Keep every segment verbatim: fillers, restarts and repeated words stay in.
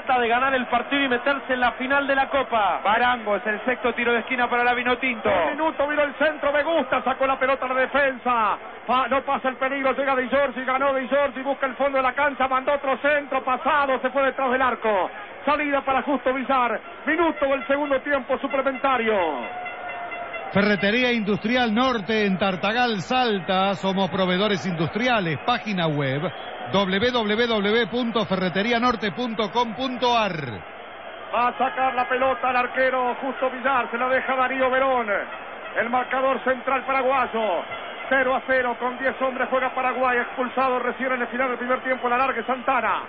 trata de ganar el partido y meterse en la final de la Copa. Barango es el sexto tiro de esquina para la Vinotinto. Un minuto, vino el centro, me gusta, sacó la pelota a la defensa. Pa, no pasa el peligro, llega Di Giorgi, ganó Di Giorgi, busca el fondo de la cancha, mandó otro centro, pasado, se fue detrás del arco. Salida para Justo Villar, minuto del segundo tiempo suplementario. Ferretería Industrial Norte en Tartagal, Salta. Somos proveedores industriales. Página web doble u doble u doble u punto ferretería norte punto com punto a r. Va a sacar la pelota al arquero Justo Villar, se la deja Darío Verón. El marcador central paraguayo. cero a cero, con diez hombres juega Paraguay, expulsado recién en el final del primer tiempo, la largue Santana.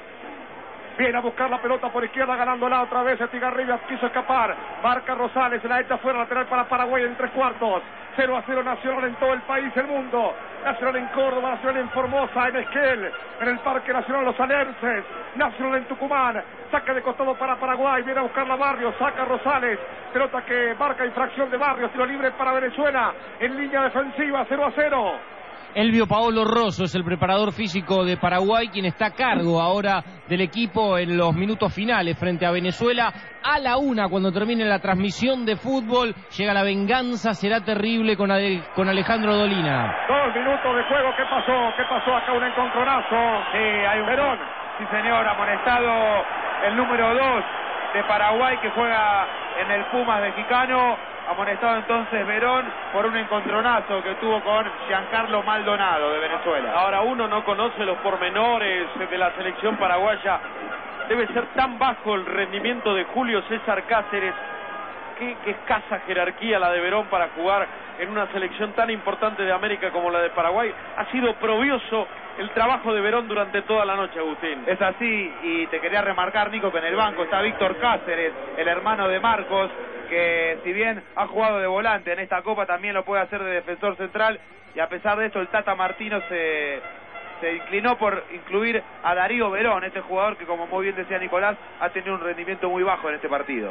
Viene a buscar la pelota por izquierda, ganándola otra vez. Estigarribia quiso escapar. Marca Rosales, la echa fuera, lateral para Paraguay en tres cuartos. cero a cero Nacional en todo el país, el mundo. Nacional en Córdoba, Nacional en Formosa, en Esquel, en el Parque Nacional Los Alerces. Nacional en Tucumán. Saca de costado para Paraguay. Viene a buscarla Barrios, saca Rosales. Pelota que marca infracción de Barrios. Tiro libre para Venezuela. En línea defensiva, cero a cero. Elvio Paolo Rosso es el preparador físico de Paraguay, quien está a cargo ahora del equipo en los minutos finales frente a Venezuela. A la una, cuando termine la transmisión de fútbol, llega la venganza, será terrible con, Ale, con Alejandro Dolina. Dos minutos de juego, ¿qué pasó? ¿Qué pasó acá? Un encontronazo. Sí, hay un... Verón. Sí, señor, amonestado el número dos de Paraguay, que juega en el Pumas mexicano. Amonestado entonces Verón por un encontronazo que tuvo con Giancarlo Maldonado de Venezuela. Ahora uno no conoce los pormenores de la selección paraguaya. Debe ser tan bajo el rendimiento de Julio César Cáceres. Qué, qué escasa jerarquía la de Verón para jugar en una selección tan importante de América como la de Paraguay. Ha sido probioso el trabajo de Verón durante toda la noche, Agustín. Es así, y te quería remarcar, Nico, que en el banco está Víctor Cáceres, el hermano de Marcos, que si bien ha jugado de volante en esta Copa, también lo puede hacer de defensor central, y a pesar de esto el Tata Martino se, se inclinó por incluir a Darío Verón, este jugador que, como muy bien decía Nicolás, ha tenido un rendimiento muy bajo en este partido.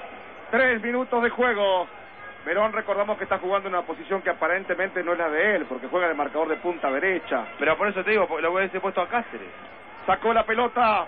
Tres minutos de juego. Verón, recordamos que está jugando en una posición que aparentemente no es la de él, porque juega de marcador de punta derecha. Pero por eso te digo, lo hubiese puesto a Cáceres. Sacó la pelota,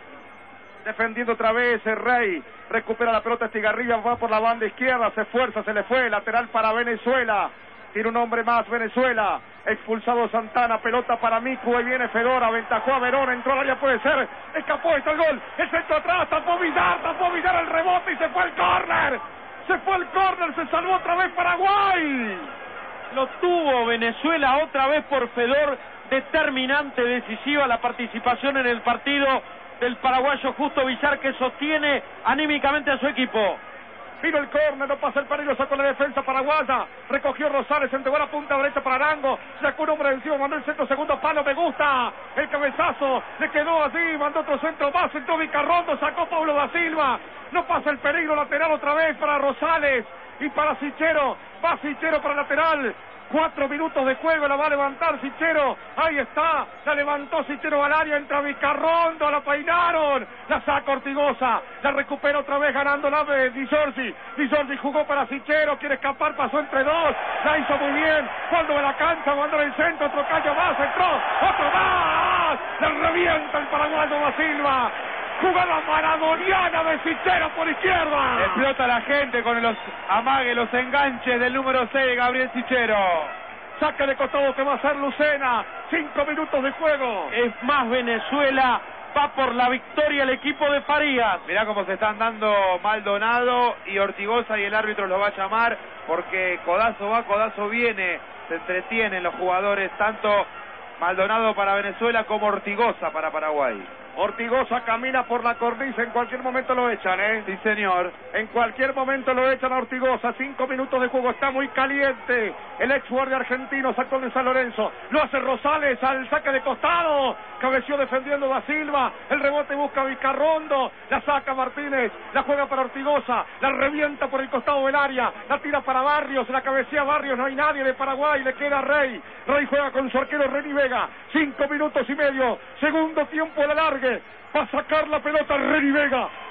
defendiendo otra vez el Rey. Recupera la pelota Estigarribia, va por la banda izquierda, se esfuerza, se le fue, lateral para Venezuela. Tiene un hombre más Venezuela. Expulsado Santana, pelota para Micu, ahí viene Fedora, aventajó a Verón, entró al área, puede ser, escapó, está el gol, el centro atrás, tapó Villar, tapó Villar el rebote y se fue el córner. Se fue el córner, se salvó otra vez Paraguay. Lo tuvo Venezuela otra vez por Fedor, determinante, decisiva la participación en el partido del paraguayo Justo Villar, que sostiene anímicamente a su equipo. Vino el córner, no pasa el peligro, sacó la defensa paraguaya, recogió Rosales, entregó la punta derecha para Arango, sacó un hombre de encima, mandó el centro, segundo palo, me gusta, el cabezazo, le quedó así, mandó otro centro más, entró Vicarrondo, sacó Pablo da Silva, no pasa el peligro, lateral otra vez para Rosales y para Sichero, va Sichero para lateral. Cuatro minutos de juego, la va a levantar Sichero, ahí está, la levantó Sichero al área, entra Vicarrondo, la peinaron, la saca Ortigosa, la recupera otra vez ganando la de Di Giorgi, Di Giorgi jugó para Sichero, quiere escapar, pasó entre dos, la hizo muy bien, fondo de la cancha, mandó en el centro, otro callo más, entró, otro más, la revienta el paraguayo da Silva. Jugada maradoniana de Sichero por izquierda. Explota la gente con los amagues, los enganches del número seis, Gabriel Sichero. Saca de costado que va a ser Lucena. Cinco minutos de juego. Es más Venezuela. Va por la victoria el equipo de Farías. Mirá cómo se están dando Maldonado y Ortigosa, y el árbitro los va a llamar porque codazo va, codazo viene. Se entretienen los jugadores, tanto Maldonado para Venezuela como Ortigosa para Paraguay. Ortigosa camina por la cornisa, en cualquier momento lo echan, ¿eh? Sí, señor. En cualquier momento lo echan a Ortigosa. Cinco minutos de juego, está muy caliente. El ex guardia argentino sacó de San Lorenzo. Lo hace Rosales al saque de costado. Cabeció defendiendo da Silva. El rebote busca a Vicarrondo. La saca Martínez. La juega para Ortigosa. La revienta por el costado del área. La tira para Barrios. La cabecea Barrios. No hay nadie de Paraguay. Le queda Rey. Rey juega con su arquero Reni Vega. Cinco minutos y medio. Segundo tiempo de largue. Va a sacar la pelota Reni Vega.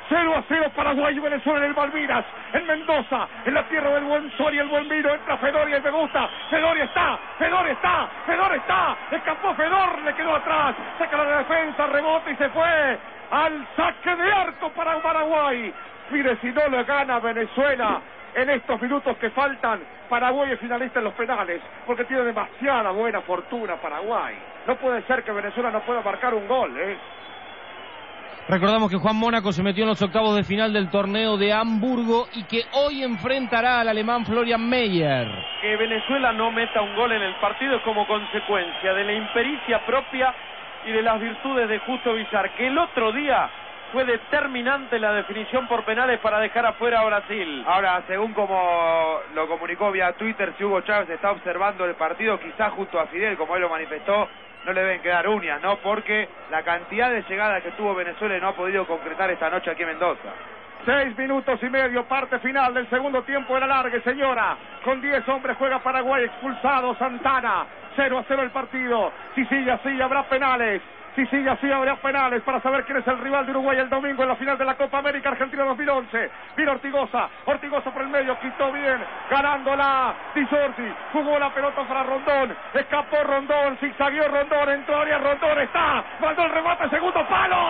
cero a cero Paraguay y Venezuela en el Malvinas, en Mendoza, en la tierra del buen sol y el buen vino. Entra Fedor y el me gusta. Fedor está, Fedor está, Fedor está. Escapó Fedor, le quedó atrás. Saca la defensa, rebota y se fue al saque de arco para Paraguay. Mire, si no le gana Venezuela en estos minutos que faltan, Paraguay es finalista en los penales, porque tiene demasiada buena fortuna Paraguay. No puede ser que Venezuela no pueda marcar un gol, ¿eh? Recordamos que Juan Mónaco se metió en los octavos de final del torneo de Hamburgo y que hoy enfrentará al alemán Florian Meyer. Que Venezuela no meta un gol en el partido es como consecuencia de la impericia propia y de las virtudes de Justo Villar, que el otro día fue determinante la definición por penales para dejar afuera a Brasil. Ahora, según como lo comunicó vía Twitter, si Hugo Chávez está observando el partido, quizás junto a Fidel, como él lo manifestó, no le deben quedar uñas, ¿no? Porque la cantidad de llegadas que tuvo Venezuela y no ha podido concretar esta noche aquí en Mendoza. Seis minutos y medio, parte final del segundo tiempo de la larga, señora. Con diez hombres juega Paraguay, expulsado Santana. Cero a cero el partido. Si sigue así, habrá penales. Si sigue así, habrá penales para saber quién es el rival de Uruguay el domingo en la final de la Copa América Argentina dos mil once. Vino Ortigosa, Ortigosa por el medio, quitó bien, ganándola Di Giorgi, jugó la pelota para Rondón, escapó Rondón, zigzagueó Rondón, entró área, Rondón está, mandó el remate, segundo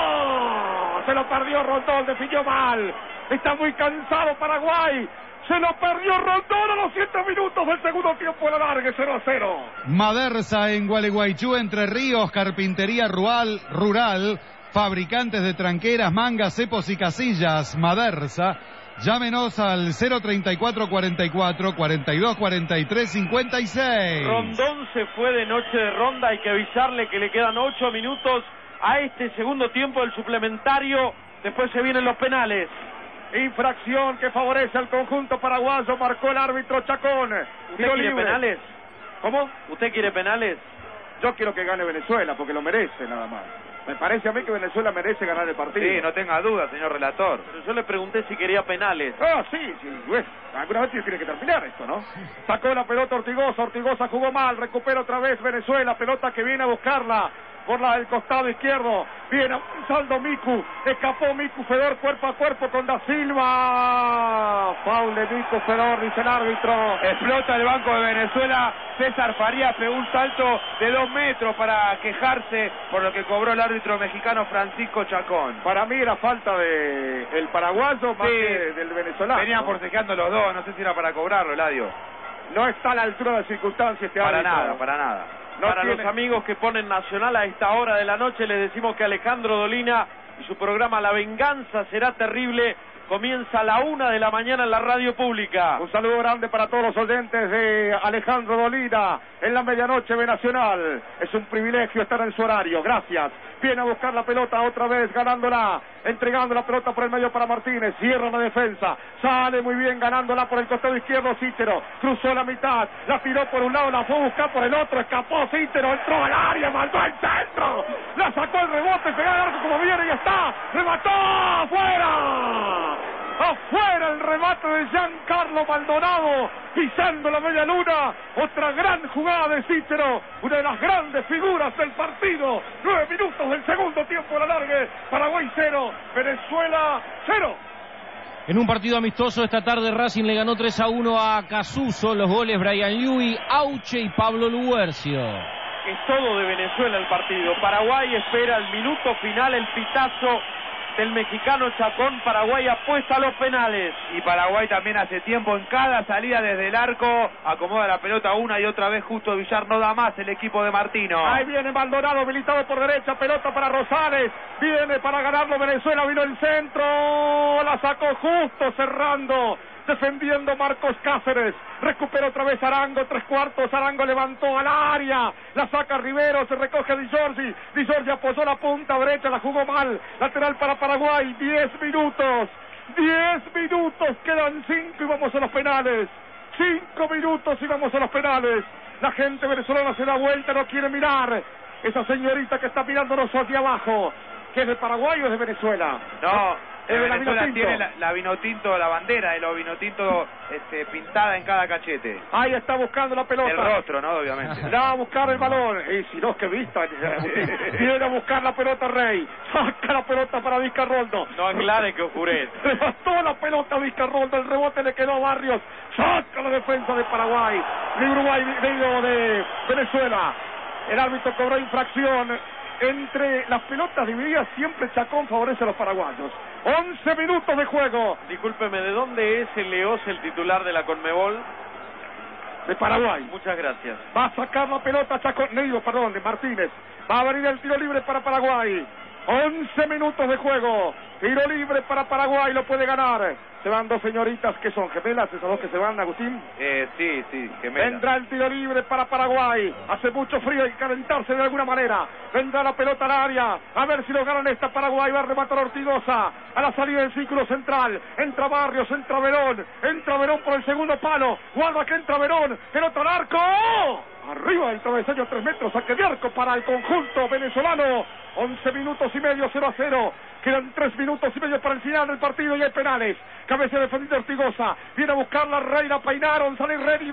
palo, se lo perdió Rondón, definió mal, está muy cansado Paraguay. Se lo perdió Rondón a los siete minutos del segundo tiempo de la larga, cero a cero. Madersa en Gualeguaychú, Entre Ríos, carpintería rural, rural, fabricantes de tranqueras, mangas, cepos y casillas. Madersa, llámenos al cero treinta y cuatro cuarenta y cuatro cuarenta y dos cuarenta y tres cincuenta y seis. Rondón se fue de noche de ronda, hay que avisarle que le quedan ocho minutos a este segundo tiempo del suplementario, después se vienen los penales. Infracción que favorece al conjunto paraguayo, marcó el árbitro Chacón. ¿Usted quiere libre. penales? ¿Cómo? ¿Usted quiere penales? Yo quiero que gane Venezuela, porque lo merece nada más. Me parece a mí que Venezuela merece ganar el partido. Sí, no tenga duda, señor relator. Pero yo le pregunté si quería penales. Ah, sí, sí, pues, alguna vez tiene que terminar esto, ¿no? Sacó la pelota Ortigosa, Ortigosa jugó mal, recupera otra vez Venezuela, pelota que viene a buscarla por la del costado izquierdo, viene avanzando Miku, escapó Miku Fedor cuerpo a cuerpo con Da Silva, foul de Miku Fedor, dice el árbitro. Explota el banco de Venezuela, César Farías pegó un salto de dos metros para quejarse por lo que cobró el árbitro mexicano Francisco Chacón. Para mí era falta de el paraguayo más sí, que del venezolano. Venían forcejeando los dos, no sé si era para cobrarlo, Eladio. No está a la altura de las circunstancias este Para árbitro. nada, para nada. No Para tiene... los amigos que ponen Nacional a esta hora de la noche, les decimos que Alejandro Dolina y su programa La Venganza Será Terrible comienza a la una de la mañana en la radio pública. Un saludo grande para todos los oyentes de Alejandro Dolina en la medianoche de Nacional. Es un privilegio estar en su horario. Gracias. Viene a buscar la pelota otra vez, ganándola, entregando la pelota por el medio para Martínez, cierra la defensa, sale muy bien ganándola por el costado izquierdo Cítero, cruzó la mitad, la tiró por un lado, la fue a buscar por el otro, escapó Cítero, entró al área, mandó al centro, la sacó el rebote, pegó al arco como viene y está, remató, afuera, afuera el remate de Giancarlo Maldonado, pisando la media luna, otra gran jugada de Cícero, una de las grandes figuras del partido, nueve minutos del segundo tiempo de la largue, Paraguay cero, Venezuela cero. En un partido amistoso esta tarde Racing le ganó tres a uno a Casuso, los goles Brian Lluy, Auche y Pablo Luercio. Es todo de Venezuela el partido, Paraguay espera el minuto final, el pitazo del mexicano Chacón. Paraguay apuesta a los penales. Y Paraguay también hace tiempo en cada salida desde el arco, acomoda la pelota una y otra vez, Justo Villar no da más el equipo de Martino. Ahí viene Maldonado, habilitado por derecha, pelota para Rosales, viene para ganarlo Venezuela, vino el centro, la sacó Justo cerrando, defendiendo Marcos Cáceres, recupera otra vez Arango, tres cuartos, Arango levantó al área, la saca Rivero, se recoge Di Giorgi, Di Giorgi apoyó la punta derecha, la jugó mal, lateral para Paraguay, diez minutos, diez minutos, quedan cinco y vamos a los penales, cinco minutos y vamos a los penales, la gente venezolana se da vuelta, no quiere mirar, esa señorita que está mirándonos hacia abajo, ¿que es de Paraguay o es de Venezuela? No, Es de la Venezuela Vinotinto. tiene la, la Vinotinto, la bandera de los Vinotinto este, pintada en cada cachete. Ahí está buscando la pelota. El rostro, ¿no? Obviamente. Va a buscar el balón. Y si no, que vista. Viene a buscar la pelota Rey. Saca la pelota para Vizcarrondo. No aclare que oscurece. Levantó la pelota Vizcarrondo. El rebote le quedó a Barrios. Saca la defensa de Paraguay. De Uruguay, de, de Venezuela. El árbitro cobró infracción. Entre las pelotas divididas siempre Chacón favorece a los paraguayos. once minutos de juego. Discúlpeme, ¿de dónde es el Leoz, el titular de la Conmebol? De Paraguay. Muchas gracias. Va a sacar la pelota Chacón, no digo, perdón, de Martínez. Va a venir el tiro libre para Paraguay. once minutos de juego. Tiro libre para Paraguay, lo puede ganar. Se van dos señoritas que son gemelas, esos dos que se van, Agustín. Eh, sí, sí, gemelas. Vendrá el tiro libre para Paraguay. Hace mucho frío, hay que calentarse de alguna manera. Vendrá la pelota al área. A ver si lo ganan esta. Paraguay va a rematar Ortigosa. A la salida del círculo central. Entra Barrios, entra Verón. Entra Verón por el segundo palo. Guarda que entra Verón. Pelota al arco. Arriba del travesaño, tres metros. Saque de arco para el conjunto venezolano. once minutos y medio, cero a cero. Quedan tres minutos y medio para el final del partido y hay penales. Cabeza defendida Ortigosa. Viene a buscar la Reina. Peinaron. Sale Reni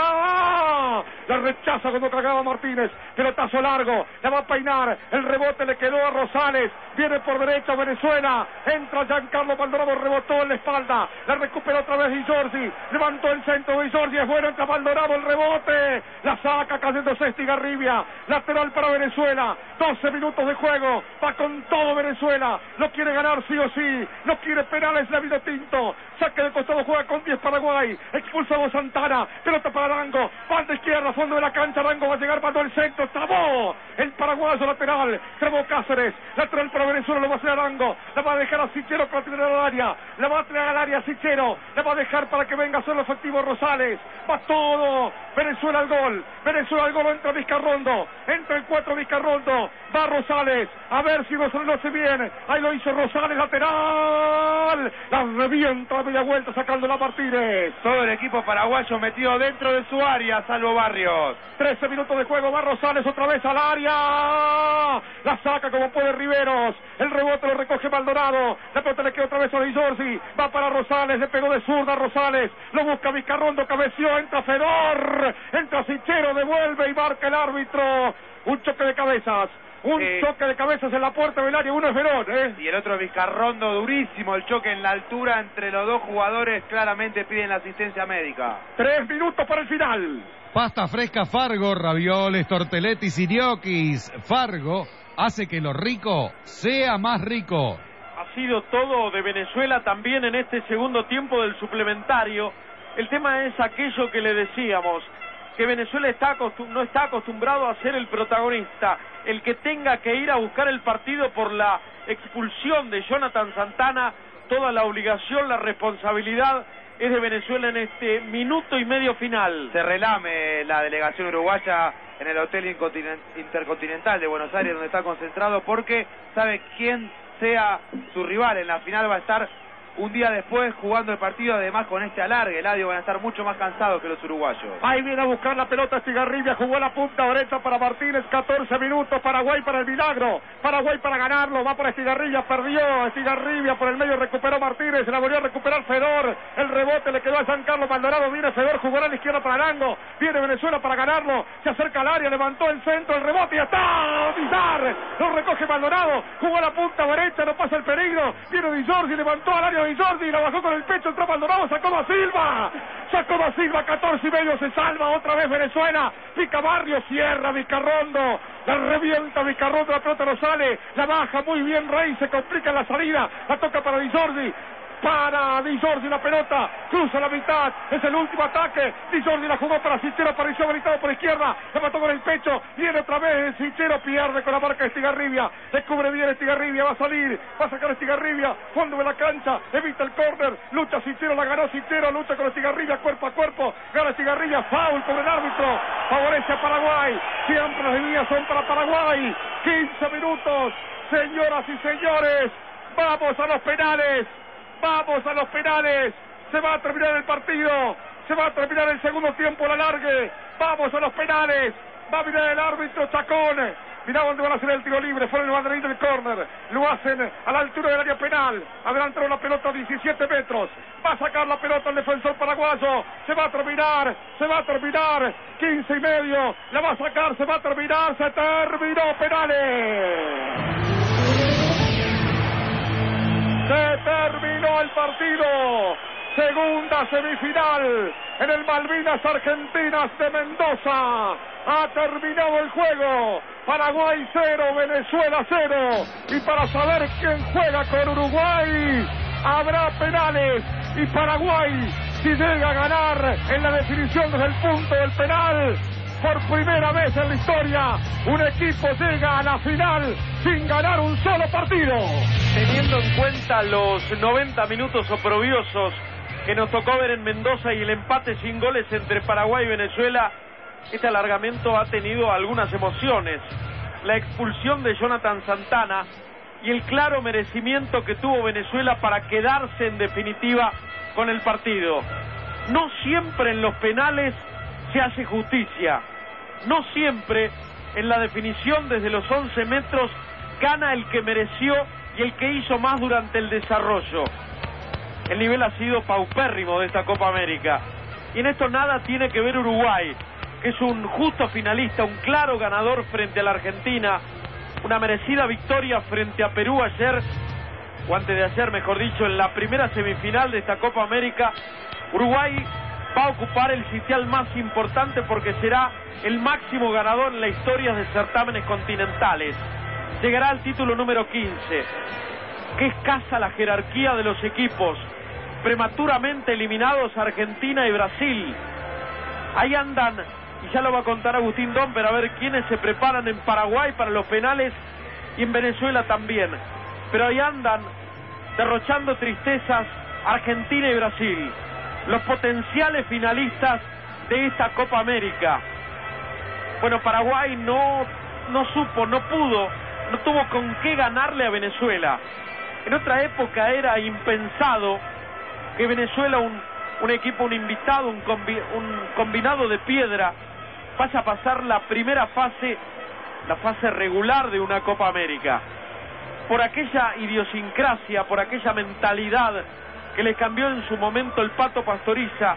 Vega. La rechaza cuando cagaba Martínez. Pelotazo largo. La va a peinar. El rebote le quedó a Rosales. Viene por derecha Venezuela. Entra Giancarlo Maldonado. Rebotó en la espalda. La recupera otra vez Di Giorgi. Levantó el centro de Di Giorgi. Es bueno. Entra Maldonado. El rebote. La saca cayéndose Estigarribia. Lateral para Venezuela. doce minutos de juego. Va con todo Venezuela. Lo quiere ganar sí o sí. No quiere penales la Vinotinto. Saque de costado, juega con diez Paraguay. Expulsado Santana. Pelota para Arango. Banda izquierda, fondo de la cancha. Arango va a llegar, mandó el centro. Trabó el paraguayo lateral. Trabó Cáceres. Lateral para Venezuela, lo va a hacer Arango. La va a dejar a Sichero para tirar al área. La va a tirar al área Sichero. La va a dejar para que venga solo efectivo Rosales. Va todo. Venezuela al gol. Venezuela al gol. Entra Vizcarrondo. Entra el cuatro Vizcarrondo. Va Rosales. A ver si Rosales lo hace bien. Ahí lo hizo Rosales, lateral. La revienta a media vuelta sacándola Martínez. Todo el equipo paraguayo metido dentro de su área, salvo Barrios. trece minutos de juego, va Rosales otra vez al área. La saca como puede Riveros. El rebote lo recoge Maldonado. La pelota le queda otra vez a Di Giorgi. Va para Rosales, le pegó de zurda a Rosales. Lo busca Vizcarrondo, cabeció, entra Fedor. Entra Sichero, devuelve y marca el árbitro. Un choque de cabezas. Un eh, choque de cabezas en la puerta del área. Uno es Verón, ¿eh? Y el otro Vizcarrondo, durísimo el choque en la altura entre los dos jugadores. Claramente piden la asistencia médica. Tres minutos para el final. Pasta fresca Fargo, ravioles, torteletis y gnocchis. Fargo hace que lo rico sea más rico. Ha sido todo de Venezuela también en este segundo tiempo del suplementario. El tema es aquello que le decíamos, que Venezuela está acostum- no está acostumbrado a ser el protagonista, el que tenga que ir a buscar el partido por la expulsión de Jonathan Santana. Toda la obligación, la responsabilidad es de Venezuela en este minuto y medio final. Se relame la delegación uruguaya en el Hotel Intercontinental de Buenos Aires, donde está concentrado, porque sabe quién sea su rival. En la final va a estar un día después jugando el partido, además con este alargue. Eladio, van a estar mucho más cansados que los uruguayos. Ahí viene a buscar la pelota Estigarribia, jugó la punta derecha para Martínez, catorce minutos, Paraguay para el milagro, Paraguay para ganarlo, va por Estigarribia, perdió Estigarribia, por el medio recuperó Martínez, la volvió a recuperar Fedor, el rebote le quedó a Giancarlo Maldonado, viene Fedor, jugó a la izquierda para Arango, viene Venezuela para ganarlo, se acerca al área, levantó el centro, el rebote y está Bizarre, lo recoge Maldonado, jugó a la punta derecha, no pasa el peligro, viene Di Giorgi, levantó al área Di Giorgi, la bajó con el pecho, entró Maldonado, sacó Da Silva, sacó Da Silva, catorce y medio, se salva otra vez Venezuela, pica Barrio, cierra Vizcarrondo, la revienta Vizcarrondo, la pelota no sale, la baja muy bien Rey, se complica la salida, la toca para Di Giorgi, para Di Giorgi la pelota, cruza la mitad, es el último ataque, Di Giorgi la jugó para Sichero, apareció habilitado por izquierda, la mató con el pecho, viene otra vez Sichero, pierde con la marca de Estigarribia, le cubre bien Estigarribia, va a salir, va a sacar Estigarribia, fondo de la cancha, evita el córner, lucha Sichero, la ganó Sichero, lucha con Estigarribia, cuerpo a cuerpo, gana Estigarribia, foul por el árbitro, favorece a Paraguay, siempre las líneas son para Paraguay, quince minutos, señoras y señores, vamos a los penales. Vamos a los penales, se va a terminar el partido, se va a terminar el segundo tiempo, la largue, vamos a los penales, va a mirar el árbitro Chacón, Mirá dónde van a hacer el tiro libre, fuera el banderín del córner. Lo hacen a la altura del área penal. Adelantaron la pelota a diecisiete metros. Va a sacar la pelota el defensor paraguayo. Se va a terminar, se va a terminar. quince y medio. La va a sacar, se va a terminar. Se terminó, penales. Se terminó el partido. Segunda semifinal en el Malvinas Argentinas de Mendoza. Ha terminado el juego. Paraguay cero, Venezuela cero. Y para saber quién juega con Uruguay, habrá penales. Y Paraguay, si llega a ganar en la definición desde el punto del penal, por primera vez en la historia, un equipo llega a la final sin ganar un solo partido. Teniendo en cuenta los noventa minutos oprobiosos que nos tocó ver en Mendoza y el empate sin goles entre Paraguay y Venezuela, este alargamiento ha tenido algunas emociones. La expulsión de Jonathan Santana y el claro merecimiento que tuvo Venezuela para quedarse en definitiva con el partido. No siempre en los penales se hace justicia. No siempre en la definición desde los once metros gana el que mereció y el que hizo más durante el desarrollo. El nivel ha sido paupérrimo de esta Copa América. Y en esto nada tiene que ver Uruguay, que es un justo finalista, un claro ganador frente a la Argentina. Una merecida victoria frente a Perú ayer, o antes de ayer mejor dicho, en la primera semifinal de esta Copa América. Uruguay va a ocupar el sitial más importante porque será el máximo ganador en la historia de certámenes continentales. Llegará al título número quince. Qué escasa la jerarquía de los equipos. Prematuramente eliminados Argentina y Brasil. Ahí andan, y ya lo va a contar Agustín Domper, a ver quiénes se preparan en Paraguay para los penales y en Venezuela también. Pero ahí andan, derrochando tristezas, Argentina y Brasil, los potenciales finalistas de esta Copa América. Bueno, Paraguay no, no supo, no pudo, no tuvo con qué ganarle a Venezuela. En otra época era impensado que Venezuela, un, un equipo, un invitado, un, combi, un combinado de piedra, vaya a pasar la primera fase, la fase regular de una Copa América. Por aquella idiosincrasia, por aquella mentalidad que le cambió en su momento el Pato Pastoriza,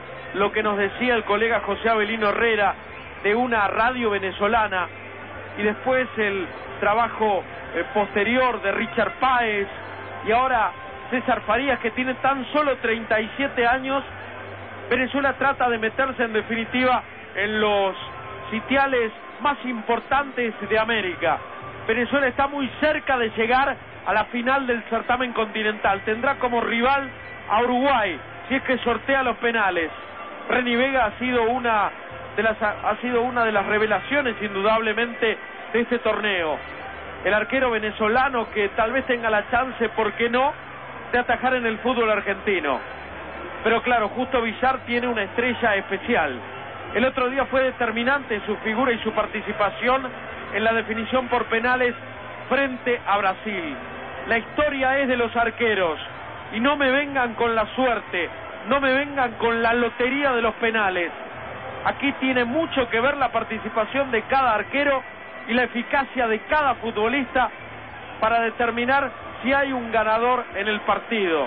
lo que nos decía el colega José Avelino Herrera de una radio venezolana, y después el trabajo eh, posterior de Richard Páez, y ahora César Farías, que tiene tan solo treinta y siete años. Venezuela trata de meterse en definitiva en los sitiales más importantes de América. Venezuela está muy cerca de llegar a la final del certamen continental. Tendrá como rival a Uruguay si es que sortea los penales. Reni Vega ha sido una de las ha sido una de las revelaciones indudablemente de este torneo. El arquero venezolano que tal vez tenga la chance, ¿por qué no?, de atajar en el fútbol argentino. Pero claro, Justo Villar tiene una estrella especial. El otro día fue determinante su figura y su participación en la definición por penales frente a Brasil. La historia es de los arqueros, y no me vengan con la suerte, no me vengan con la lotería de los penales. Aquí tiene mucho que ver la participación de cada arquero y la eficacia de cada futbolista para determinar si hay un ganador en el partido.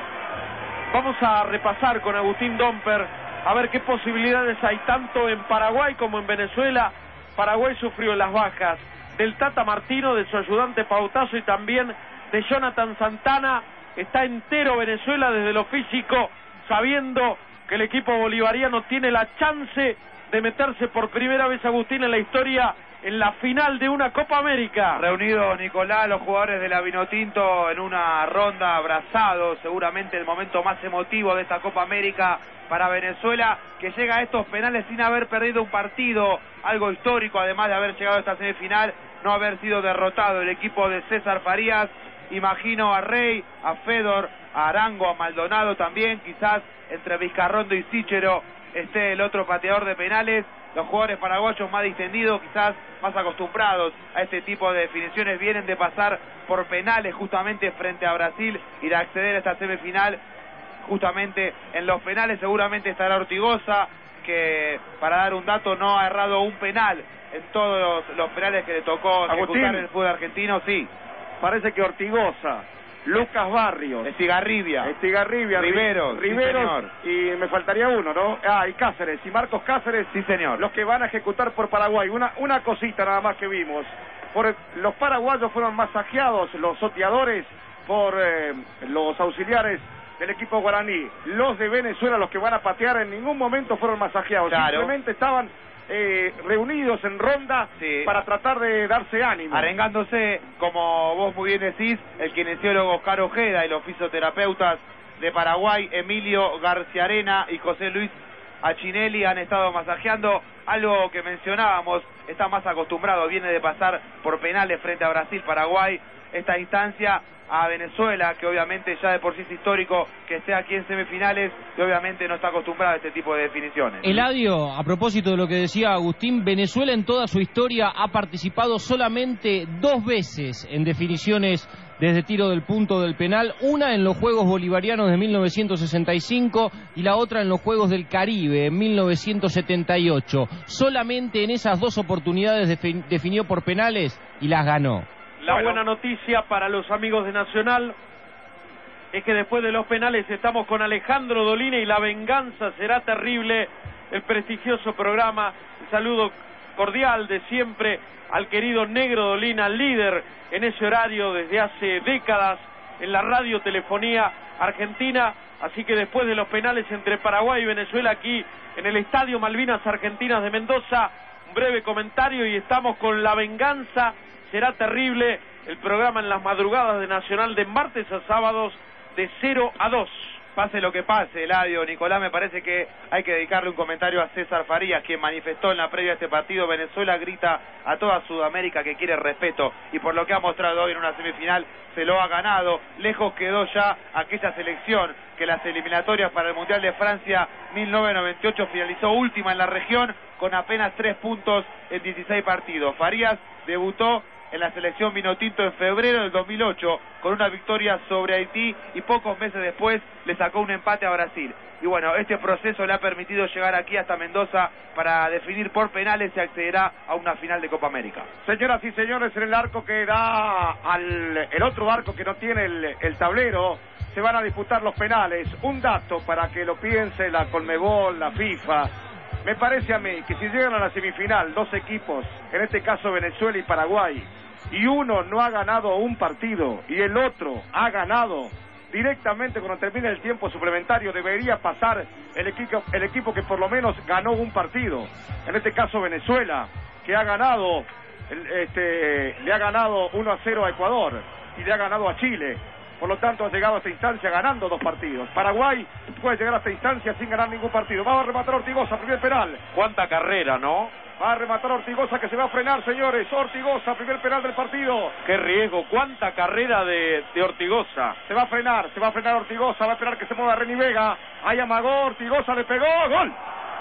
Vamos a repasar con Agustín Domper a ver qué posibilidades hay tanto en Paraguay como en Venezuela. Paraguay sufrió las bajas del Tata Martino, de su ayudante Pautazo y también de Jonathan Santana. Está entero Venezuela desde lo físico, sabiendo que el equipo bolivariano tiene la chance de meterse por primera vez, Agustín, en la historia en la final de una Copa América. Reunidos, Nicolás, los jugadores de la Vinotinto en una ronda, abrazados, seguramente el momento más emotivo de esta Copa América para Venezuela, que llega a estos penales sin haber perdido un partido, algo histórico, además de haber llegado a esta semifinal, no haber sido derrotado el equipo de César Farías. Imagino a Rey, a Fedor, a Arango, a Maldonado también, quizás entre Vizcarrondo y Sichero esté el otro pateador de penales. Los jugadores paraguayos más distendidos, quizás más acostumbrados a este tipo de definiciones, vienen de pasar por penales justamente frente a Brasil y de acceder a esta semifinal justamente en los penales. Seguramente estará Ortigosa, que, para dar un dato, no ha errado un penal en todos los, los penales que le tocó ejecutar en el fútbol argentino. Sí, parece que Ortigosa, Lucas Barrios, Estigarribia, Estigarribia, Riveros, Riveros sí, y me faltaría uno, ¿no? Ah, y Cáceres, y Marcos Cáceres, sí señor, los que van a ejecutar por Paraguay. Una, una cosita nada más que vimos. Por, los paraguayos fueron masajeados, los soteadores, por eh, los auxiliares del equipo guaraní. Los de Venezuela, los que van a patear, en ningún momento fueron masajeados. Claro. Simplemente estaban eh, reunidos en ronda, sí, para tratar de darse ánimo. Arengándose, como vos muy bien decís, el kinesiólogo Oscar Ojeda y los fisioterapeutas de Paraguay, Emilio Garciarena y José Luis Achinelli, han estado masajeando. Algo que mencionábamos, está más acostumbrado, viene de pasar por penales frente a Brasil, Paraguay, esta instancia, a Venezuela, que obviamente ya de por sí es histórico que esté aquí en semifinales, y obviamente no está acostumbrado a este tipo de definiciones. Eladio, a propósito de lo que decía Agustín, Venezuela en toda su historia ha participado solamente dos veces en definiciones desde tiro del punto del penal, una en los Juegos Bolivarianos de mil novecientos sesenta y cinco y la otra en los Juegos del Caribe en mil novecientos setenta y ocho. Solamente en esas dos oportunidades defin- definió por penales y las ganó. La Bueno. buena noticia para los amigos de Nacional es que después de los penales estamos con Alejandro Dolina y la venganza será terrible. El prestigioso programa, el saludo cordial de siempre al querido Negro Dolina, líder en ese horario desde hace décadas en la radiotelefonía argentina. Así que después de los penales entre Paraguay y Venezuela aquí en el Estadio Malvinas Argentinas de Mendoza, un breve comentario y estamos con la venganza. Será terrible el programa en las madrugadas de Nacional de martes a sábados de cero a dos. Pase lo que pase, Eladio, Nicolás, me parece que hay que dedicarle un comentario a César Farías, quien manifestó en la previa de este partido: Venezuela grita a toda Sudamérica que quiere respeto, y por lo que ha mostrado hoy en una semifinal se lo ha ganado. Lejos quedó ya aquella selección que las eliminatorias para el Mundial de Francia mil novecientos noventa y ocho finalizó última en la región con apenas tres puntos en dieciséis partidos. Farías debutó en la selección vinotinto en febrero del dos mil ocho con una victoria sobre Haití y pocos meses después le sacó un empate a Brasil. Y bueno, este proceso le ha permitido llegar aquí hasta Mendoza para definir por penales y accederá a una final de Copa América. Señoras y señores, en el arco que da al el otro arco que no tiene el, el tablero, se van a disputar los penales. Un dato para que lo piense la Conmebol, la FIFA. Me parece a mí que si llegan a la semifinal dos equipos, en este caso Venezuela y Paraguay, y uno no ha ganado un partido y el otro ha ganado, directamente cuando termine el tiempo suplementario debería pasar el equipo, el equipo que por lo menos ganó un partido. En este caso Venezuela, que ha ganado, este, le ha ganado uno a cero a Ecuador y le ha ganado a Chile. Por lo tanto, ha llegado a esta instancia ganando dos partidos. Paraguay puede llegar a esta instancia sin ganar ningún partido. Va a rematar Ortigosa, primer penal. Cuánta carrera, ¿no? Va a rematar Ortigosa, que se va a frenar, señores. Ortigosa, primer penal del partido. Qué riesgo, cuánta carrera de, de Ortigosa. Se va a frenar, se va a frenar Ortigosa. Va a esperar que se mueva Reni Vega. Ahí amagó, Ortigosa le pegó. ¡Gol!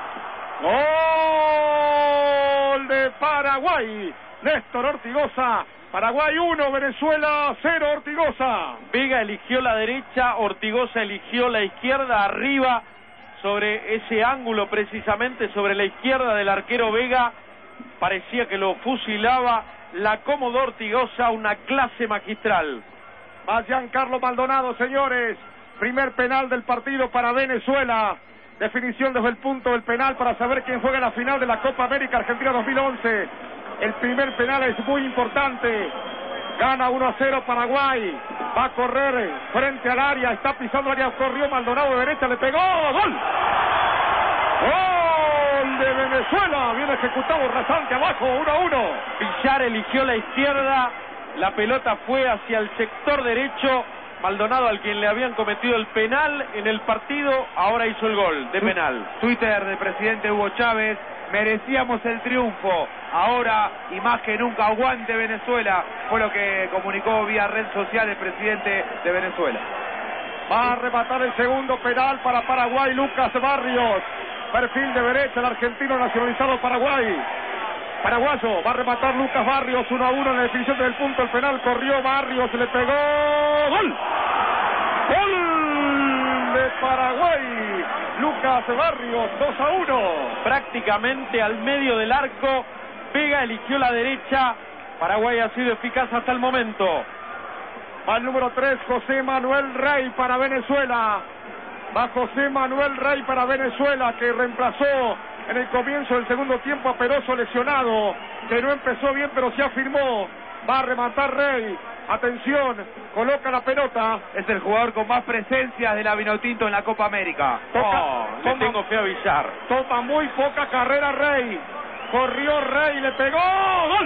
¡Gol de Paraguay! Néstor Ortigosa. Paraguay uno, Venezuela cero, Ortigosa. Vega eligió la derecha, Ortigosa eligió la izquierda, arriba, sobre ese ángulo precisamente, sobre la izquierda del arquero Vega. Parecía que lo fusilaba, la acomodó Ortigosa, una clase magistral. Va Giancarlo Maldonado, señores. Primer penal del partido para Venezuela. Definición desde el punto del penal para saber quién juega en la final de la Copa América Argentina dos mil once. El primer penal es muy importante. Gana uno a cero Paraguay. Va a correr frente al área. Está pisando el área. Corrió Maldonado de derecha. Le pegó. ¡Gol! ¡Gol de Venezuela! Viene ejecutado rasante abajo. uno a uno. Villar eligió la izquierda. La pelota fue hacia el sector derecho. Maldonado, al quien le habían cometido el penal en el partido, ahora hizo el gol de penal. Twitter del presidente Hugo Chávez: merecíamos el triunfo, ahora y más que nunca aguante Venezuela, fue lo que comunicó vía red social el presidente de Venezuela. Va a rematar el segundo penal para Paraguay, Lucas Barrios, perfil de derecha, el argentino nacionalizado Paraguay. Paraguayo, va a rematar Lucas Barrios, uno a uno en la definición del punto del penal, corrió Barrios, le pegó, ¡gol! ¡Gol de Paraguay! Lucas Barrios, dos a uno. Prácticamente al medio del arco, Vega eligió la derecha. Paraguay ha sido eficaz hasta el momento. Va el número tres, José Manuel Rey para Venezuela. Va José Manuel Rey para Venezuela, que reemplazó en el comienzo del segundo tiempo a Peroso lesionado, que no empezó bien pero se afirmó. Va a rematar Rey. Atención, coloca la pelota. Es el jugador con más presencias de la Vinotinto en la Copa América. Toca, Oh, le toma, tengo fe a Villar. toma muy poca carrera Rey. Corrió Rey, le pegó. ¡Gol!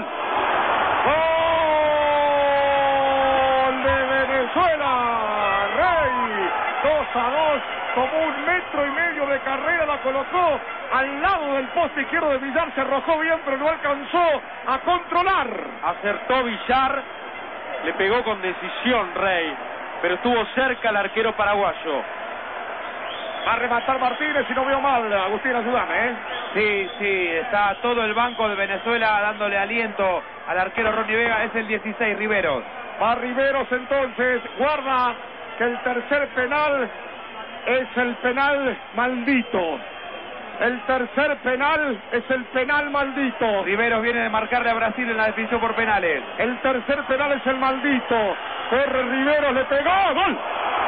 ¡Gol de Venezuela! Rey, dos a dos. Tomó un metro y medio de carrera, la colocó al lado del poste izquierdo de Villar. Se arrojó bien, pero no alcanzó a controlar. Acertó Villar. Le pegó con decisión Rey, pero estuvo cerca el arquero paraguayo. Va a rematar Martínez, si no veo mal, Agustín, ayúdame, ¿eh? Sí, sí, está todo el banco de Venezuela dándole aliento al arquero Ronnie Vega. Es el dieciséis, Riveros. Va Riveros entonces, guarda que el tercer penal es el penal maldito. El tercer penal es el penal maldito. Riveros viene de marcarle a Brasil en la definición por penales. El tercer penal es el maldito. Corre Riveros, le pegó. ¡Gol!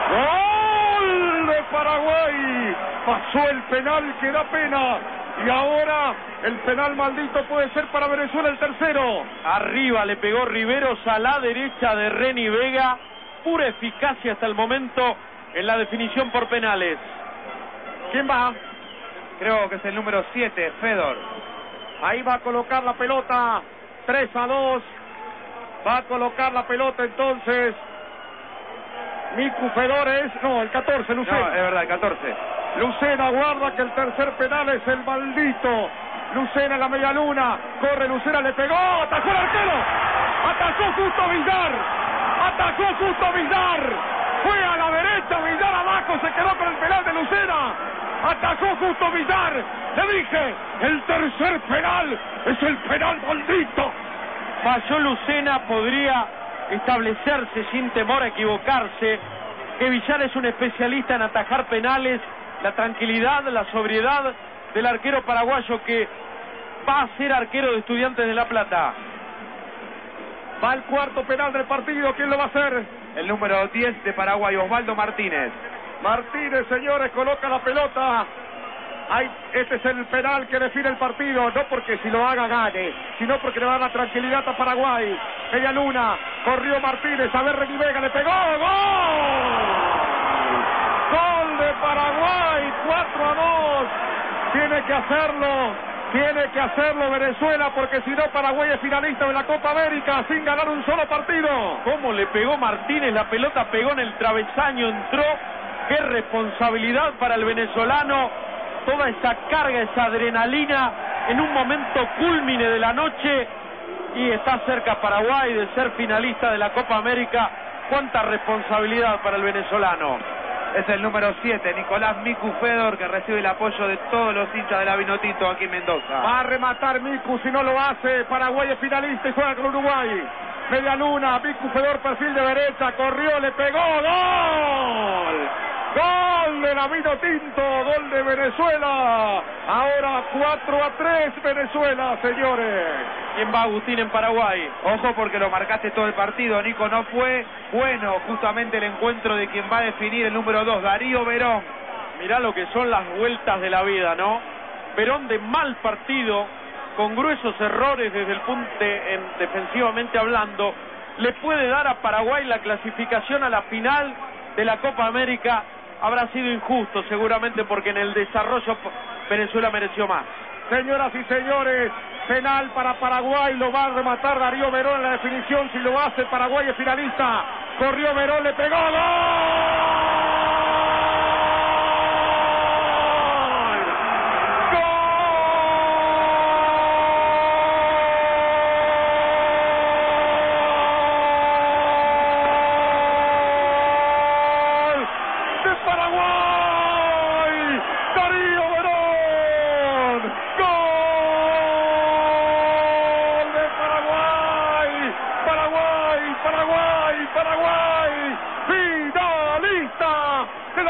¡Gol de Paraguay! Pasó el penal que da pena. Y ahora el penal maldito puede ser para Venezuela, el tercero. Arriba le pegó Riveros a la derecha de Reni Vega. Pura eficacia hasta el momento en la definición por penales. ¿Quién va? Creo que es el número siete, Fedor. Ahí va a colocar la pelota. tres a dos. Va a colocar la pelota entonces Miku Fedor es... No, el catorce, Lucena. No, es verdad, el catorce. Lucena guarda que el tercer penal es el maldito. Lucena en la media luna. Corre Lucena, le pegó. Atajó el arquero. Atajó justo Villar. Atajó justo Villar. Fue a la derecha, Villar abajo. Se quedó con el penal de Lucena. Atajó justo Villar. Le dije, el tercer penal es el penal maldito. Falló Lucena, podría establecerse sin temor a equivocarse que Villar es un especialista en atajar penales. La tranquilidad, la sobriedad del arquero paraguayo que va a ser arquero de Estudiantes de La Plata. Va el cuarto penal del partido. ¿Quién lo va a hacer? El número diez de Paraguay, Osvaldo Martínez. Martínez, señores, coloca la pelota. Ay, este es el penal que define el partido, no porque si lo haga gane, sino porque le va a dar la tranquilidad a Paraguay. Media luna, corrió Martínez, a ver Reni Vega, le pegó, ¡gol! ¡Gol de Paraguay! cuatro a dos. Tiene que hacerlo, tiene que hacerlo Venezuela, porque si no Paraguay es finalista de la Copa América sin ganar un solo partido. ¿Cómo le pegó Martínez? La pelota pegó en el travesaño, entró. ¡Qué responsabilidad para el venezolano! Toda esa carga, esa adrenalina en un momento cúlmine de la noche, y está cerca Paraguay de ser finalista de la Copa América. ¡Cuánta responsabilidad para el venezolano! Es el número siete, Nicolás Miku Fedor, que recibe el apoyo de todos los hinchas de la Vinotinto aquí en Mendoza. Va a rematar Miku, si no lo hace, Paraguay es finalista y juega con Uruguay. Media luna, Miku Fedor, perfil de derecha, corrió, le pegó, ¡gol! Gol de la Vinotinto, gol de Venezuela. Ahora cuatro a tres Venezuela, señores. ¿Quién va, Agustín, en Paraguay? Ojo porque lo marcaste todo el partido, Nico. No fue bueno justamente el encuentro de quien va a definir el número dos, Darío Verón. Mirá lo que son las vueltas de la vida, ¿no? Verón de mal partido, con gruesos errores desde el punto en, defensivamente hablando, le puede dar a Paraguay la clasificación a la final de la Copa América. Habrá sido injusto seguramente porque en el desarrollo Venezuela mereció más. Señoras y señores, penal para Paraguay, lo va a rematar Darío Verón en la definición. Si lo hace, Paraguay es finalista. Corrió Verón, le pegó, ¡gol!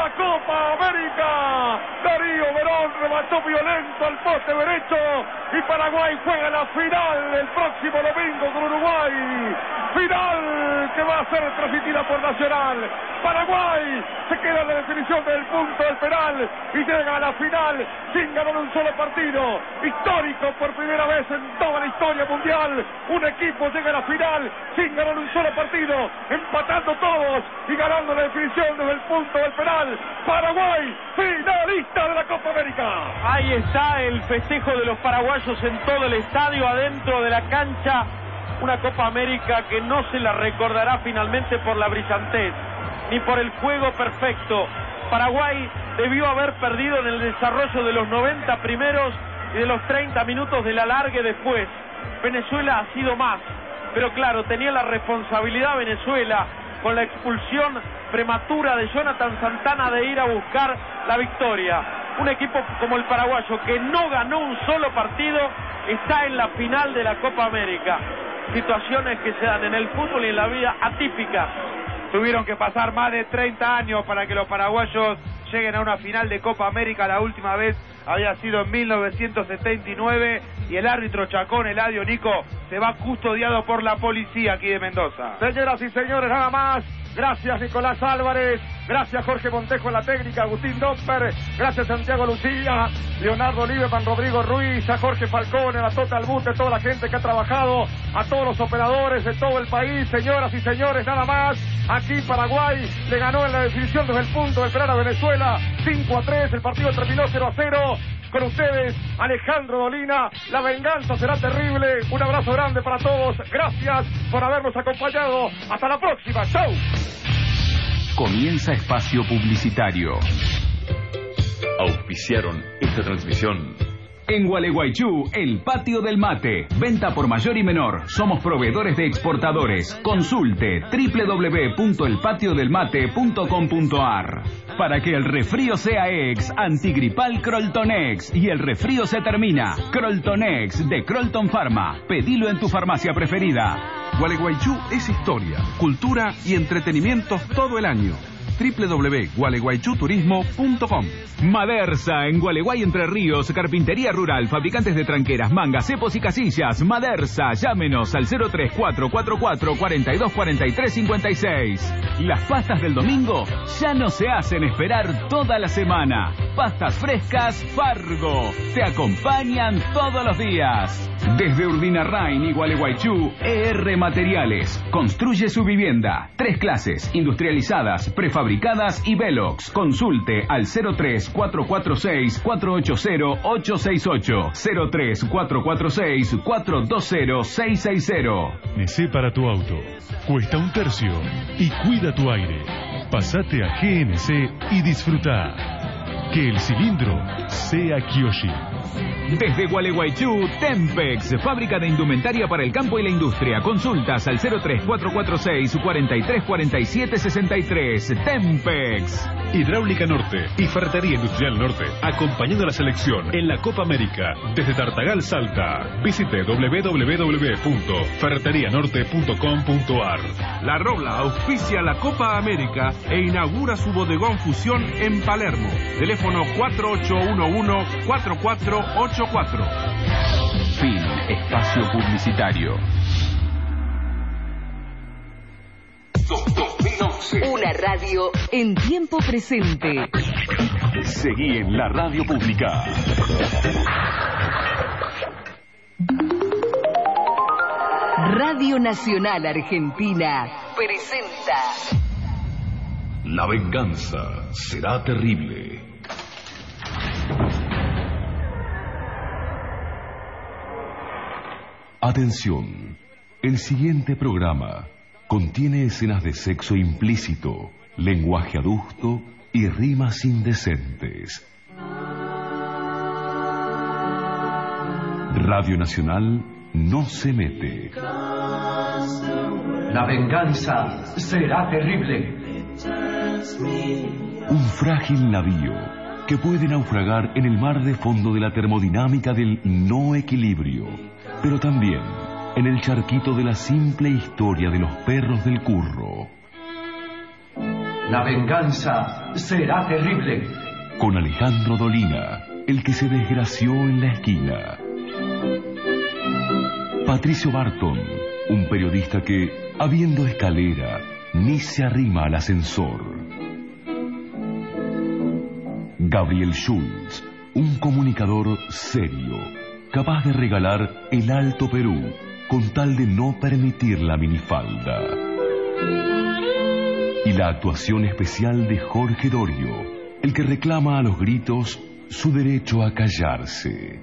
la Copa América. Darío Verón remató violento al poste derecho y Paraguay juega la final el próximo domingo con Uruguay. Final que va a ser transmitida por Nacional. Paraguay se queda en la definición del punto del penal y llega a la final sin ganar un solo partido. Histórico por primera vez en toda la historia mundial. Un equipo llega a la final sin ganar un solo partido, empatando todos y ganando la definición desde el punto del penal. Paraguay, finalista de la Copa América. Ahí está el festejo de los paraguayos en todo el estadio, adentro de la cancha. Una Copa América que no se la recordará finalmente por la brillantez, ni por el juego perfecto. Paraguay debió haber perdido en el desarrollo de los noventa primeros y de los treinta minutos del alargue después. Venezuela ha sido más, pero claro, tenía la responsabilidad Venezuela con la expulsión prematura de Jonathan Santana de ir a buscar la victoria. Un equipo como el paraguayo que no ganó un solo partido está en la final de la Copa América. Situaciones que se dan en el fútbol y en la vida atípicas. Tuvieron que pasar más de treinta años para que los paraguayos lleguen a una final de Copa América. La última vez había sido en mil novecientos setenta y nueve y el árbitro Chacón, Eladio Nico, se va custodiado por la policía aquí de Mendoza. Señoras y señores, nada más. Gracias Nicolás Álvarez, gracias Jorge Montejo en la técnica, Agustín Domper, gracias Santiago Lucía, Leonardo Lieberman, Rodrigo Ruiz, a Jorge Falcone, a la Total Bute, a toda la gente que ha trabajado, a todos los operadores de todo el país. Señoras y señores, nada más. Aquí Paraguay le ganó en la definición desde el punto del penal a Venezuela cinco a tres, el partido terminó cero a cero. Con ustedes, Alejandro Dolina, la venganza será terrible. Un abrazo grande para todos. Gracias por habernos acompañado. Hasta la próxima. ¡Chau! Comienza espacio publicitario. Auspiciaron esta transmisión. En Gualeguaychú, el Patio del Mate. Venta por mayor y menor. Somos proveedores de exportadores. Consulte doble u doble u doble u punto el patio del mate punto com punto a r. Para que el resfrío sea ex, antigripal Croltonex. Y el resfrío se termina. Croltonex de Crolton Pharma. Pedilo en tu farmacia preferida. Gualeguaychú es historia, cultura y entretenimientos todo el año. doble u doble u doble u punto gualeguaychú turismo punto com. Madersa, en Gualeguay, Entre Ríos, carpintería rural, fabricantes de tranqueras, mangas, cepos y casillas. Madersa, llámenos al cero tres cuatro cuatro cuatro, cuatro dos cuatro tres cinco seis. Las pastas del domingo ya no se hacen esperar toda la semana. Pastas frescas Fargo, te acompañan todos los días. Desde Urdinarrain y Gualeguaychú, E R Materiales. Construye su vivienda. Tres clases, industrializadas, prefabricadas y Velox. Consulte al cero tres cuatro cuatro seis, cuatro ocho cero, ocho seis ocho, cero tres cuatro cuatro seis, cuatro dos cero, seis seis cero. Necé para tu auto. Cuesta un tercio y cuida tu aire. Pasate a G N C y disfruta. Que el cilindro sea Kyoshi. Desde Gualeguaychú, Tempex, fábrica de indumentaria para el campo y la industria. Consultas al cero tres cuatro cuatro seis, cuatro tres cuatro siete seis tres. Tempex. Hidráulica Norte y Ferretería Industrial Norte, acompañando a la selección en la Copa América desde Tartagal, Salta. Visite doble u doble u doble u punto ferretería norte punto com punto a r. La Robla auspicia la Copa América e inaugura su bodegón Fusión en Palermo. Teléfono cuatro ocho uno uno, cuatro cuatro ocho cuatro. Fin. Espacio publicitario. Una radio en tiempo presente. Seguí en la radio pública. Radio Nacional Argentina presenta La venganza será terrible. Atención, el siguiente programa contiene escenas de sexo implícito, lenguaje adusto y rimas indecentes. Radio Nacional no se mete. La venganza será terrible. Un frágil navío que puede naufragar en el mar de fondo de la termodinámica del no equilibrio, pero también en el charquito de la simple historia de los perros del curro. La venganza será terrible. Con Alejandro Dolina, el que se desgració en la esquina. Patricio Barton, un periodista que, habiendo escalera, ni se arrima al ascensor. Gabriel Schulz, un comunicador serio, capaz de regalar el Alto Perú con tal de no permitir la minifalda. Y la actuación especial de Jorge Dorio, el que reclama a los gritos su derecho a callarse.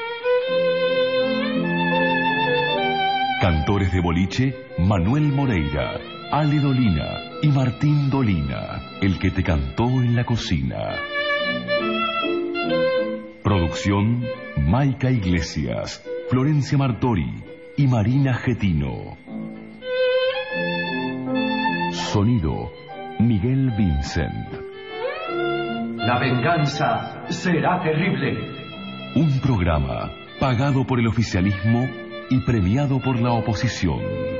Cantores de boliche, Manuel Moreira, Ale Dolina y Martín Dolina, el que te cantó en la cocina. Producción, Maica Iglesias, Florencia Martori y Marina Getino. Sonido, Miguel Vincent. La venganza será terrible. Un programa pagado por el oficialismo y premiado por la oposición.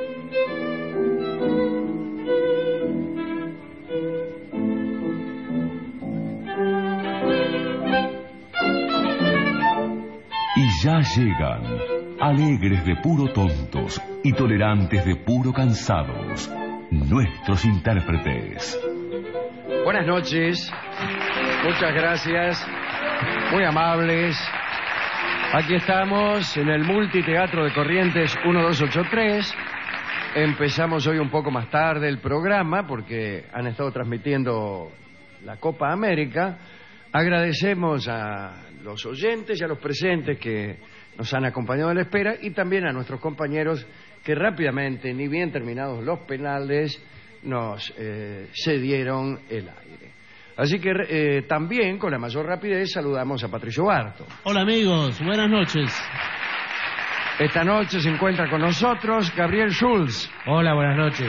Y ya llegan, alegres de puro tontos y tolerantes de puro cansados, nuestros intérpretes. Buenas noches, muchas gracias, muy amables. Aquí estamos en el Multiteatro de Corrientes uno dos ocho tres. Empezamos hoy un poco más tarde el programa porque han estado transmitiendo la Copa América. Agradecemos a los oyentes y a los presentes que nos han acompañado en la espera y también a nuestros compañeros que rápidamente, ni bien terminados los penales, nos eh, cedieron el aire. Así que eh, también, con la mayor rapidez, saludamos a Patricio Barton. Hola amigos, buenas noches. Esta noche se encuentra con nosotros Gabriel Schulz. Hola, buenas noches.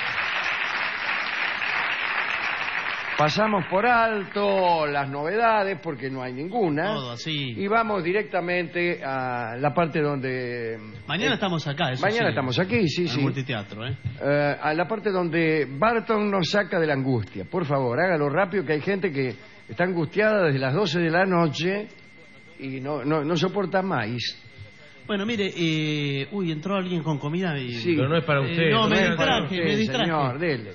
Pasamos por alto las novedades porque no hay ninguna. Todo así. Y vamos directamente a la parte donde... Mañana eh, estamos acá, eso Mañana sí, estamos aquí, sí, en sí. el multiteatro, ¿eh? Eh, a la parte donde Barton nos saca de la angustia. Por favor, hágalo rápido, que hay gente que está angustiada desde las doce de la noche y no, no, no soporta más. Bueno, mire, eh... uy, entró alguien con comida y... Sí. Pero no es para usted. Eh, no, no me es para distraje, usted, me distraje. Señor, dele.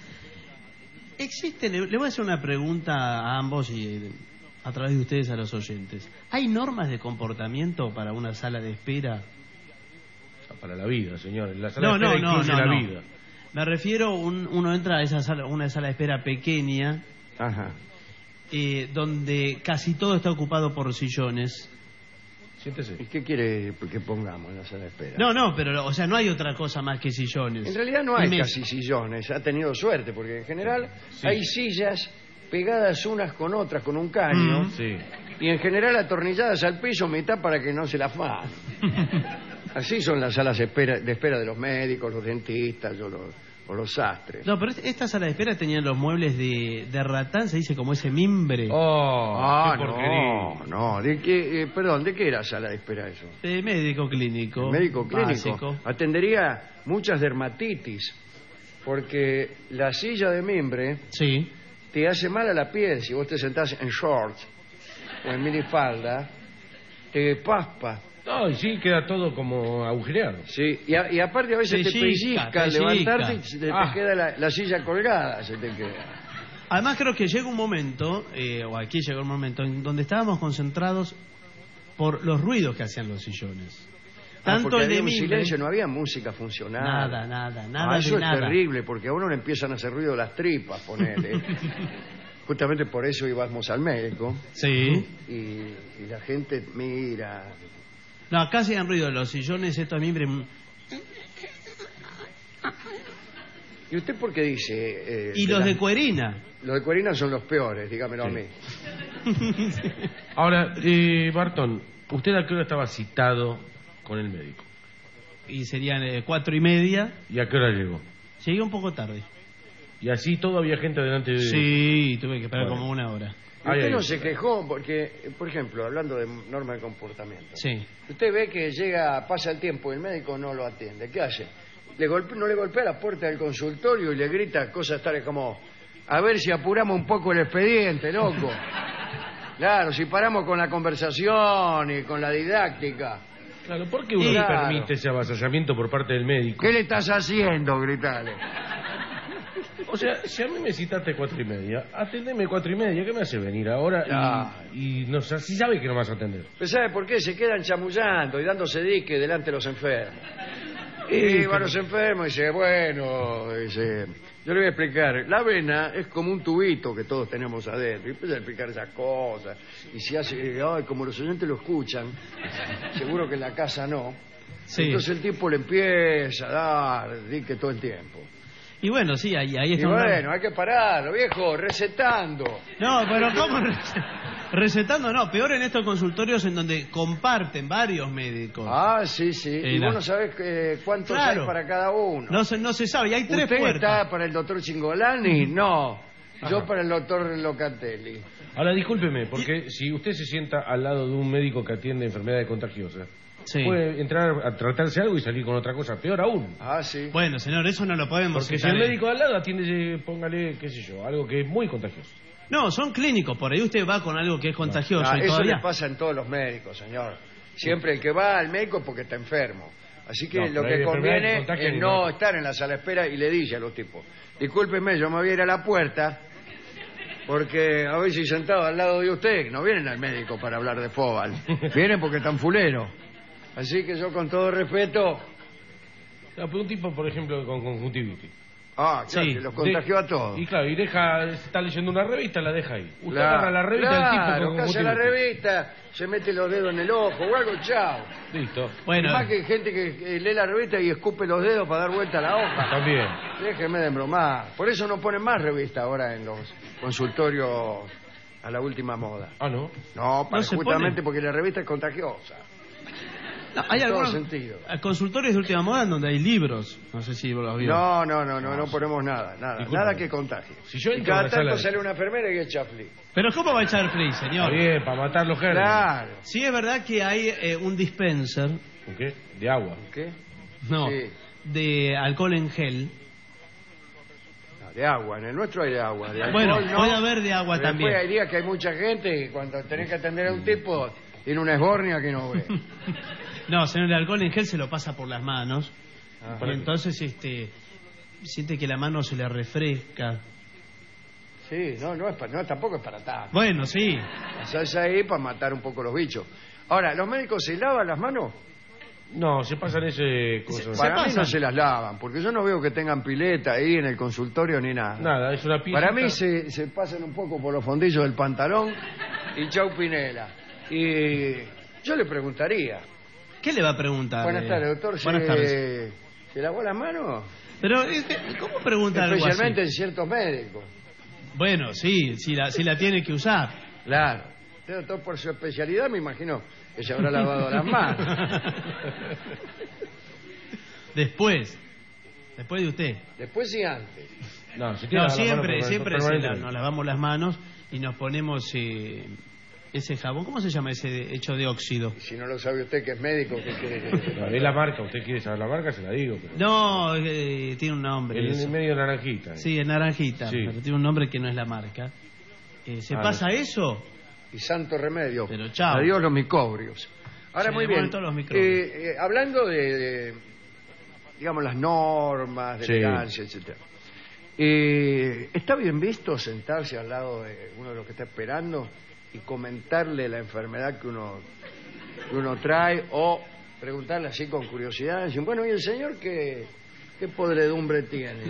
Existe, le, le voy a hacer una pregunta a ambos y eh, a través de ustedes a los oyentes. ¿Hay normas de comportamiento para una sala de espera? Para la vida, señor. La sala No, de espera no, no, incluye no, la no. vida. Me refiero, un, uno entra a esa sala, una sala de espera pequeña, Ajá. Eh, donde casi todo está ocupado por sillones. Siéntese. ¿Y qué quiere que pongamos en la sala de espera? No, no, pero, o sea, no hay otra cosa más que sillones. En realidad no hay Y me- casi sillones, ha tenido suerte, porque en general Sí. hay sillas pegadas unas con otras con un caño, Mm. Sí. y en general atornilladas al piso mitad para que no se la fanen. Así son las salas de espera, de espera de los médicos, los dentistas o los, o los sastres. No, pero esta sala de espera tenía los muebles de, de ratán, se dice como ese mimbre. Oh, ah, qué porquería. no, no, ¿de qué, eh, perdón, ¿de qué era sala de espera eso? De médico clínico. El médico clínico básico. atendería muchas dermatitis, porque la silla de mimbre Sí. te hace mal a la piel si vos te sentás en shorts o en minifalda, te paspa. No, y sí, queda todo como agujereado. Sí, y, a- y aparte a veces te Pellizca, pellizca al pellizca. levantarte y se te, te Ah. queda la, la silla colgada, se te queda. Además creo que llega un momento, eh, o aquí llegó un momento, en donde estábamos concentrados por los ruidos que hacían los sillones. Ah, Tanto porque el de había un mimbre... silencio, no había música funcional. Nada, nada, nada Ah, eso de es nada. terrible, porque a uno le empiezan a hacer ruido las tripas, ponele. Justamente por eso íbamos al médico. Sí. Y, y la gente mira. No, acá hacían ruido los sillones, estos mimbres... ¿Y usted por qué dice? eh, Y que los las- de cuerina. Los de Cuerina son los peores, dígamelo a mí. Ahora, eh, Barton, ¿usted a qué hora estaba citado con el médico? Y serían eh, cuatro y media. ¿Y a qué hora llegó? Llegué un poco tarde. Y así todo había gente delante de... Sí, tuve que esperar Bueno. como una hora. Y usted no se quejó porque, eh, por ejemplo, hablando de norma de comportamiento. Sí. Usted ve que llega, pasa el tiempo y el médico no lo atiende. ¿Qué hace? Le golpe- no le golpea la puerta del consultorio y le grita cosas tales como: A ver si apuramos un poco el expediente, loco. Claro, si paramos con la conversación y con la didáctica. Claro, ¿por qué uno Claro. permite ese avasallamiento por parte del médico? ¿Qué le estás haciendo? Gritale. O sea, si a mí me citaste cuatro y media, atendeme cuatro y media, ¿qué me hace venir ahora? Ya. Y, y no sé, si sabes que no me vas a atender. ¿Pero sabe por qué? Se quedan chamullando y dándose dique delante de los enfermos. Y Eh, van pero- los enfermos y dice, bueno, dice, yo le voy a explicar. La vena es como un tubito que todos tenemos adentro. Y empieza a explicar esas cosas. Y si hace, ay, como los oyentes lo escuchan, seguro que en la casa no. Sí. Entonces el tipo le empieza a dar dique todo el tiempo. Y bueno, sí, ahí, ahí Y está. un- bueno, hay que pararlo, viejo, recetando. No, pero ¿cómo? rece- Recetando, no. Peor en estos consultorios en donde comparten varios médicos. Ah, sí, sí. Eh, y la- vos no sabés eh, cuántos Claro. hay para cada uno. No se, no se sabe, y hay tres ¿Usted puertas. está para el doctor Chingolani? No. Yo para el doctor Locatelli. Ahora, discúlpeme, porque si usted se sienta al lado de un médico que atiende enfermedades contagiosas, Sí. puede entrar a tratarse algo y salir con otra cosa, peor aún. Ah, sí. Bueno, señor, eso no lo podemos Porque si citar, el eh. médico de al lado atiende, póngale, qué sé yo, algo que es muy contagioso. No, son clínicos, por ahí usted va con algo que es contagioso. Ah, y eso todavía... le pasa en todos los médicos, señor. Siempre el que va al médico es porque está enfermo. Así que No, lo pero hay que enfermedades que conviene contagian es y no no. estar en la sala de espera y le dice a los tipos, discúlpeme, yo me voy a ir a la puerta porque a ver si sentado al lado de usted, no vienen al médico para hablar de Fobal, vienen porque están fuleros. Así que yo con todo respeto... No, pero un tipo, por ejemplo, con conjuntivitis. Ah, claro, Sí, que los contagió de- a todos. Y claro, y deja, está leyendo una revista, la deja ahí. Usted Claro, agarra la revista del tipo claro, con que hace la conjuntivitis. revista, se mete los dedos en el ojo o algo, chao. Listo. Bueno, Y más que hay gente que eh, lee la revista y escupe los dedos para dar vuelta a la hoja. También. Déjeme de embromar. Por eso no ponen más revista ahora en los consultorios a la última moda. Ah, ¿no? No, para- se justamente ponen. porque la revista es contagiosa. no, hay en todo algunos sentido. eh, consultorios de última moda en donde hay libros. No sé si los vio. No, no, no, no, no ponemos nada, nada, Disculpe. nada que contagie. Si yo y entro a cada la tanto sala de- sale una enfermera y echa fli. Pero ¿cómo va a echar free, señor? Está bien, para matar los gérmenes. Claro. Sí es verdad que hay eh, un dispenser, ¿Con qué? De agua. ¿Qué? no, Sí. de alcohol en gel. No, de agua, en el nuestro hay de agua. De Bueno, alcohol, no. puede haber de agua Pero también. Después hay días que hay mucha gente y cuando tenés que atender a un tipo, tiene una esbornia que no ve. No, señor, el alcohol en gel se lo pasa por las manos. Ah. Y entonces este siente que la mano se le refresca. Sí, no, no, es pa- no, tampoco es para tanto. Bueno, sí. La salsa ahí para matar un poco los bichos. Ahora, ¿los médicos se lavan las manos? No, se pasan ese cosa. Para mí pasan. no se las lavan, porque yo no veo que tengan pileta ahí en el consultorio ni nada. Nada, es una pieza. Para mí se, se pasan un poco por los fondillos del pantalón y chau Pinela. Y yo le preguntaría. ¿Qué le va a preguntar? Buenas eh? tardes, doctor. Buenas ¿Se, tardes. ¿se lavó las manos? Pero, eh, ¿cómo pregunta algo así? Especialmente en ciertos médicos. Bueno, sí, si la, si la tiene que usar. Claro. Usted, doctor, por su especialidad, me imagino que se habrá lavado las manos. Después. Después de usted. Después y antes. No, se tiene No, que lavar las siempre, manos siempre se la- permanentemente. nos lavamos las manos y nos ponemos eh, ese jabón. ¿Cómo se llama ese de- hecho de óxido? Si no lo sabe usted que es médico, ¿qué quiere que No, es la marca, usted quiere saber la marca, se la digo. Pero... No, eh, tiene un nombre. El, eso. medio naranjita. Sí, es naranjita, Sí. pero tiene un nombre que no es la marca. Eh, ¿Se Ah, pasa no. eso? Y santo remedio. Pero chao. Adiós los microbios. Ahora, Se muy le mueven bien. todos los microbios. Eh, eh, hablando de, de, digamos, las normas, de Sí. elegancia, etcétera. Eh, ¿Está bien visto sentarse al lado de uno de los que está esperando y comentarle la enfermedad que uno, que uno trae o preguntarle así con curiosidad? Decir, bueno, ¿y el señor qué, qué podredumbre tiene?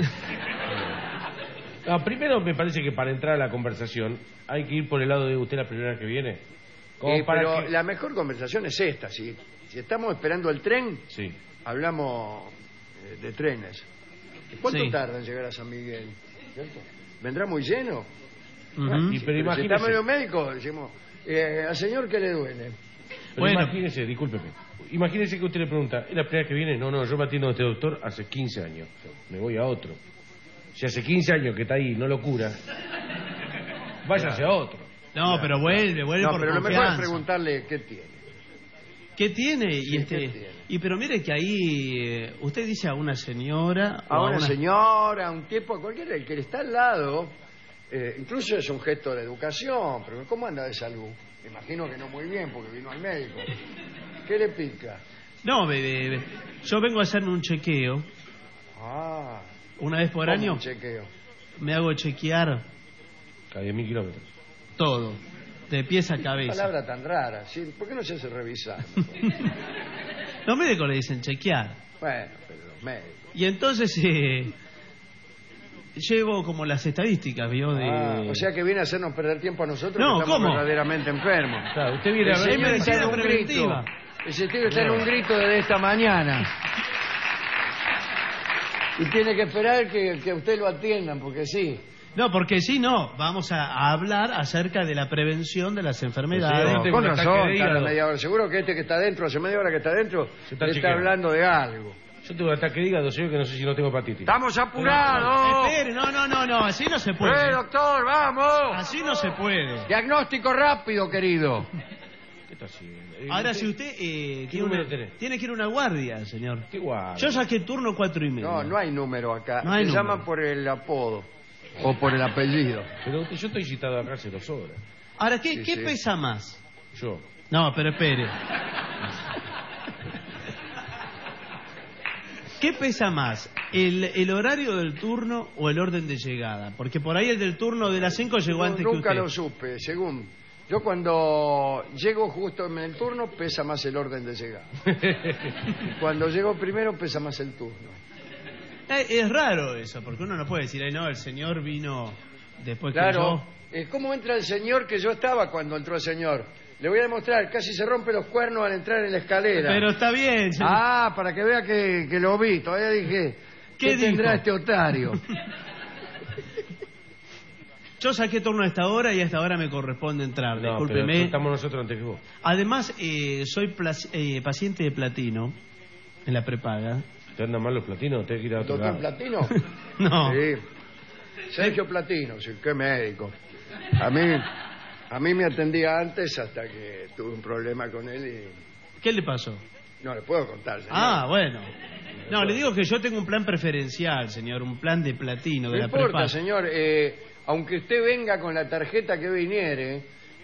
No, primero me parece que para entrar a la conversación hay que ir por el lado de usted la primera vez que viene. Como Eh, para pero que- la mejor conversación es esta. Si, si estamos esperando el tren, Sí. hablamos eh, de trenes. ¿Cuánto Sí. tarda en llegar a San Miguel? ¿Cierto? ¿Vendrá muy lleno? Ujú. Y pero Pero si imagínese, estamos en los médicos, decimos, eh, al señor que le duele. pero Bueno. imagínese, discúlpeme. Imagínese que usted le pregunta, ¿es la primera vez que viene? No, no, yo me atiendo a este doctor hace quince años. Me voy a otro. Si hace quince años que está ahí, no lo cura, váyase a otro. No, pero vuelve, vuelve No, por pero lo mejor es confianza. preguntarle qué tiene. ¿Qué tiene? Y, Sí, este, ¿qué tiene? y pero mire que ahí eh, usted dice a una señora o A una señora, a un tipo, a cualquiera, el que le está al lado, Eh, incluso es un gesto de educación, pero ¿cómo anda de salud? Me imagino que no muy bien, porque vino al médico. ¿Qué le pica? No, bebé, yo vengo a hacerme un chequeo. Ah. Una vez por ¿Cómo año un chequeo? me hago chequear Cada diez mil kilómetros. todo, de pies a Qué cabeza. palabra tan rara, ¿sí? ¿Por qué no se hace revisar? Los médicos le dicen chequear. Bueno, pero los médicos. Y entonces eh, llevo como las estadísticas, ¿vio? De... Ah, o sea que viene a hacernos perder tiempo a nosotros, No, que estamos ¿cómo? verdaderamente enfermos. Claro, usted viene El a ver... señor está en un grito. preventiva. El señor está en un grito desde esta mañana. Y tiene que esperar que, que a usted lo atiendan, porque sí. No, porque si no, vamos a, a hablar acerca de la prevención de las enfermedades. Sí, No, tengo con un ataque razón, de tarda hígado. media hora. Seguro que este que está dentro, hace media hora que está dentro, Se está le está chequeando. hablando de algo. Yo tengo un ataque de hígado, señor, que no sé si no tengo hepatitis. ¡Estamos apurados! Espere, no, no, no, no, así no se puede. ¡Eh, doctor, vamos! Así no se puede. Diagnóstico rápido, querido. ¿Qué está haciendo? Ahora, si usted eh, ¿Qué tiene, número una- tenés? tiene que ir a una guardia, señor. Qué guay. Yo saqué turno cuatro y medio. No, no hay número acá. No hay Se número. llaman por el apodo o por el apellido. Pero usted- yo estoy citado acá hace dos horas. Ahora, ¿qué, Sí, ¿qué sí. pesa más? Yo. No, pero espere. ¿Qué pesa más? ¿El, ¿El horario del turno o el orden de llegada? Porque por ahí el del turno de las cinco llegó No, antes nunca que lo usted. supe, según. Yo cuando llego justo en el turno pesa más el orden de llegada. Cuando llego primero pesa más el turno. Eh, es raro eso, porque uno no puede decir, ay no, el señor vino después Claro, que eh, ¿cómo entra el señor que yo estaba cuando entró el señor? Le voy a demostrar, casi se rompe los cuernos al entrar en la yo. escalera. Pero está bien, señor. Ah, para que vea que, que lo vi. Todavía dije, ¿qué, ¿Qué tendrá dijo? este otario? Yo saqué turno a esta hora y a esta hora me corresponde entrar, No, discúlpeme. pero estamos nosotros antes que vos. Además, eh, soy plas- eh, paciente de platino en la prepaga. ¿Te andan mal los platinos? Tenés que ir a otro ¿Doctor lado. Platino? No. Sí. Sergio Platino, sí, qué médico. A mí, a mí me atendía antes hasta que tuve un problema con él y... ¿Qué le pasó? No le puedo contar, señor. Ah, bueno. No, le digo que yo tengo un plan preferencial, señor, un plan de platino No de la importa, prepaga. señor. Eh, aunque usted venga con la tarjeta que viniere,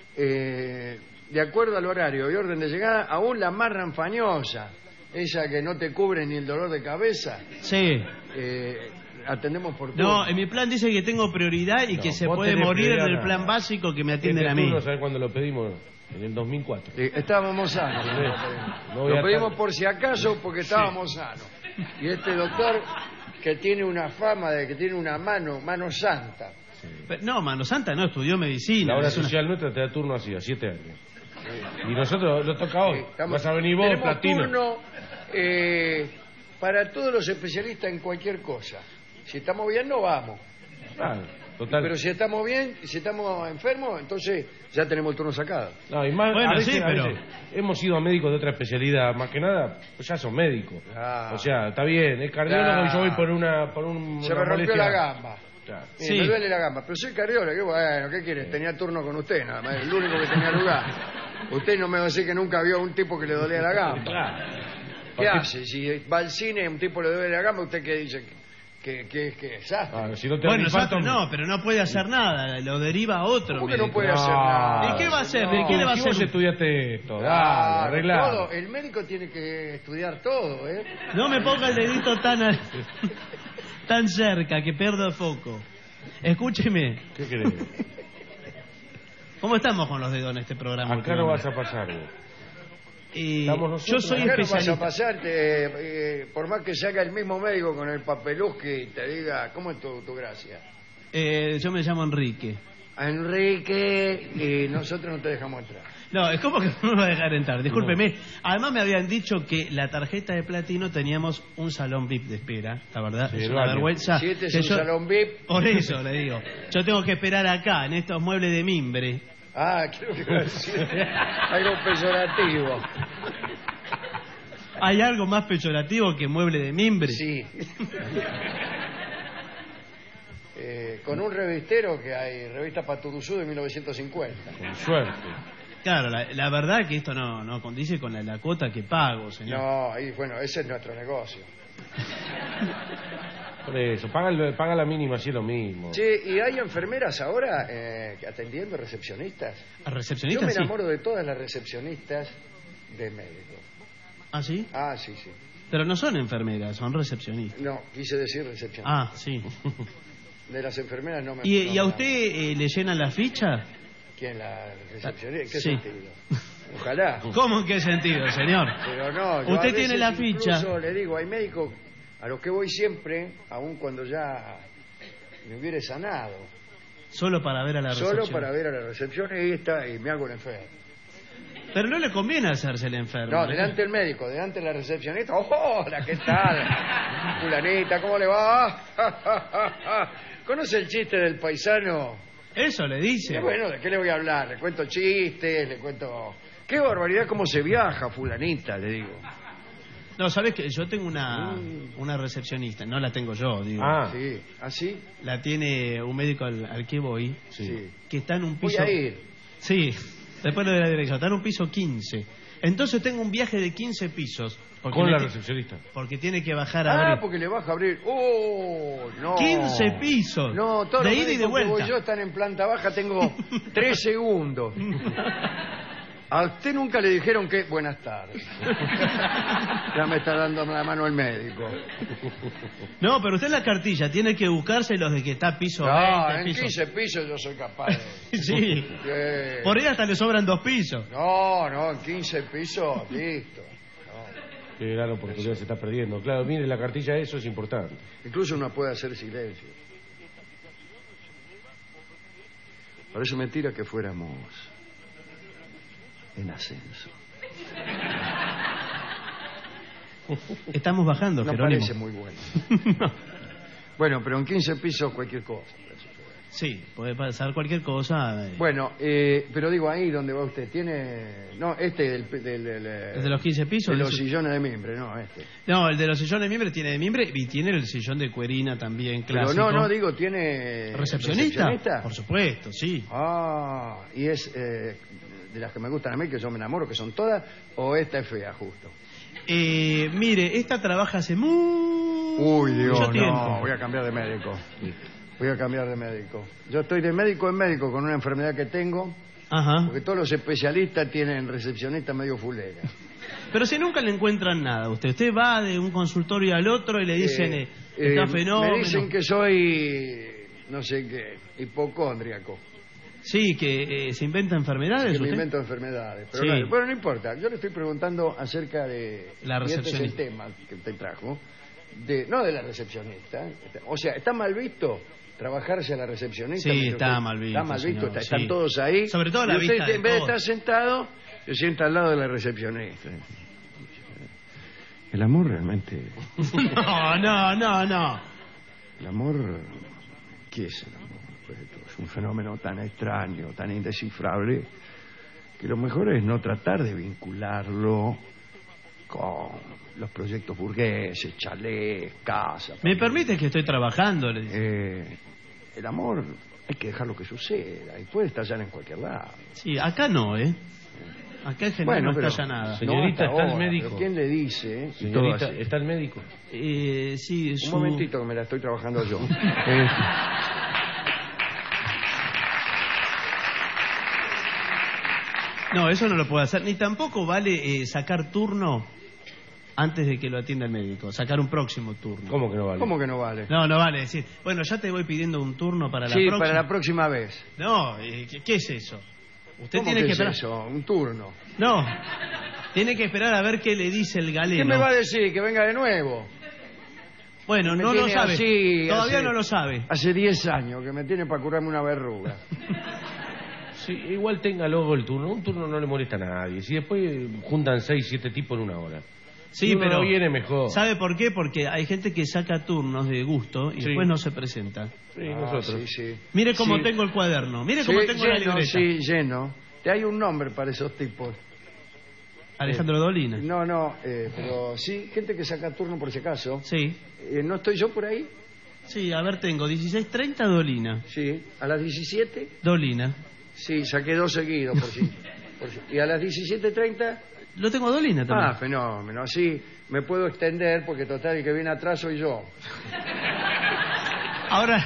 eh, de acuerdo al horario y orden de llegada, aún la más ranfañosa, esa que no te cubre ni el dolor de cabeza, Sí. eh, atendemos por turno. No, en mi plan dice que tengo prioridad y No, que se vos puede tenés morir prioridad, del no. plan básico que me atienden Este a mí. turno, ¿sabés cuándo lo pedimos? En el dos mil cuatro. Eh, estábamos sanos. Sí. ¿no? No voy Lo a pedimos estar- por si acaso porque estábamos sanos. Y este doctor que tiene una fama de que tiene una mano, mano santa. Pero- no, Mano Santa no, estudió medicina. La hora es una- social nuestra te da turno así, a siete años. Y nosotros lo toca hoy. Eh, estamos- Vas a venir vos, tenemos platino. turno eh, para todos los especialistas en cualquier cosa. Si estamos bien, no vamos. Ah, total. Pero si estamos bien, si estamos enfermos, entonces ya tenemos el turno sacado. No, y más, Bueno, a veces, sí, a pero- veces hemos ido a médicos de otra especialidad, más que nada, pues ya son médicos. Ah. O sea, está bien, es cardiólogo Claro. y yo voy por una por un Se una me rompió molestia. la gamba. Claro. Eh, Sí. Me duele la gamba, pero soy cardiólogo. Qué bueno, ¿qué quiere? Tenía turno con usted, nada más. El único que tenía lugar. Usted no me va a decir que nunca vio a un tipo que le dolía la gamba. Claro. ¿Qué hace? Si va al cine y un tipo le duele la gamba, ¿usted qué dice? Que, que, que, que es sastre. Ah, si no te da Bueno, un infarto, Sastre no, pero no puede hacer nada, lo deriva a otro. ¿Cómo que no médico. puede hacer nada? ¿Y qué va a hacer? No. ¿De qué le va a Si hacer? vos estudiaste esto, dale, Claro, arreglá. todo. El médico tiene que estudiar todo, ¿eh? No me ponga el dedito tan, a- tan cerca que pierdo el foco. Escúcheme, ¿Qué querés? ¿cómo estamos con los dedos en este programa? Acá no vas a pasar vos. Eh, Estamos yo nosotros. soy Acá no vas a especialista. pasarte, eh, por más que salga el mismo médico con el papeluz que te diga, ¿cómo es tu, tu gracia? Eh, yo me llamo Enrique. Enrique, y nosotros no te dejamos entrar. No, es como que no me va a dejar entrar, discúlpeme. Además me habían dicho que la tarjeta de platino teníamos un salón V I P de espera, la verdad, Sí, es el una baño. vergüenza. Si este es que un yo- salón V I P... Por eso le digo, yo tengo que esperar acá, en estos muebles de mimbre. Ah, creo que iba a decir algo peyorativo. ¿Hay algo más peyorativo que mueble de mimbre? Sí. Eh, con un revistero que hay, revista Paturuzú de mil novecientos cincuenta. Con suerte. Claro, la, la verdad que esto no, no condice con la, la cuota que pago, señor. No, ahí, bueno, ese es nuestro negocio. Por eso, paga, paga la mínima, así es lo mismo. Sí, ¿y hay enfermeras ahora eh, atendiendo recepcionistas? ¿A recepcionistas? Yo me sí. enamoro de todas las recepcionistas de médico. ¿Ah, sí? Ah, sí, sí. Pero no son enfermeras, son recepcionistas. No, quise decir recepcionistas. Ah, sí. De las enfermeras no me... ¿Y, no ¿y a me- usted eh, le llenan la ficha? ¿Quién, la recepcionista? ¿En qué Sí. sentido? Ojalá. ¿Cómo en qué sentido, señor? Pero no, yo a Usted veces tiene la ficha. Incluso le digo, hay médicos a los que voy siempre, aun cuando ya me hubiere sanado. Solo para ver a la recepción. Solo para ver a la recepcionista y me hago el enfermo. Pero no le conviene hacerse el enfermo. No, delante del médico, delante de la recepcionista. ¡Oh, hola, qué tal! Fulanita, ¿cómo le va? ¿Conoce el chiste del paisano? Eso le dice. Y bueno, ¿de qué le voy a hablar? Le cuento chistes, le cuento... ¡Qué barbaridad cómo se viaja, fulanita! Le digo. No, ¿sabes qué? Yo tengo una, una recepcionista. No la tengo yo, digo. Ah. Sí. ¿Ah, sí? La tiene un médico al, al que voy. Sí. Que está en un Voy piso... a ir. Sí, después de la dirección. Está en un piso quince. Entonces tengo un viaje de quince pisos. porque Con me la ti- recepcionista. Porque tiene que bajar a Ah, abrir. porque le baja a abrir. ¡Oh, no! quince pisos. No, todos de los ida y de médicos que vuelta. voy yo están en planta baja, tengo tres segundos. A usted nunca le dijeron que... Buenas tardes. Ya me está dando la mano el médico. No, pero usted en la cartilla tiene que buscarse los de que está piso No, veinte, en piso... quince pisos yo soy capaz de... Sí. Sí. Por ahí hasta le sobran dos pisos. No, no, en quince pisos, listo. Qué gran oportunidad se está perdiendo. Claro, mire, la cartilla, eso es importante. Incluso uno puede hacer silencio. Parece mentira que fuéramos en ascenso. Estamos bajando, No Jerónimo. parece muy bueno. Bueno, pero en quince pisos cualquier cosa. Sí, puede pasar cualquier cosa. eh. Bueno, eh, pero digo, ahí donde va usted, tiene... No, este del... del, del, ¿El de los quince pisos? De ¿El los de su- sillones de mimbre, no, este. No, el de los sillones de mimbre tiene de mimbre y tiene el sillón de cuerina también clásico. Pero no, no, digo, tiene... ¿Recepcionista? Por supuesto, sí. Ah, y es eh, de las que me gustan a mí, que yo me enamoro, que son todas, o esta es fea, justo. Eh, mire, esta trabaja hace mucho Uy, Dios, tiempo. no, voy a cambiar de médico. Voy a cambiar de médico. Yo estoy de médico en médico con una enfermedad que tengo, Ajá. porque todos los especialistas tienen recepcionista medio fulera. Pero si nunca le encuentran nada, usted usted va de un consultorio al otro y le dicen, Eh, eh, está eh, fenómeno. Me dicen que soy, no sé qué, hipocondriaco. Sí, que eh, se inventa enfermedades. Que me ¿usted? invento enfermedades. Pero Sí. no, bueno, no importa. Yo le estoy preguntando acerca de... La y este es el recepcionista. tema que te trajo. De, no de la recepcionista. O sea, ¿está mal visto trabajarse a la recepcionista? Sí, Me dice está usted. mal visto, Está mal visto. señor, está- sí. Están todos ahí. Sobre todo la y usted, vista de en vez de todos. estar sentado, se sienta al lado de la recepcionista. El amor realmente... No, no, no, no. El amor... ¿Qué es el amor? Pues esto es un fenómeno tan extraño, tan indescifrable, que lo mejor es no tratar de vincularlo con los proyectos burgueses, chalés, casas. ¿Me permite que estoy trabajando? Le dice. Eh, el amor hay que dejarlo que suceda y puede estallar en cualquier lado. Sí, acá no, ¿eh? Acá en general no pero- estalla nada. Señorita, no hasta ¿está el ahora, médico? pero ¿quién le dice? Y todo Señorita, así. ¿está el médico? Eh, sí, Un su... momentito que me la estoy trabajando yo. Eh, No, eso no lo puede hacer. Ni tampoco vale eh, sacar turno antes de que lo atienda el médico. Sacar un próximo turno. ¿Cómo que no vale? ¿Cómo que no vale? No, no vale decir, bueno, ya te voy pidiendo un turno para la sí, próxima. para la próxima vez. No, eh, ¿qué, qué es eso? Usted ¿Cómo tiene que que es esperar. eso? Un turno. No, tiene que esperar a ver qué le dice el galeno. ¿Qué me va a decir? Que venga de nuevo. Bueno, Me no lo tiene sabe. así, Todavía hace- no lo sabe. Hace diez años que me tiene para curarme una verruga. Sí, igual tenga luego el turno. Un turno no le molesta a nadie. Si después juntan seis, siete tipos en una hora. Sí, Si uno pero no viene mejor. ¿sabe por qué? Porque hay gente que saca turnos de gusto y Sí. después no se presenta. Sí, Ah, nosotros. sí, sí. Mire cómo Sí. tengo el cuaderno. Mire Sí, cómo tengo la lleno, libreta. sí, lleno. Te hay un nombre para esos tipos. Alejandro Dolina. No, no, eh, pero sí, gente que saca turno por si acaso. Sí. Eh, ¿No estoy yo por ahí? Sí, a ver, tengo dieciséis treinta Dolina. Sí. ¿A las diecisiete? Dolina. Sí, saqué dos seguidos por si. por si- ¿Y a las diecisiete treinta? Lo tengo a Dolina también. Ah, fenómeno. Así me puedo extender porque total el que viene atrás soy yo. Ahora,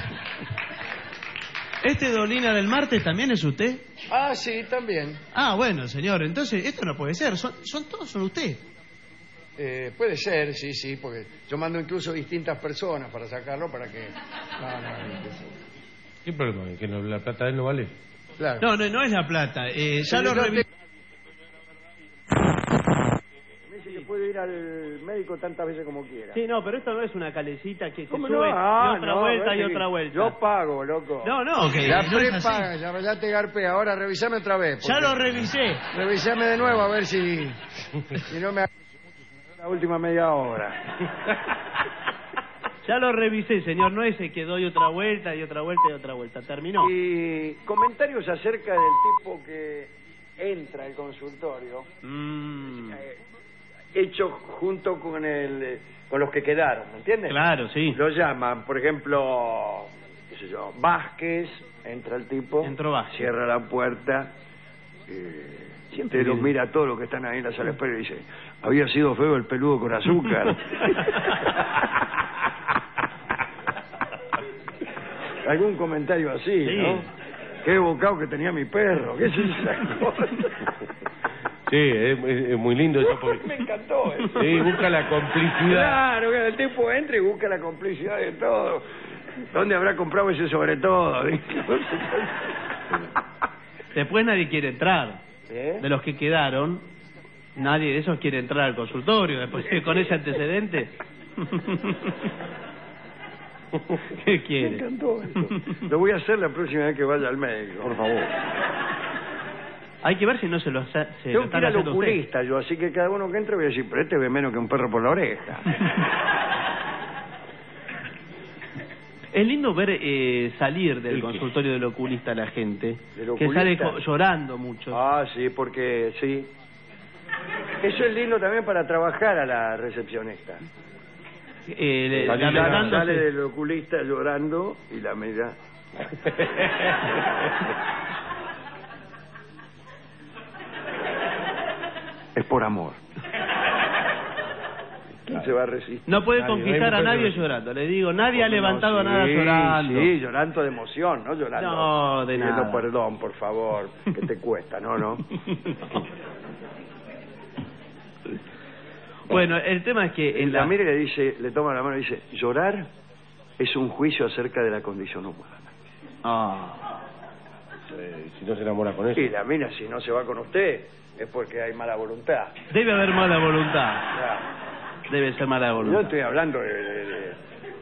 ¿este Dolina del martes también es usted? Ah, sí, también. Ah, bueno, señor, entonces esto no puede ser, son, son todos son usted. Eh, puede ser, sí, sí, porque yo mando incluso distintas personas para sacarlo para que... No, no, no, ¿Qué problema? ¿Que no, la plata de él no vale? Claro. No, no, no es la plata, eh, ya Sí, lo yo revisé. Me dice que puede ir al médico tantas veces como quiera. Sí, no, pero esto no es una calecita que se ¿Cómo sube no? Ah, y otra no, vuelta y ves que otra vuelta. Yo pago, loco. No, no, que Ya no es así. prepaga, ya, ya te garpé. Ahora revisame otra vez. Ya porque- lo revisé. Revisame de nuevo a ver si... si no me... la última media hora. Ya lo revisé, señor, no es el que doy otra vuelta y otra vuelta y otra vuelta. ¿Terminó? Y comentarios acerca del tipo que entra al consultorio, Mm, eh, hecho junto con el eh, con los que quedaron, ¿me entiendes? claro, sí. Lo llaman, por ejemplo, qué sé yo, Vázquez, entra el tipo, Entró Vázquez. cierra la puerta, eh, siempre los mira a todos los que están ahí en la sala de espera y dice, había sido feo el peludo con azúcar. Algún comentario así, Sí. ¿no? Qué bocado que tenía mi perro, qué es esa cosa. Sí, es, es- es muy lindo eso porque... Me encantó eso. Sí, busca la complicidad. Claro, que el tipo entra y busca la complicidad de todo. ¿Dónde habrá comprado ese sobre todo? Después nadie quiere entrar. ¿Eh? De los que quedaron, nadie de esos quiere entrar al consultorio. Después con ese antecedente. ¿Qué Me quiere? encantó eso. Lo voy a hacer la próxima vez que vaya al médico. Por favor. Hay que ver si no se lo, hace- se lo Tengo que están ir al haciendo usted. oculista yo, así que cada uno que entre voy a decir, pero este ve menos que un perro por la oreja. Es lindo ver eh, salir del ¿El qué? consultorio del oculista a la gente. ¿Del Que sale oculista? jo- llorando mucho. Ah, sí, porque sí. Eso es lindo también para trabajar a la recepcionista. Eh, le- Sale, lamentándose. sale del oculista llorando y la mira. Es por amor. ¿Quién se va a resistir? No puede Nadie, conquistar no a hay nadie mujer- llorando. Le digo, nadie ha levantado No, nada sí, llorando. Sí, llorando de emoción, no llorando. No, de pidiendo nada. perdón, por favor, que te cuesta, no, no. Bueno, el tema es que en La la... mira y le dice, le toma la mano y dice, llorar es un juicio acerca de la condición humana. Ah. Eh, si no se enamora con eso. Y la mina, si no se va con usted, es porque hay mala voluntad. Debe haber mala voluntad. Claro. Debe ser mala Yo voluntad. estoy hablando de, de- de-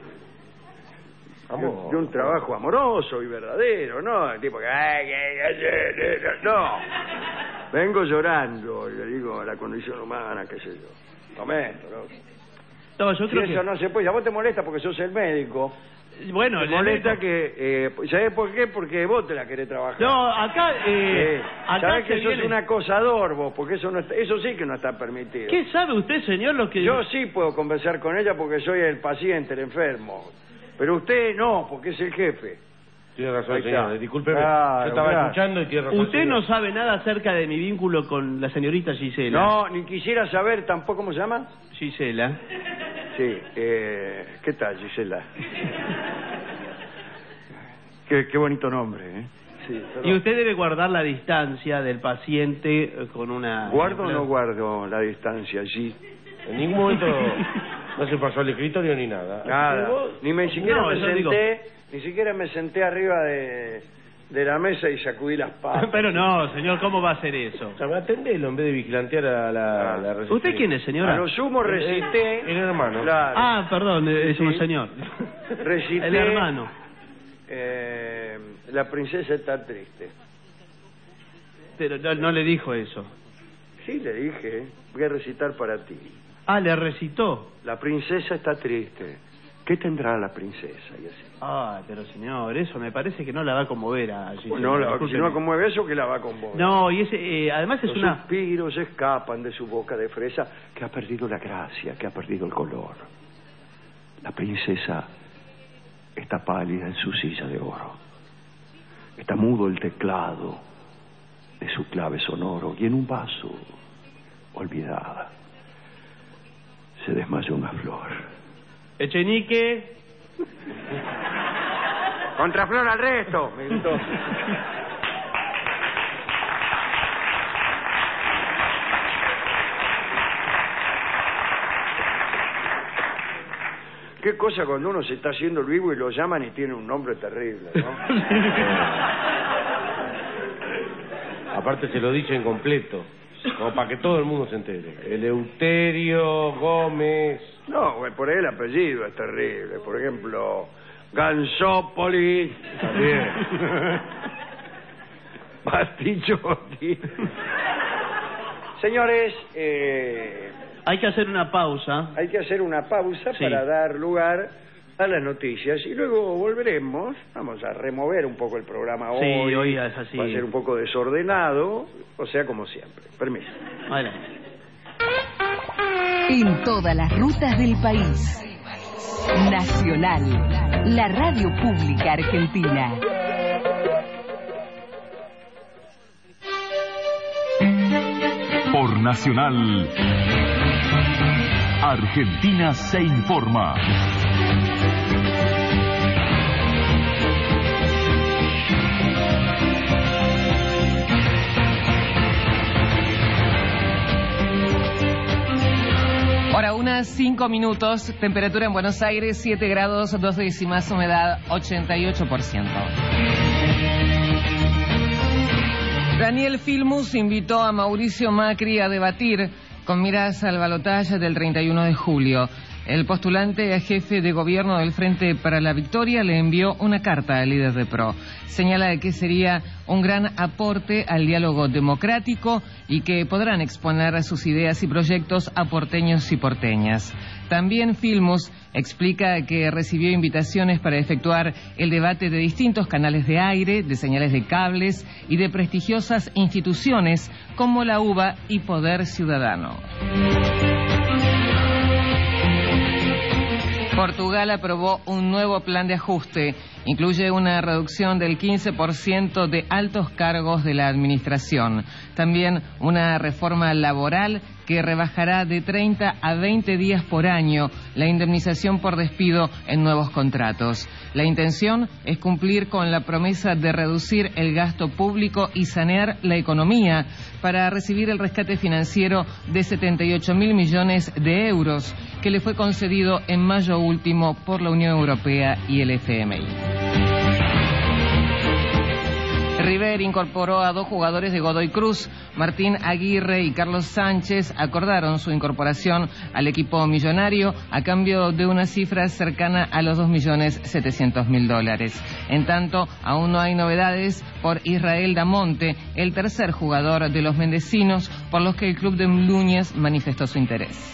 Amor. de un trabajo amoroso y verdadero, ¿no? El tipo que... ay, ay, ay, ay, ay, no. Vengo llorando, y le digo, la condición humana, qué sé yo. Momento, ¿no? No, yo Si creo eso que... no se puede, a vos te molesta porque sos el médico. Bueno, Te le- molesta que... Eh, ¿sabés por qué? Porque vos te la querés trabajar. No, acá... Eh, Sí. acá Sabés se que sos viene- un acosador vos, porque eso no está, eso sí que no está permitido. ¿Qué sabe usted, señor, lo que... Yo sí puedo conversar con ella porque soy el paciente, el enfermo. Pero usted no, porque es el jefe. Tiene razón, Ahí está. señor. Discúlpeme. Claro, Yo estaba claro. escuchando y tiene razón. Usted señor. no sabe nada acerca de mi vínculo con la señorita Gisela. No, ni quisiera saber tampoco cómo se llama. Gisela. Sí, eh, ¿qué tal, Gisela? qué, qué bonito nombre, ¿eh? Sí, Y usted debe guardar la distancia del paciente eh, con una... ¿Guardo o no guardo la distancia allí? En ningún momento no se pasó al escritorio ni nada. Nada, ni me siquiera No, me yo digo- senté, ni siquiera me senté arriba de, de la mesa y sacudí las patas. Pero no, señor, ¿cómo va a hacer eso? O sea, atendelo en vez de vigilantear a la, a la recepcionista. ¿Usted quién es, señora? A lo sumo recité, El hermano. claro, Ah, perdón, eh, es un Sí. señor. recité, El hermano. eh, la princesa está triste. Pero no, no le dijo eso. Sí, le dije, voy a recitar para ti. Ah, le recitó. La princesa está triste. ¿Qué tendrá la princesa? Y así. Ah, pero señor, eso me parece que no la va a conmover a Gisela. No, la, si discúlpeme. no conmueve eso, que la va a conmover. No, y ese, eh, además es Los una... suspiros escapan de su boca de fresa, que ha perdido la gracia, que ha perdido el color. La princesa está pálida en su silla de oro. Está mudo el teclado de su clave sonoro, y en un vaso, olvidada, se desmayó una flor. Echenique. Contraflor al resto, me gritó. Qué cosa cuando uno se está haciendo el vivo y lo llaman y tiene un nombre terrible, ¿no? Aparte se lo dicen completo, como para que todo el mundo se entere. Eleuterio Gómez. No, güey, por ahí el apellido es terrible. Por ejemplo, Gansópolis. También. Bastichotti. Señores, eh... hay que hacer una pausa. Hay que hacer una pausa sí. para dar lugar a las noticias y luego volveremos. Vamos a remover un poco el programa hoy. Sí, hoy es así. Va a ser un poco desordenado, o sea, como siempre. Permiso. Adelante. En todas las rutas del país. Nacional, la radio pública argentina. Por Nacional, Argentina se informa. Hora una, cinco minutos, temperatura en Buenos Aires, siete grados, dos décimas, humedad, ochenta y ocho por ciento. Daniel Filmus invitó a Mauricio Macri a debatir con miras al balotaje del treinta y uno de julio. El postulante a jefe de gobierno del Frente para la Victoria le envió una carta al líder de P R O. Señala que sería un gran aporte al diálogo democrático y que podrán exponer sus ideas y proyectos a porteños y porteñas. También Filmus explica que recibió invitaciones para efectuar el debate de distintos canales de aire, de señales de cables y de prestigiosas instituciones como la U B A y Poder Ciudadano. Portugal aprobó un nuevo plan de ajuste. Incluye una reducción del quince por ciento de altos cargos de la administración. También una reforma laboral que rebajará de treinta a veinte días por año la indemnización por despido en nuevos contratos. La intención es cumplir con la promesa de reducir el gasto público y sanear la economía para recibir el rescate financiero de setenta y ocho mil millones de euros que le fue concedido en mayo último por la Unión Europea y el F M I. River incorporó a dos jugadores de Godoy Cruz. Martín Aguirre y Carlos Sánchez acordaron su incorporación al equipo millonario a cambio de una cifra cercana a los dos millones setecientos mil dólares. En tanto, aún no hay novedades por Israel Damonte, el tercer jugador de los mendecinos, por los que el club de Núñez manifestó su interés.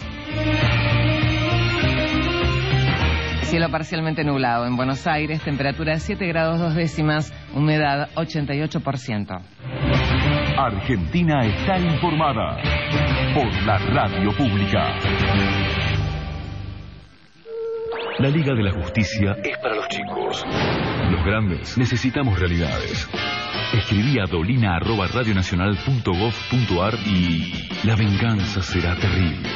Cielo parcialmente nublado en Buenos Aires, temperatura siete grados dos décimas, humedad ochenta y ocho por ciento. Argentina está informada por la radio pública. La Liga de la Justicia es para los chicos. Los grandes necesitamos realidades. Escribí a dolina arroba radionacional punto gov punto ar y la venganza será terrible.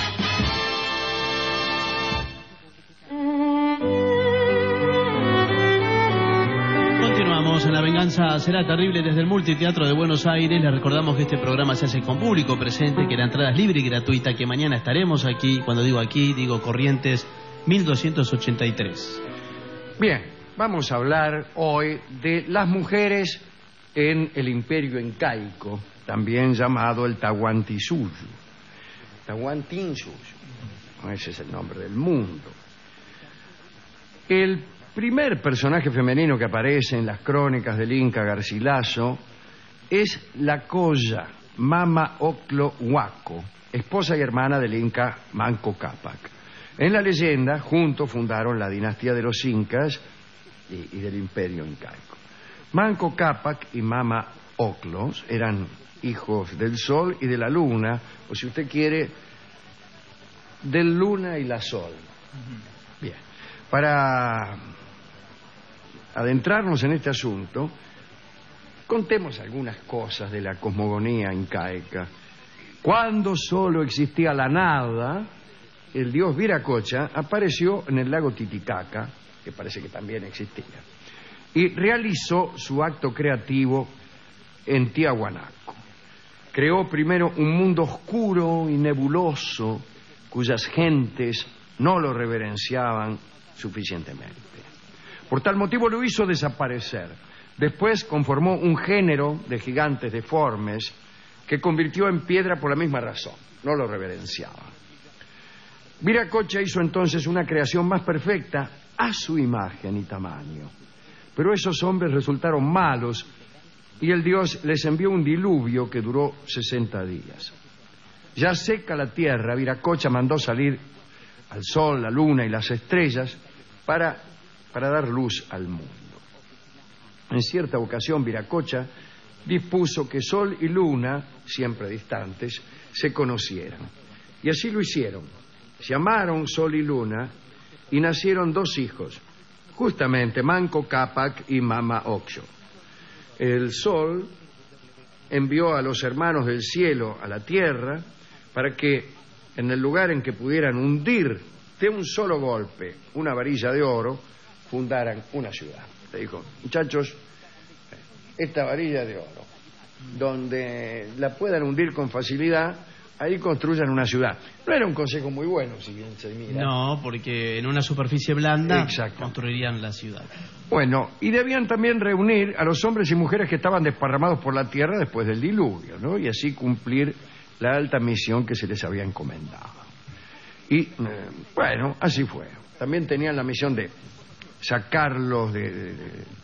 En La Venganza Será Terrible desde el Multiteatro de Buenos Aires. Les recordamos que este programa se hace con público presente, que la entrada es libre y gratuita, que mañana estaremos aquí. Cuando digo aquí, digo Corrientes mil doscientos ochenta y tres. Bien, vamos a hablar hoy de las mujeres en el Imperio Incaico, también llamado el Tahuantinsuyo. Tahuantinsuyo, ese es el nombre del mundo. El primer personaje femenino que aparece en las crónicas del Inca Garcilaso es la Colla Mama Oclo Huaco, esposa y hermana del Inca Manco Cápac. En la leyenda, juntos fundaron la dinastía de los Incas y, y del Imperio Incaico. Manco Cápac y Mama Oclos eran hijos del Sol y de la Luna, o si usted quiere, del Luna y la Sol. Bien, para adentrarnos en este asunto, contemos algunas cosas de la cosmogonía incaica. Cuando solo existía la nada, el dios Viracocha apareció en el lago Titicaca, que parece que también existía. y realizó su acto creativo en Tiahuanaco. Creó primero un mundo oscuro y nebuloso cuyas gentes no lo reverenciaban suficientemente. Por tal motivo lo hizo desaparecer. Después conformó un género de gigantes deformes que convirtió en piedra por la misma razón. No lo reverenciaba. Viracocha hizo entonces una creación más perfecta a su imagen y tamaño. Pero esos hombres resultaron malos y el dios les envió un diluvio que duró sesenta días. Ya seca la tierra, Viracocha mandó salir al sol, la luna y las estrellas para, para dar luz al mundo. En cierta ocasión, Viracocha dispuso que sol y luna, siempre distantes, se conocieran. Y así lo hicieron. Se amaron sol y luna y nacieron dos hijos, justamente Manco Cápac y Mama Ocllo. El sol envió a los hermanos del cielo a la tierra para que en el lugar en que pudieran hundir de un solo golpe una varilla de oro, fundaran una ciudad. Le dijo, muchachos, esta varilla de oro, donde la puedan hundir con facilidad, ahí construyan una ciudad. No era un consejo muy bueno, si bien se mira. No, porque en una superficie blanda construirían la ciudad. Bueno, y debían también reunir a los hombres y mujeres que estaban desparramados por la tierra después del diluvio, ¿no? Y así cumplir la alta misión que se les había encomendado. Y, eh, bueno, así fue. También tenían la misión de sacarlos de, de,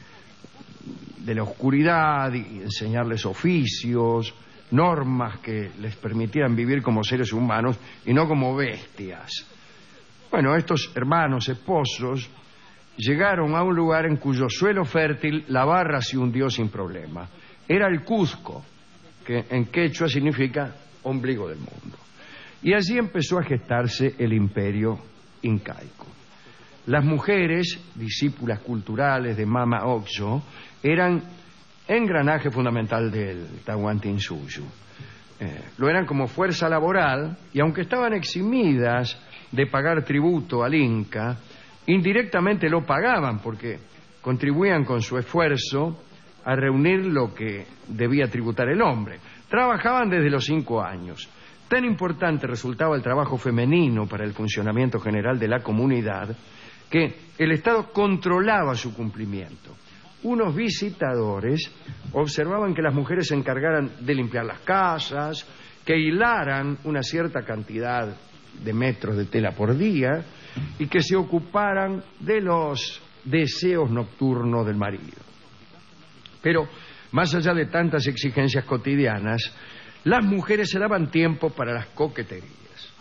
de la oscuridad y enseñarles oficios, normas que les permitieran vivir como seres humanos y no como bestias. Bueno, estos hermanos esposos llegaron a un lugar en cuyo suelo fértil la barra se hundió sin problema. Era el Cuzco, que en quechua significa ombligo del mundo. Y allí empezó a gestarse el imperio incaico. Las mujeres, discípulas culturales de Mama Ocllo, eran engranaje fundamental del Tahuantinsuyo. Eh, lo eran como fuerza laboral y aunque estaban eximidas de pagar tributo al Inca, indirectamente lo pagaban porque contribuían con su esfuerzo a reunir lo que debía tributar el hombre. Trabajaban desde los cinco años. Tan importante resultaba el trabajo femenino para el funcionamiento general de la comunidad que el Estado controlaba su cumplimiento. Unos visitadores observaban que las mujeres se encargaran de limpiar las casas, que hilaran una cierta cantidad de metros de tela por día y que se ocuparan de los deseos nocturnos del marido. Pero, más allá de tantas exigencias cotidianas, las mujeres se daban tiempo para las coqueterías.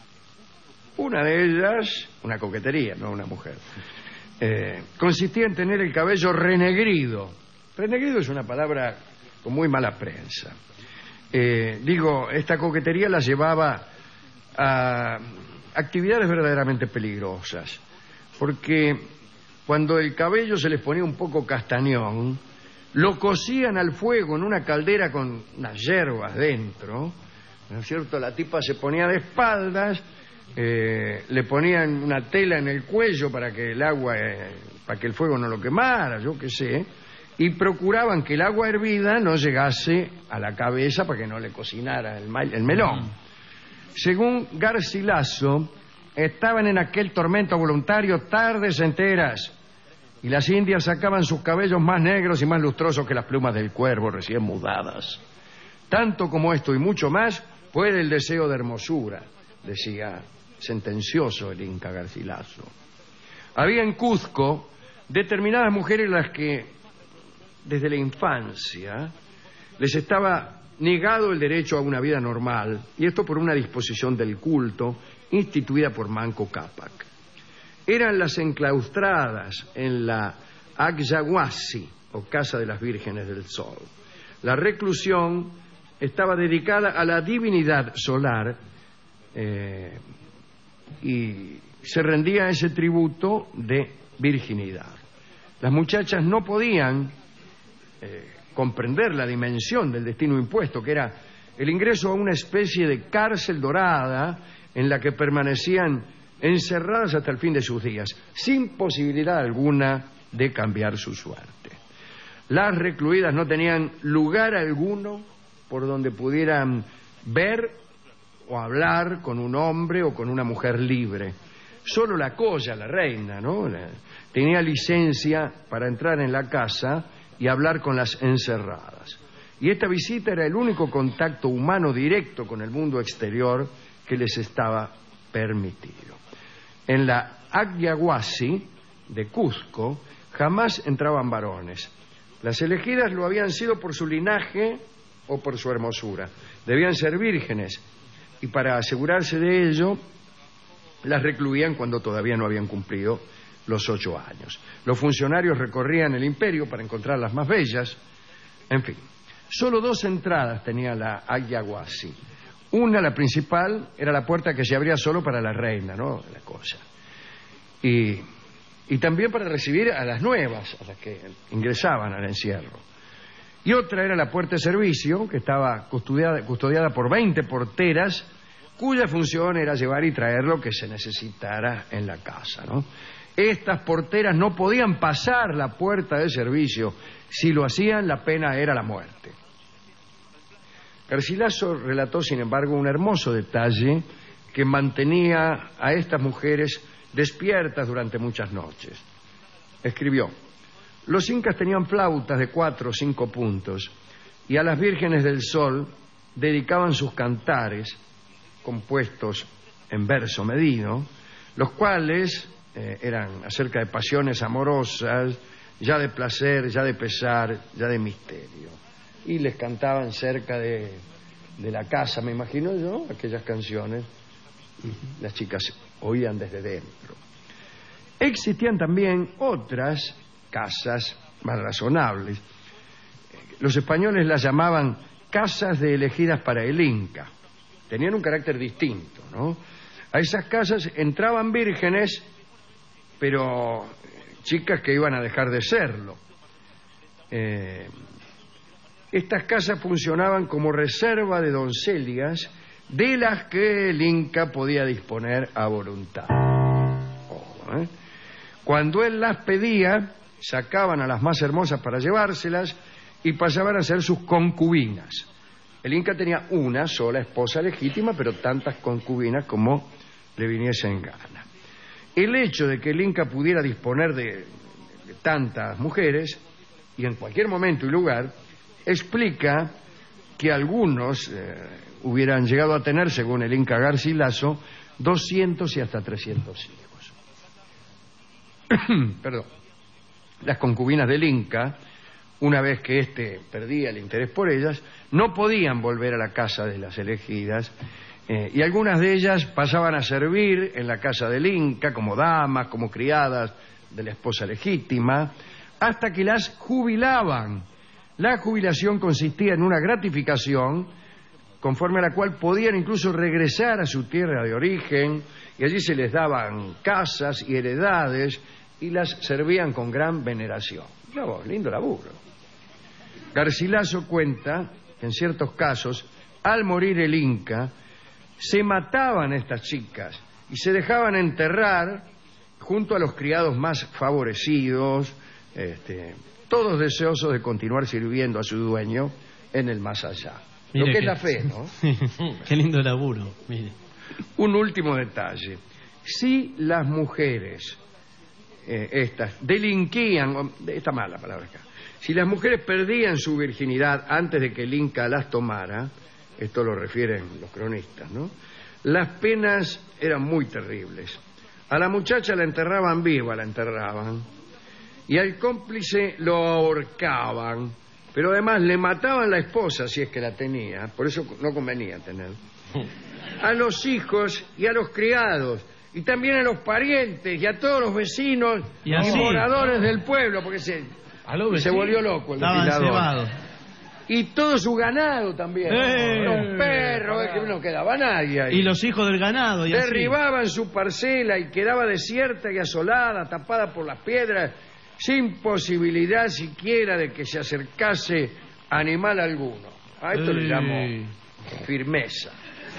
Una de ellas, una coquetería, no una mujer, eh, consistía en tener el cabello renegrido. Renegrido es una palabra con muy mala prensa. Eh, digo, esta coquetería la llevaba a actividades verdaderamente peligrosas, porque cuando el cabello se les ponía un poco castañón, lo cocían al fuego en una caldera con unas hierbas dentro, ¿no es cierto? La tipa se ponía de espaldas, eh, le ponían una tela en el cuello para que el agua, eh, para que el fuego no lo quemara, yo qué sé, y procuraban que el agua hervida no llegase a la cabeza para que no le cocinara el, el melón. Mm. Según Garcilaso, estaban en aquel tormento voluntario tardes enteras y las indias sacaban sus cabellos más negros y más lustrosos que las plumas del cuervo recién mudadas. Tanto como esto y mucho más puede el deseo de hermosura, decía sentencioso el Inca Garcilaso. Había en Cuzco determinadas mujeres las que desde la infancia les estaba negado el derecho a una vida normal, y esto por una disposición del culto instituida por Manco Cápac. Eran las enclaustradas en la Agyaguasi, o Casa de las Vírgenes del Sol. La reclusión estaba dedicada a la divinidad solar eh, y se rendía ese tributo de virginidad. Las muchachas no podían eh, comprender la dimensión del destino impuesto, que era el ingreso a una especie de cárcel dorada en la que permanecían encerradas hasta el fin de sus días, sin posibilidad alguna de cambiar su suerte. Las recluidas no tenían lugar alguno por donde pudieran ver o hablar con un hombre o con una mujer libre. Solo la Colla, la reina, ¿no?, tenía licencia para entrar en la casa y hablar con las encerradas. Y esta visita era el único contacto humano directo con el mundo exterior que les estaba permitido. En la Agyaguasi de Cuzco jamás entraban varones. Las elegidas lo habían sido por su linaje o por su hermosura. Debían ser vírgenes y para asegurarse de ello las recluían cuando todavía no habían cumplido los ocho años. Los funcionarios recorrían el imperio para encontrar las más bellas. En fin, solo dos entradas tenía la Agyaguasi. Una, la principal, era la puerta que se abría solo para la reina, ¿no?, la cosa. Y, y también para recibir a las nuevas, a las que ingresaban al encierro. Y otra era la puerta de servicio, que estaba custodiada, custodiada por veinte porteras, cuya función era llevar y traer lo que se necesitara en la casa, ¿no? Estas porteras no podían pasar la puerta de servicio. Si lo hacían, la pena era la muerte. Garcilaso relató, sin embargo, un hermoso detalle que mantenía a estas mujeres despiertas durante muchas noches. Escribió: los incas tenían flautas de cuatro o cinco puntos y a las vírgenes del sol dedicaban sus cantares compuestos en verso medido, los cuales eh, eran acerca de pasiones amorosas, ya de placer, ya de pesar, ya de misterio. Y les cantaban cerca de, de la casa, me imagino yo, aquellas canciones. Las chicas oían desde dentro. Existían también otras casas más razonables. Los españoles las llamaban casas de elegidas para el Inca. Tenían un carácter distinto, ¿no? A esas casas entraban vírgenes, pero chicas que iban a dejar de serlo. Eh, estas casas funcionaban como reserva de doncellas de las que el Inca podía disponer a voluntad. Oh, ¿eh? Cuando él las pedía, sacaban a las más hermosas para llevárselas y pasaban a ser sus concubinas. El Inca tenía una sola esposa legítima, pero tantas concubinas como le viniese en gana. El hecho de que el Inca pudiera disponer de, de tantas mujeres, y en cualquier momento y lugar, explica que algunos eh, hubieran llegado a tener, según el Inca Garcilaso, doscientos y hasta trescientos hijos. Perdón. Las concubinas del Inca, una vez que éste perdía el interés por ellas, no podían volver a la casa de las elegidas, eh, y algunas de ellas pasaban a servir en la casa del Inca como damas, como criadas de la esposa legítima, hasta que las jubilaban. La jubilación consistía en una gratificación conforme a la cual podían incluso regresar a su tierra de origen, y allí se les daban casas y heredades y las servían con gran veneración. No, lindo laburo. Garcilaso cuenta que en ciertos casos, al morir el Inca, se mataban estas chicas y se dejaban enterrar junto a los criados más favorecidos, este, todos deseosos de continuar sirviendo a su dueño en el más allá. Mire, lo que, que es la fe, ¿no? Qué lindo laburo, mire. Un último detalle. Si las mujeres, eh, estas, delinquían, está mal la palabra acá, si las mujeres perdían su virginidad antes de que el Inca las tomara, esto lo refieren los cronistas, ¿no?, las penas eran muy terribles. A la muchacha la enterraban viva, la enterraban, y al cómplice lo ahorcaban, pero además le mataban la esposa si es que la tenía, por eso no convenía tener, a los hijos y a los criados, y también a los parientes y a todos los vecinos y, y moradores del pueblo, porque se, se volvió loco el legislador. Y todo su ganado también, eh, ¿no? Los perros, eh, que no quedaba nadie ahí. Y los hijos del ganado. Y derribaban así su parcela y quedaba desierta y asolada, tapada por las piedras, sin posibilidad siquiera de que se acercase animal alguno. A esto eh. le llamo firmeza.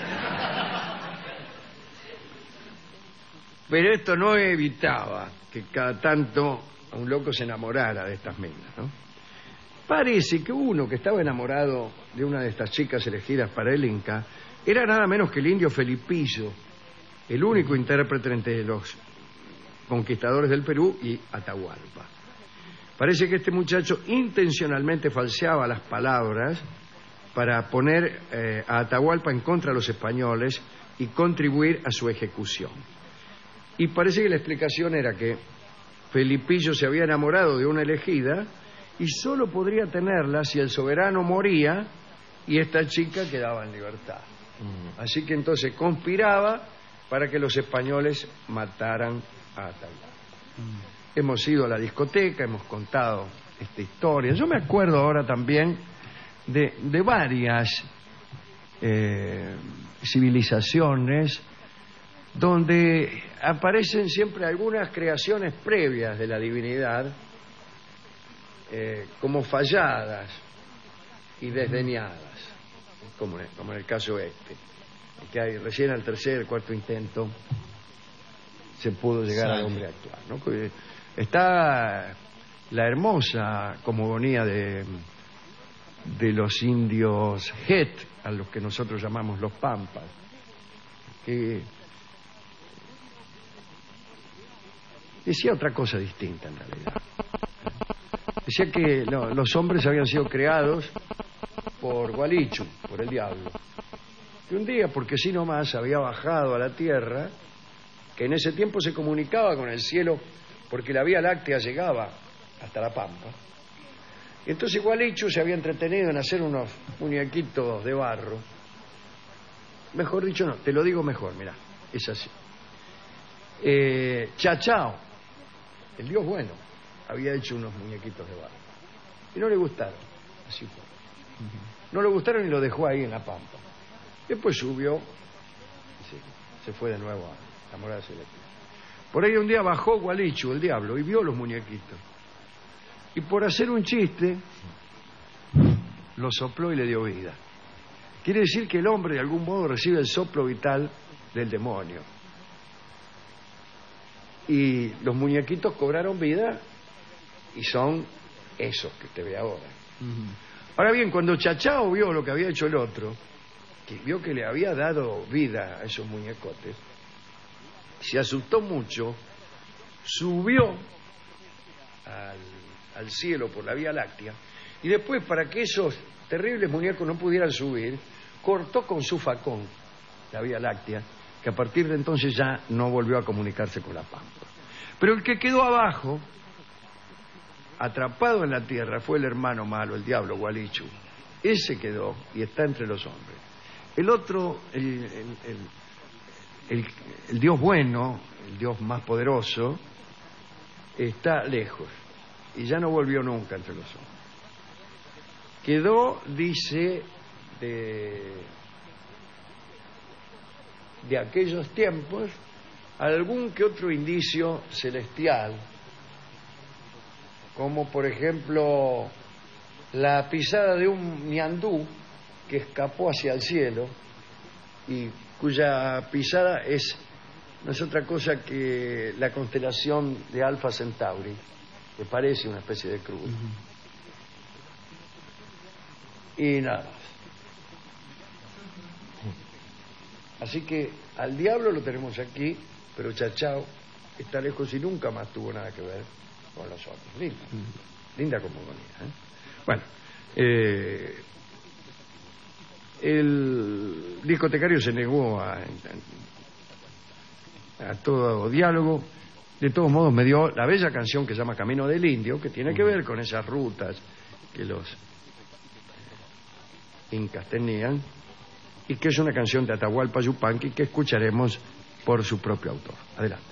Pero esto no evitaba que cada tanto un loco se enamorara de estas minas, ¿no? Parece que uno que estaba enamorado de una de estas chicas elegidas para el Inca era nada menos que el indio Felipillo, el único intérprete entre los conquistadores del Perú y Atahualpa. Parece que este muchacho intencionalmente falseaba las palabras para poner eh, a Atahualpa en contra de los españoles y contribuir a su ejecución. Y parece que la explicación era que Felipillo se había enamorado de una elegida y solo podría tenerla si el soberano moría y esta chica quedaba en libertad. Mm. Así que entonces conspiraba para que los españoles mataran a Atahualpa. Mm. Hemos ido a la discoteca, hemos contado esta historia. Yo me acuerdo ahora también de, de varias eh, civilizaciones donde aparecen siempre algunas creaciones previas de la divinidad eh, como falladas y desdeñadas, como en, como en el caso este, que hay recién al tercer, cuarto intento se pudo llegar Sale. al hombre actual, ¿no? Porque está la hermosa cosmogonía de, de los indios Het, a los que nosotros llamamos los Pampas, que decía otra cosa distinta en realidad. Decía que no, los hombres habían sido creados por Gualichu, por el diablo, que un día, porque sí nomás, había bajado a la tierra, que en ese tiempo se comunicaba con el cielo porque la Vía Láctea llegaba hasta la Pampa. Y entonces Gualichu se había entretenido en hacer unos muñequitos de barro. Mejor dicho, no, te lo digo mejor, mirá, es así. Eh, Chachao, el dios bueno, había hecho unos muñequitos de barro. Y no le gustaron, así fue. No le gustaron y lo dejó ahí en la Pampa. Después subió y se, se fue de nuevo a la morada celeste. Por ahí un día bajó Gualichu, el diablo, y vio los muñequitos. Y por hacer un chiste, lo sopló y le dio vida. Quiere decir que el hombre de algún modo recibe el soplo vital del demonio. Y los muñequitos cobraron vida y son esos que usted ve ahora. Uh-huh. Ahora bien, cuando Chachao vio lo que había hecho el otro, que vio que le había dado vida a esos muñecotes, se asustó mucho, subió al, al cielo por la Vía Láctea y después, para que esos terribles muñecos no pudieran subir, cortó con su facón la Vía Láctea, que a partir de entonces ya no volvió a comunicarse con la Pampa. Pero el que quedó abajo, atrapado en la tierra, fue el hermano malo, el diablo Gualichu. Ese quedó y está entre los hombres. El otro, el, el, el, el, el Dios bueno, el Dios más poderoso, está lejos y ya no volvió nunca entre los hombres. Quedó, dice, de, de aquellos tiempos algún que otro indicio celestial, como por ejemplo la pisada de un ñandú que escapó hacia el cielo y cuya pisada es no es otra cosa que la constelación de Alfa Centauri, que parece una especie de cruz. Uh-huh. Y nada más. Así que al diablo lo tenemos aquí, pero Chachao está lejos y nunca más tuvo nada que ver con los otros. Linda, uh-huh. Linda cosmogonía, ¿eh? Bueno, eh, el discotecario se negó a, a todo diálogo. De todos modos me dio la bella canción que se llama Camino del Indio, que tiene que ver con esas rutas que los incas tenían, y que es una canción de Atahualpa Yupanqui que escucharemos por su propio autor. Adelante.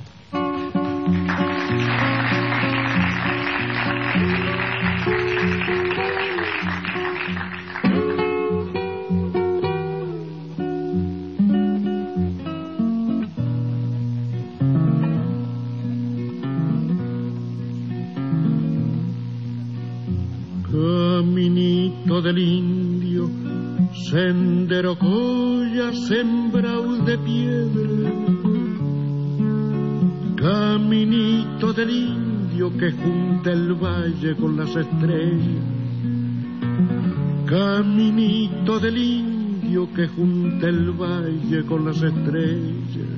Caminito del indio, sendero colla, sembrados de piedra. Caminito del indio que junta el valle con las estrellas. Caminito del indio que junta el valle con las estrellas.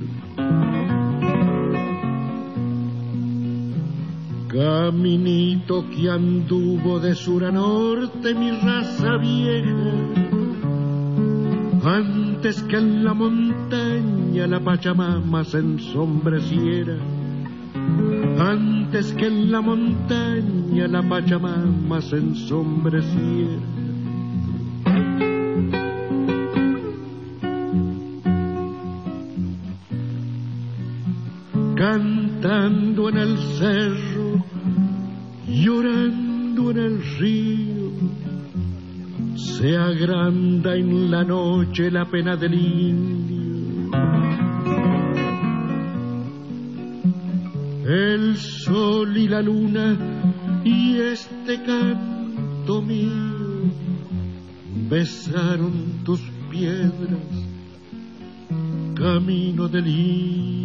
Caminito que anduvo de sur a norte mi raza vieja, antes que en la montaña la Pachamama se ensombreciera, antes que en la montaña la Pachamama se ensombreciera. Cantando en el cerro, llorando en el río, se agranda en la noche la pena del indio. El sol y la luna y este canto mío besaron tus piedras, camino del indio.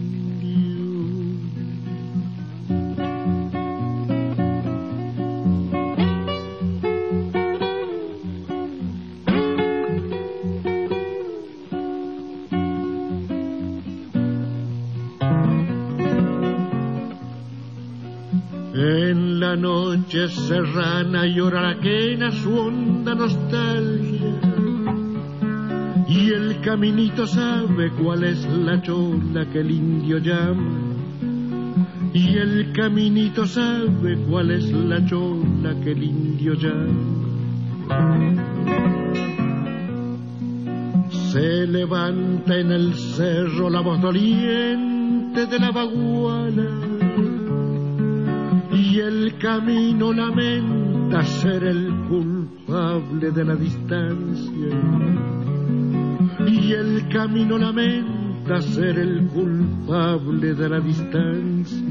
En la noche serrana llora la quena su honda nostalgia, y el caminito sabe cuál es la chola que el indio llama, y el caminito sabe cuál es la chola que el indio llama. Se levanta en el cerro la voz doliente de la baguala, y el camino lamenta ser el culpable de la distancia, y el camino lamenta ser el culpable de la distancia.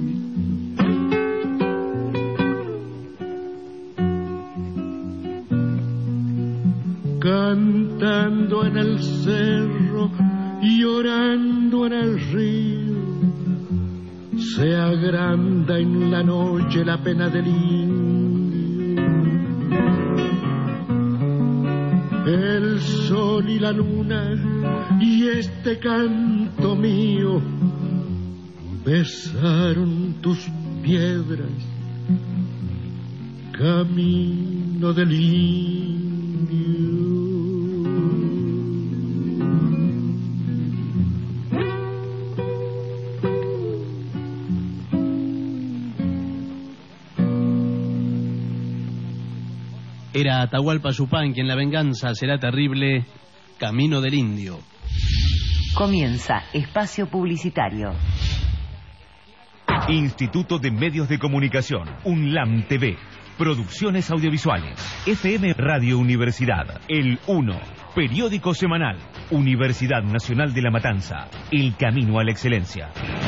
Cantando en el cerro, llorando en el río, se agranda en la noche la pena del indio. El sol y la luna y este canto mío besaron tus piedras, camino del indio. Era Atahualpa Yupanqui en La venganza será terrible, camino del indio. Comienza espacio publicitario. Instituto de Medios de Comunicación, UNLAM T V, Producciones Audiovisuales, F M Radio Universidad, El Uno, Periódico Semanal, Universidad Nacional de La Matanza, El Camino a la Excelencia.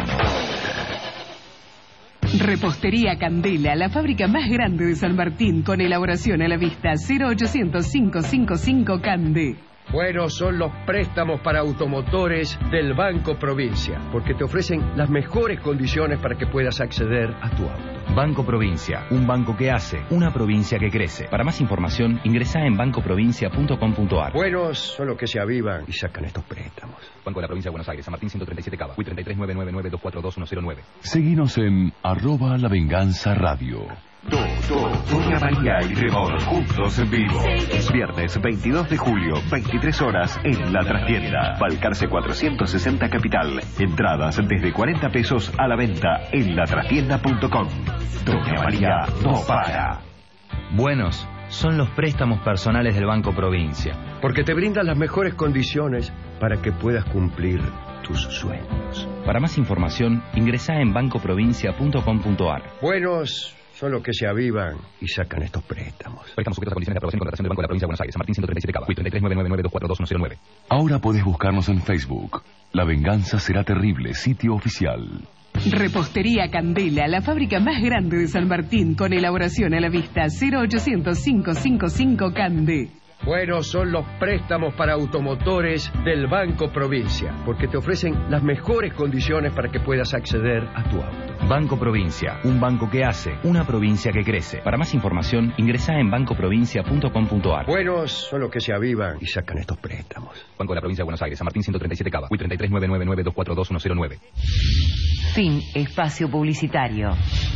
Repostería Candela, la fábrica más grande de San Martín, con elaboración a la vista. Cero ochocientos cinco cinco cinco Cande. Buenos son los préstamos para automotores del Banco Provincia, porque te ofrecen las mejores condiciones para que puedas acceder a tu auto. Banco Provincia, un banco que hace, una provincia que crece. Para más información, ingresa en banco provincia punto com punto a r. Buenos son los que se avivan y sacan estos préstamos. Banco de la Provincia de Buenos Aires, San Martín ciento treinta y siete Cava, U I treinta y tres nueve nueve nueve dos cuatro dos uno cero nueve. Seguinos en arroba La Venganza Radio. Do, do, Doña María y Rebor juntos en vivo. Viernes veintidós de julio, veintitrés horas en La Trastienda. Balcarce cuatrocientos sesenta Capital. Entradas desde cuarenta pesos a la venta en la trastienda punto com. Doña María no para. Buenos son los préstamos personales del Banco Provincia, porque te brindan las mejores condiciones para que puedas cumplir tus sueños. Para más información, ingresa en banco provincia punto com punto a r. Buenos son los que se avivan y sacan estos préstamos. Préstamos sujetos a condiciones de aprobación y contratación del Banco de la Provincia de Buenos Aires, San Martín ciento treinta y siete Cava, U I treinta y tres nueve nueve nueve dos cuatro dos uno cero nueve. Ahora podés buscarnos en Facebook. La Venganza será terrible, sitio oficial. Repostería Candela, la fábrica más grande de San Martín, con elaboración a la vista. Cero ochocientos cinco cinco cinco Cande. Bueno, son los préstamos para automotores del Banco Provincia, porque te ofrecen las mejores condiciones para que puedas acceder a tu auto. Banco Provincia, un banco que hace, una provincia que crece. Para más información, ingresa en banco provincia punto com punto a r. Buenos son los que se avivan y sacan estos préstamos. Banco de la Provincia de Buenos Aires, San Martín ciento treinta y siete Cava, U I treinta y tres nueve nueve nueve dos cuatro dos uno cero nueve. Fin espacio publicitario.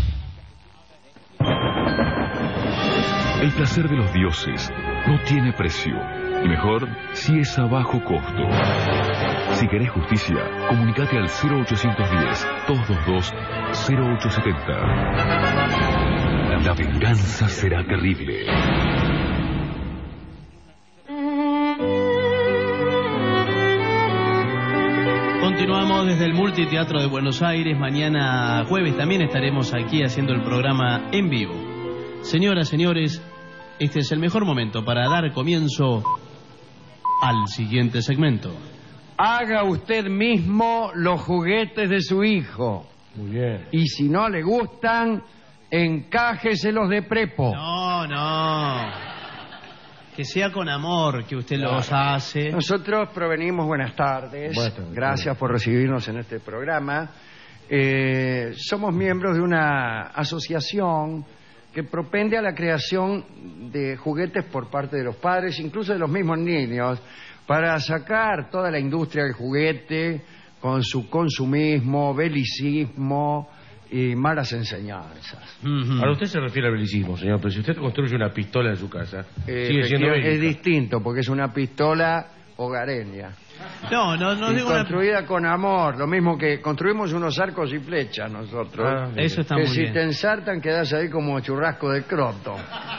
El placer de los dioses no tiene precio. Y mejor si es a bajo costo. Si querés justicia, comunicate al cero ochocientos diez, doscientos veintidós, cero ocho setenta. La venganza será terrible. Continuamos desde el Multiteatro de Buenos Aires. Mañana jueves también estaremos aquí haciendo el programa en vivo. Señoras, señores, este es el mejor momento para dar comienzo al siguiente segmento. Haga usted mismo los juguetes de su hijo. Muy bien. Y si no le gustan, encájeselos de prepo. No, no. Que sea con amor que usted Claro. los hace. Nosotros provenimos, buenas tardes. Buenas tardes. Gracias por recibirnos en este programa. Eh, somos miembros de una asociación que propende a la creación de juguetes por parte de los padres, incluso de los mismos niños, para sacar toda la industria del juguete con su consumismo, belicismo y malas enseñanzas. Ahora usted se refiere al belicismo, señor, pero si usted construye una pistola en su casa, Eh, sigue siendo es bélica. distinto, porque es una pistola hogareña. No, no, no Y digo una... construida con amor, lo mismo que construimos unos arcos y flechas nosotros. Ah, eso está que muy si bien. te ensartan quedas ahí como churrasco de croto.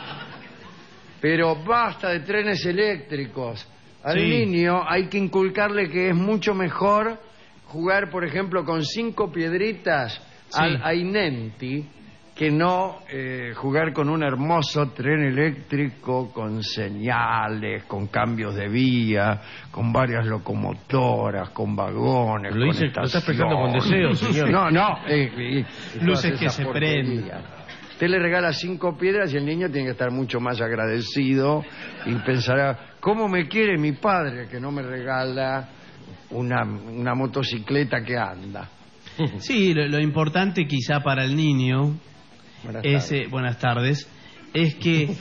Pero basta de trenes eléctricos. Al Sí. niño hay que inculcarle que es mucho mejor jugar, por ejemplo, con cinco piedritas Sí. al Ainenti que no eh, jugar con un hermoso tren eléctrico con señales, con cambios de vía, con varias locomotoras, con vagones, Lo con dice- lo está expresando con estaciones. deseo, señor. No, no. eh, y- y todas Luces que esas se porquerías. prenden. Usted le regala cinco piedras y el niño tiene que estar mucho más agradecido y pensará, ¿cómo me quiere mi padre que no me regala una, una motocicleta que anda? Sí, lo, lo importante quizá para el niño Buenas es, tardes. eh, buenas tardes, es que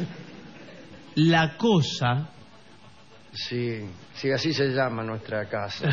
la cosa, Sí, sí, así se llama nuestra casa.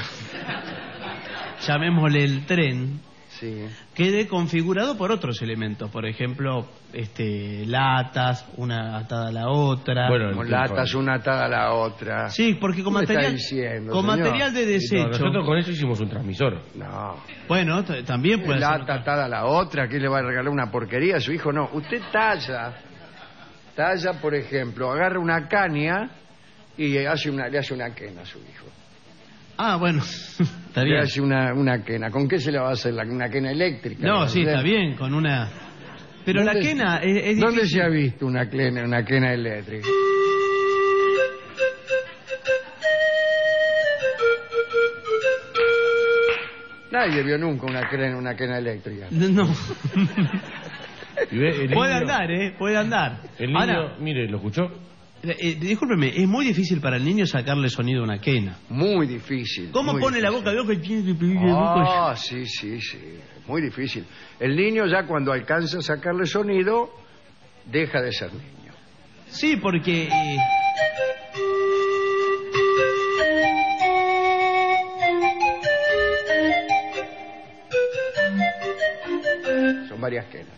llamémosle el tren, Sí. quede configurado por otros elementos, por ejemplo, este, latas, una atada a la otra. Como latas una atada a la otra. Sí, porque con ¿Qué me está material, diciendo, con señor? material de No, desecho. nosotros con eso hicimos un transmisor. No. Bueno, t- también puede ser. Lata atada a la otra, ¿qué le va a regalar una porquería a su hijo? No, usted talla. Talla, por ejemplo, agarra una caña y hace una, le hace una quena a su hijo. Ah, bueno, está Le bien. hace una, una quena. ¿Con qué se le va a hacer? La- ¿Una quena eléctrica? ¿Le va No, a sí, hacer? está bien, con una... Pero la ¿Dónde- quena es, es ¿Dónde difícil. se ha visto una quena, una quena eléctrica? Nadie vio nunca una quena, una quena eléctrica. No. Y ve, el Puede niño- andar, ¿eh? Puede andar. El niño, Ahora, mire, ¿lo escuchó? eh, discúlpeme, es muy difícil para el niño sacarle sonido a una quena. Muy difícil. ¿Cómo muy pone la difícil. boca? Veo que tiene que pedir la boca. Ah, sí, sí, sí. Muy difícil. El niño ya cuando alcanza a sacarle sonido, deja de ser niño. Sí, porque... eh, Son varias quenas.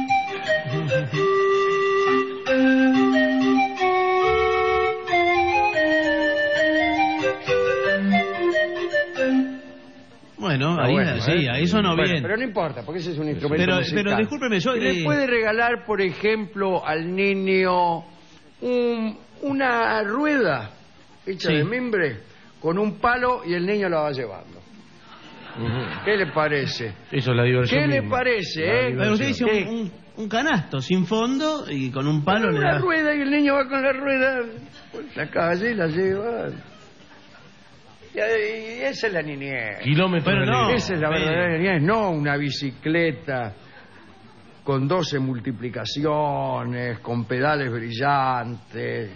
Bueno, Ah, ahí, bueno, sí, ¿eh? ahí sonó Bueno, bien. Pero no importa, porque ese es un instrumento Pero- musical. pero discúlpeme, yo, Se le eh, puede regalar, por ejemplo, al niño un- una rueda hecha Sí. de mimbre con un palo y el niño la va llevando. ¿Qué le parece? Eso es la diversión ¿Qué le misma. parece, La eh? Pero usted dice ¿Qué? un, un- un canasto sin fondo y con un palo le Una da... rueda y el niño va con la rueda por la calle y la lleva. Y, y esa es la niñez. Kilómetros Pero de no. ley. Esa es la Mire. verdadera niñez, no una bicicleta con doce multiplicaciones, con pedales brillantes,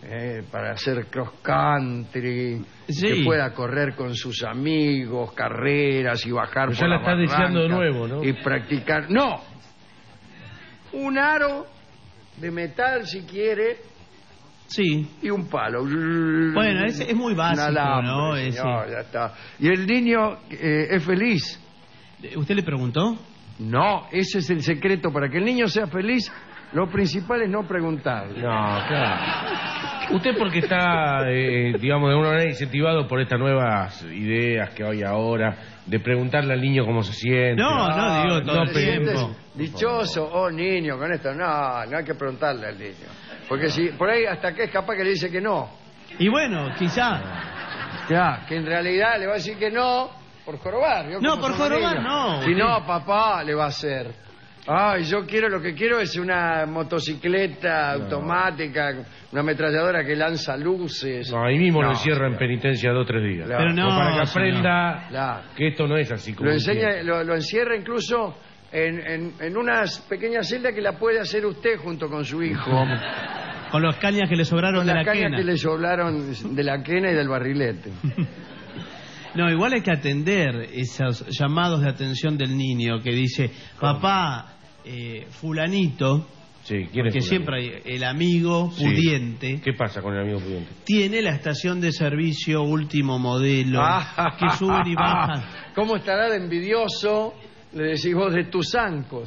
eh, para hacer cross country, Sí. que pueda correr con sus amigos, carreras y bajar Pero por ya la la estás deseando de barranca nuevo, ¿no? y practicar. No, un aro de metal si quiere. Sí. Y un palo. Bueno, es, es muy básico, Un alambre, ¿no? Ese. señor, ya está. Y el niño eh, es feliz. ¿Usted le preguntó? No, ese es el secreto. Para que el niño sea feliz, lo principal es no preguntarle. No, claro. Usted porque está, eh, digamos, de alguna manera incentivado por estas nuevas ideas que hay ahora, de preguntarle al niño cómo se siente. No, no, digo todo no, el pero- tiempo. Dichoso, oh niño, con esto. No, no hay que preguntarle al niño. Porque si por ahí hasta que es capaz que le dice que no. Y bueno, quizá. Ya, que en realidad le va a decir que no por jorobar. ¿vio? No, Como por son los jorobar, niños. no. Si no, papá le va a hacer. Ay, yo quiero, lo que quiero es una motocicleta automática, una ametralladora que lanza luces. No, ahí mismo No, lo encierra en penitencia dos o tres días. Claro. Pero no, O para que señor. aprenda Claro. que esto no es así como Lo, él enseña, quiere. lo, lo encierra incluso en, en, en unas pequeñas celdas que la puede hacer usted junto con su hijo. Con los cañas que le sobraron Con de las la cañas quena. que le sobraron de la quena y del barrilete. No, igual hay que atender esos llamados de atención del niño que dice, papá, eh, fulanito, Sí, ¿quién es que fulanito? siempre hay el amigo Sí. pudiente, ¿Qué pasa con el amigo pudiente? tiene la estación de servicio último modelo, Ah. que suben y bajan. ¿Cómo estará de envidioso? Le decís vos de tus zancos.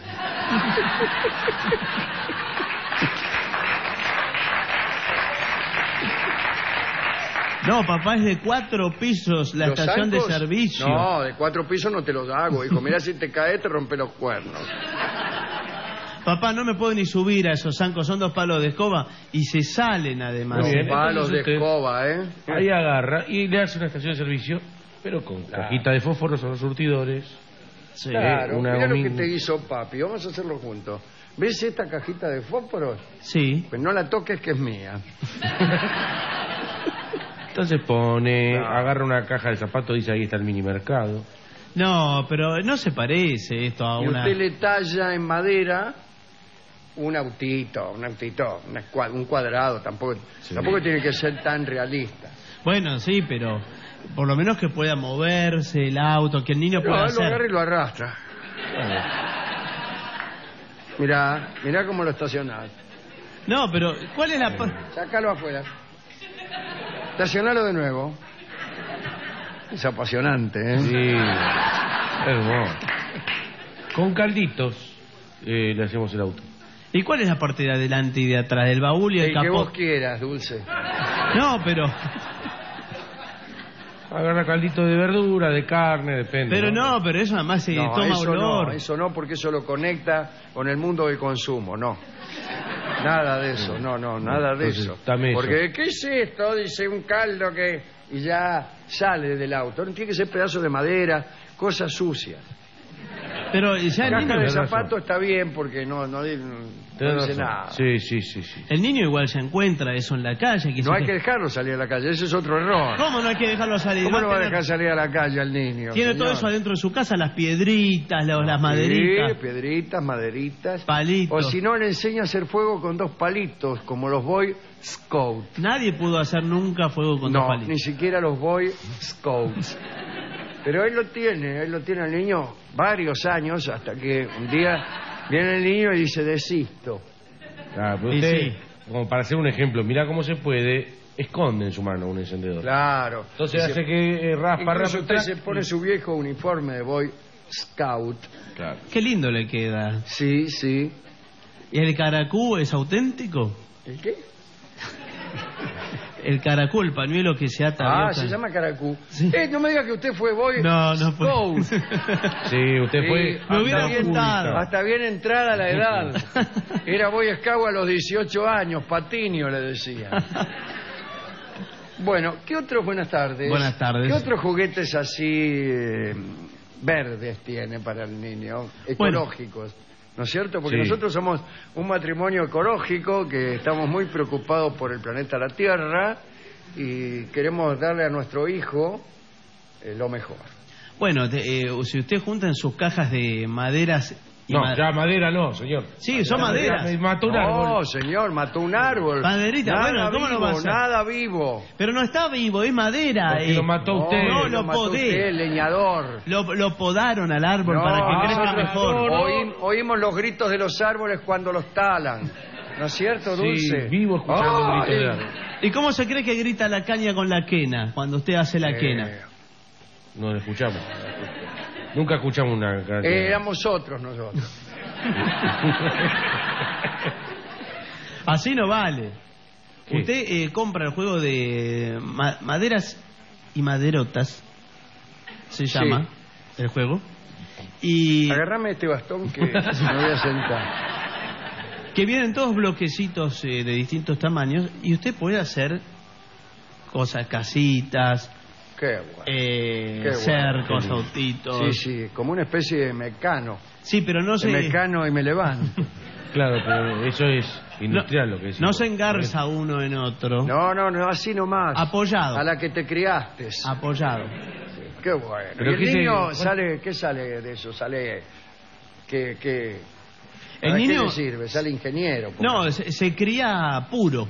No, papá, es de cuatro pisos la ¿Los estación zancos? de servicio. No, de cuatro pisos no te los hago, hijo. Mirá, si te caes te rompe los cuernos. Papá, no me puedo ni subir a esos zancos, son dos palos de escoba y se salen además. Muy bien, Palos de entonces usted- escoba, ¿eh? Ahí agarra y le hace una estación de servicio, pero con cajita de fósforos o los surtidores. Sí. Claro, una mirá lo que domingo. te hizo papi. Vamos a hacerlo juntos. ¿Ves esta cajita de fósforos? Sí. Pues no la toques, que es mía. Entonces pone, Claro. agarra una caja de zapatos, dice ahí está el mini mercado. No, pero no se parece esto a Y una... usted le talla en madera un autito, un autito, una cua- un cuadrado. Tampoco, tampoco tiene que ser tan realista. Bueno, sí, pero por lo menos que pueda moverse el auto, que el niño No, pueda él lo hacer... agarra y lo arrastra. Mirá, mirá cómo lo estacionás. No, pero ¿cuál es la...? pa- Sácalo afuera. Estacionalo de nuevo. Es apasionante, ¿eh? Sí, hermoso. Con calditos eh, le hacemos el auto. ¿Y cuál es la parte de adelante y de atrás? ¿Del baúl y el El que vos capó? quieras, Dulce. No, pero... Agarra caldito de verdura, de carne, depende. Pero no, pero eso además se No, toma eso olor. no, eso no, porque eso lo conecta con el mundo del consumo, no. Nada de eso, no, no, nada de Entonces, eso. dame eso. Porque, ¿qué es esto? Dice un caldo que... Y ya sale del auto. No tiene que ser pedazo de madera, cosas sucias. Pero ya el La niño... caja de zapato está bien porque no, no, di- no Tenés dice razón. nada. Sí, sí, sí, sí. El niño igual se encuentra eso en la calle. Que No se hay te- que dejarlo salir a la calle, ese es otro error. ¿Cómo no hay que dejarlo salir? ¿Cómo Va no va a tener- dejar salir a la calle al niño? Tiene señor? todo eso adentro de su casa, las piedritas, las, las Sí, maderitas, piedritas, maderitas. palitos. O si no, le enseña a hacer fuego con dos palitos, como los Boy Scouts. Nadie pudo hacer nunca fuego con dos No, palitos. ni siquiera los Boy Scouts. Pero él lo tiene, él lo tiene al niño varios años, hasta que un día viene el niño y dice, desisto. Ah, pero Y usted, sí. como para hacer un ejemplo, mirá cómo se puede, esconde en su mano un encendedor. Claro. Entonces Dice- hace que eh, raspa, Incluso raspa, usted trac, se pone y- su viejo uniforme de Boy Scout. Claro. Qué lindo le queda. Sí, sí. ¿Y el caracú es auténtico? ¿El qué? El caracú, el pañuelo que se ata. Ah, ¿vio? se llama caracú. Eh, no me diga que usted fue Boy No, no fue. Scout. Sí, usted Sí, fue... hasta hubiera bien- gustado. Hasta bien entrada la edad. Era Boy Scout a los dieciocho años, Patiño le decía. Bueno, ¿qué otros, buenas tardes? Buenas tardes. ¿Qué otros juguetes así eh, verdes tiene para el niño? Ecológicos. ¿No es cierto? Porque Sí. nosotros somos un matrimonio ecológico que estamos muy preocupados por el planeta La Tierra y queremos darle a nuestro hijo eh, lo mejor. Bueno, te- eh, si usted junta en sus cajas de maderas Y no, ma- ya madera no, señor. Sí, son madera, maderas. me mató un árbol. No, señor, mató un árbol. Maderita, nada bueno, ¿cómo vivo, no va a ser? Nada vivo. Pero no está vivo, es madera. Porque eh. lo mató usted. No, lo lo mató podé. usted, leñador. Lo, lo podaron al árbol No, para que crezca nosotros mejor. oí- oímos los gritos de los árboles cuando los talan. ¿No es cierto, Dulce? Sí, vivo escuchando Ay. gritos de árbol. ¿Y cómo se cree que grita la caña con la quena cuando usted hace la Eh, quena? No lo escuchamos. Nunca escuchamos una canción. eh, éramos otros nosotros. Así no vale. ¿Qué? Usted eh, compra el juego de ma- maderas y maderotas, se Sí. llama el juego, y Agarrame este bastón que me voy a sentar. que vienen todos bloquecitos eh, de distintos tamaños y usted puede hacer cosas, casitas, Qué bueno. eh, Qué bueno. cercos, Qué lindo. autitos. Sí, sí, como una especie de mecano. Sí, pero no De se mecano y me levanto. Claro, pero eso es industrial lo que es. no se engarza uno en otro. No, no, no, así nomás. Apoyado. A la que te criaste. Apoyado. Qué bueno. Pero ¿Y el qué se- niño cuál- sale, qué sale de eso? Sale, ¿qué, qué, El ¿para niño- qué le sirve? Sale ingeniero. porque- No, se, se cría puro.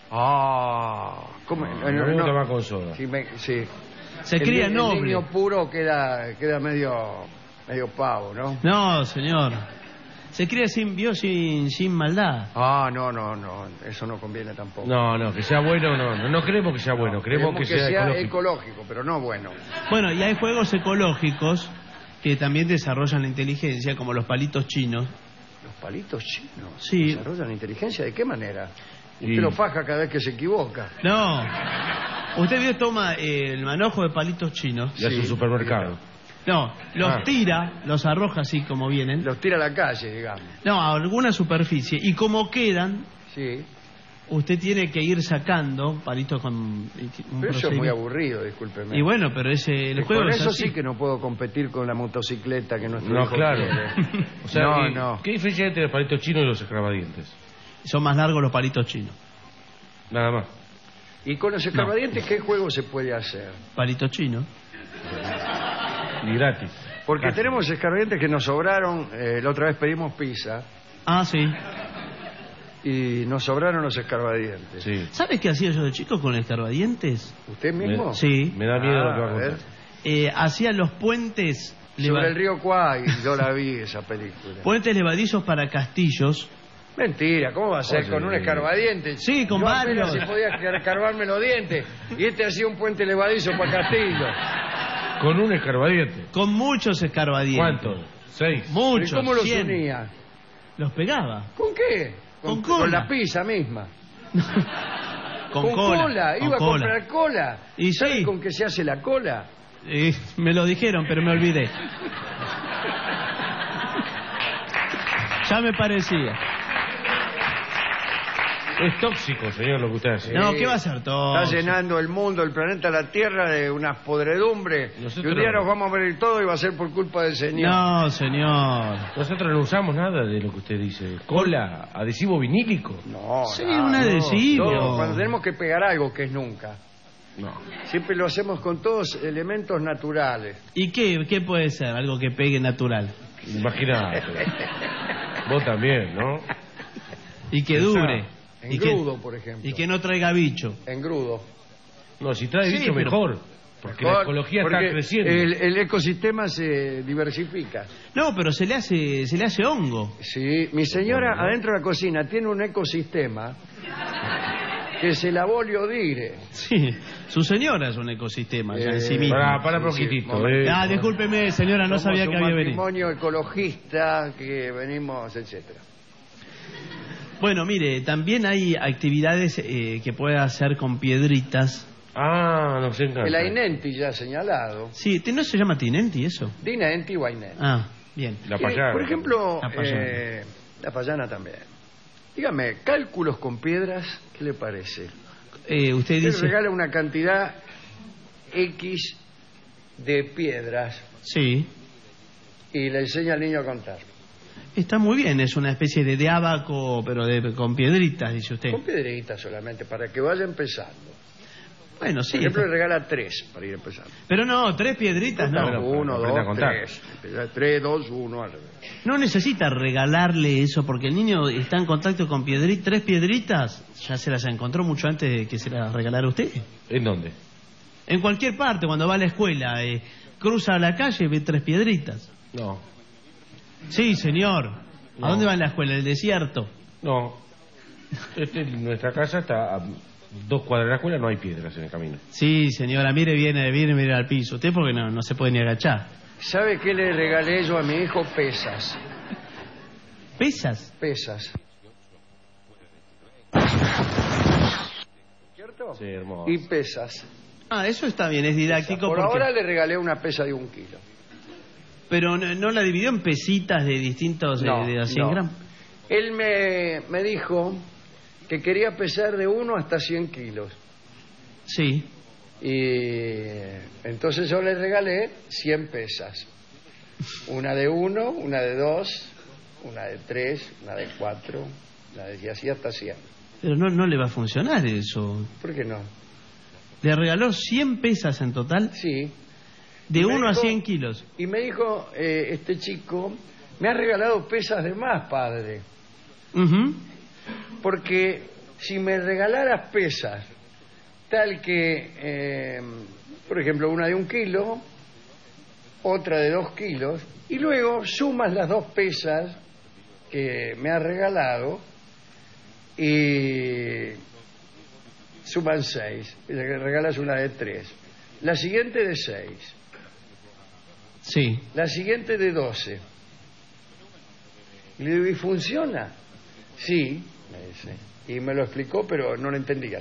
Ah, ¿cómo? No, me gusta más con soda. Sí, me- sí. Se El cría ni- noble. El niño puro queda, queda medio, medio pavo, ¿no? No, señor. Se cría sin bio, sin, sin maldad. Ah, no, no, no, eso no conviene tampoco. No, no, que sea bueno, no, no, no creemos que sea bueno, creemos, que, sea, ecológico. ecológico, pero no bueno. Bueno, y hay juegos ecológicos que también desarrollan la inteligencia, como los palitos chinos. Los palitos chinos Sí. desarrollan inteligencia, ¿de qué manera? Usted Y- lo faja cada vez que se equivoca. No. Usted vio, toma eh, el manojo de palitos chinos. Y a su Sí. supermercado. No, los Ah. tira, los arroja así como vienen. Los tira a la calle, digamos. No, a alguna superficie. Y como quedan, Sí. usted tiene que ir sacando palitos con un Pero eso es muy procedimiento. aburrido, discúlpeme. Y bueno, pero ese el Y juego con es eso así. sí que no puedo competir con la motocicleta que nuestro No, hijo claro. quiere. O sea, no, ¿qué, no. ¿qué diferencia hay entre los palitos chinos y los escarbadientes? Son más largos los palitos chinos. Nada más. ¿Y con los escarbadientes qué juego se puede hacer? Palitos chinos. Y gratis. Porque Casi. tenemos escarbadientes que nos sobraron, eh, la otra vez pedimos pizza Ah, sí. y nos sobraron los escarbadientes. Sí. ¿Sabes qué hacía yo de chico con escarbadientes? ¿Usted mismo? Sí. Me da miedo Ah, lo que va a a contar. ver. Eh, hacía los puentes... Sobre leva- el río Kwai, yo la vi esa película. Puentes levadizos para castillos. Mentira, ¿cómo va a ser? Oye, con un escarbadiente. Sí, con Yo apenas varios. si podía escarbarme los dientes. Y este hacía un puente levadizo para Castillo. Con un escarbadiente. Con muchos escarbadientes. ¿Cuántos? Seis. Muchos. ¿Y cómo los cien. unía? Los pegaba. ¿Con qué? Con cola. Con la pizza misma. Con, cola. Iba con a cola. comprar cola. Y ¿Sabe sí. con qué se hace la cola? Eh, me lo dijeron, pero me olvidé. Ya me parecía. Es tóxico, señor, lo que usted hace. No, ¿qué va a ser todo? Está llenando el mundo, el planeta, la Tierra de unas podredumbres. Nosotros Y un día no. nos vamos a morir todo y va a ser por culpa del Señor. No, señor. Nosotros no usamos nada de lo que usted dice. Cola, adhesivo vinílico. No, Sí, no, un no. adhesivo. Todo, cuando tenemos que pegar algo, que es nunca. No. Siempre lo hacemos con todos elementos naturales. ¿Y qué, qué puede ser? Algo que pegue natural. Imagínate. Vos también, ¿no? Y que dure. Y que, Engrudo, por ejemplo. y que no traiga bicho. Engrudo. No, si trae Sí, bicho, pero- mejor. Porque la Mejor, ecología porque está creciendo. El, el ecosistema se diversifica. No, pero se le hace, se le hace hongo. Sí, mi señora adentro de la cocina tiene un ecosistema que se la voglio dire. Sí, su señora es un ecosistema ya en sí mismo. Para, para Sí, poquitito. sí, eh. Ah, discúlpeme, señora, no Somos sabía que un había venido. matrimonio ecologista que venimos, etcétera. Bueno, mire, también hay actividades eh, que puede hacer con piedritas. Ah, nos encanta. El Ainenti ya señalado. Sí, ¿no se llama Tinenti eso? Dinenti o Ainenti. Ah, bien. La Eh, payana. Por ejemplo, La payana. eh, la payana también. Dígame, cálculos con piedras, ¿qué le parece? Eh, usted Usted dice... regala una cantidad X de piedras Sí, y le enseña al niño a contar. está muy bien, es una especie de, de abaco, pero de, con piedritas, dice usted. Con piedritas solamente, para que vaya empezando. Bueno, sí. Por ejemplo, está... le regala tres para ir empezando. Pero no, tres piedritas no. no uno, dos, tres. Tres, dos, uno. Al revés. No necesita regalarle eso porque el niño está en contacto con piedritas. Tres piedritas ya se las encontró mucho antes de que se las regalara usted. ¿En dónde? En cualquier parte, cuando va a la escuela, eh, cruza la calle y ve tres piedritas. No. Sí, señor. No. ¿A dónde va en la escuela? ¿El desierto? No. Este, nuestra casa está a dos cuadras de la escuela, no hay piedras en el camino. Sí, señora, mire bien, viene, mire al piso. Usted porque no, no se puede ni agachar. ¿Sabe qué le regalé yo a mi hijo? Pesas. ¿Pesas? Pesas. ¿Cierto? Sí, hermoso. Y pesas. Ah, eso está bien, es didáctico. Por porque... ahora le regalé una pesa de un kilo. Pero no, no la dividió en pesitas de distintos, no, de, de cien no. gramos. Él me, me dijo que quería pesar de uno hasta cien kilos. Sí. Y entonces yo le regalé cien pesas. Una de uno, una de dos, una de tres, una de cuatro, una de y así hasta cien. Pero no, no le va a funcionar eso. ¿Por qué no? ¿Le regaló cien pesas en total? Sí. De Y me uno a dijo- cien kilos. Y me dijo eh, este chico, me ha regalado pesas de más, padre. Ujú. Porque si me regalaras pesas, tal que, eh, por ejemplo, una de un kilo, otra de dos kilos, y luego sumas las dos pesas que me has regalado y suman seis. Y le regalas una de tres. La siguiente de seis. Sí. La siguiente de doce. Y le digo, ¿y funciona? Sí, me dice. Y me lo explicó, pero no lo entendía.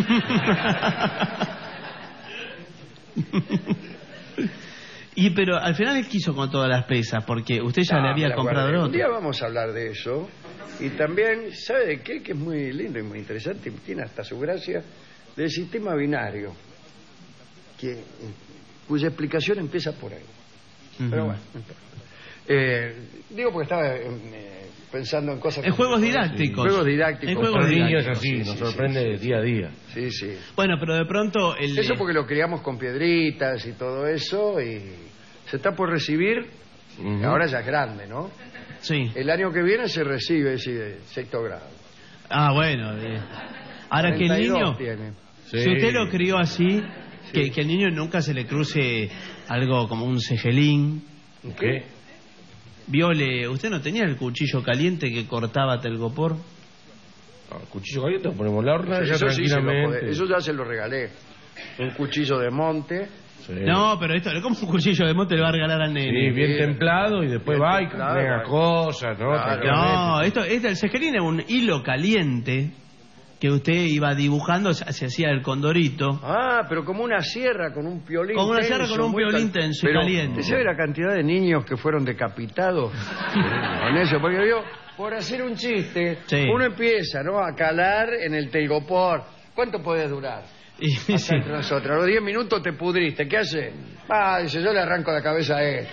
Y pero al final él quiso con todas las pesas, porque usted ya No, le había me la comprado guardé. el Un día otro. vamos a hablar de eso. Y también, ¿sabe de qué? Que es muy lindo y muy interesante, y tiene hasta su gracia, del sistema binario, que, cuya explicación empieza por ahí. Ujú. Pero bueno, no importa. Eh, digo porque estaba eh, pensando en cosas... En como- juegos didácticos. Juegos didácticos. En juegos Para didácticos. niños así, Sí, nos sí, sorprende sí, día a día. Sí, sí. Bueno, pero de pronto el Eso porque lo criamos con piedritas y todo eso, y se está por recibir, Ujú. ahora ya es grande, ¿no? Sí. El año que viene se recibe, sí, de sexto grado. Ah, bueno. eh. Ahora que el treinta y dos niño, tiene. Sí. si usted lo crió así, que, que el niño nunca se le cruce algo como un cejelín. ¿Qué? Viole, ¿usted no tenía el cuchillo caliente que cortaba telgopor? Ah, cuchillo caliente, ponemos la horna ya Eso sí se lo tranquilamente. puede- eso ya se lo regalé. Un cuchillo de monte. Sí. No, pero esto, ¿cómo un cuchillo de monte le va a regalar al Sí, nene? bien templado y después Bien va y templado, pega bueno. cosas, ¿no? Claro. Tranquilamente. No, esto, esto, el cejelín es un hilo caliente que usted iba dibujando, se, se hacía el condorito. Ah, pero como una sierra con un piolín Como una tenso, sierra con un muy piolín cal- tenso y Pero, caliente. ¿sabe la cantidad de niños que fueron decapitados con eso? Porque yo, por hacer un chiste, Sí. uno empieza, ¿no?, a calar en el telgopor. ¿Cuánto puede durar? Y, Acá sí. entre nosotros. A los diez minutos te pudriste. ¿Qué hace? Ah, dice, yo le arranco la cabeza a este.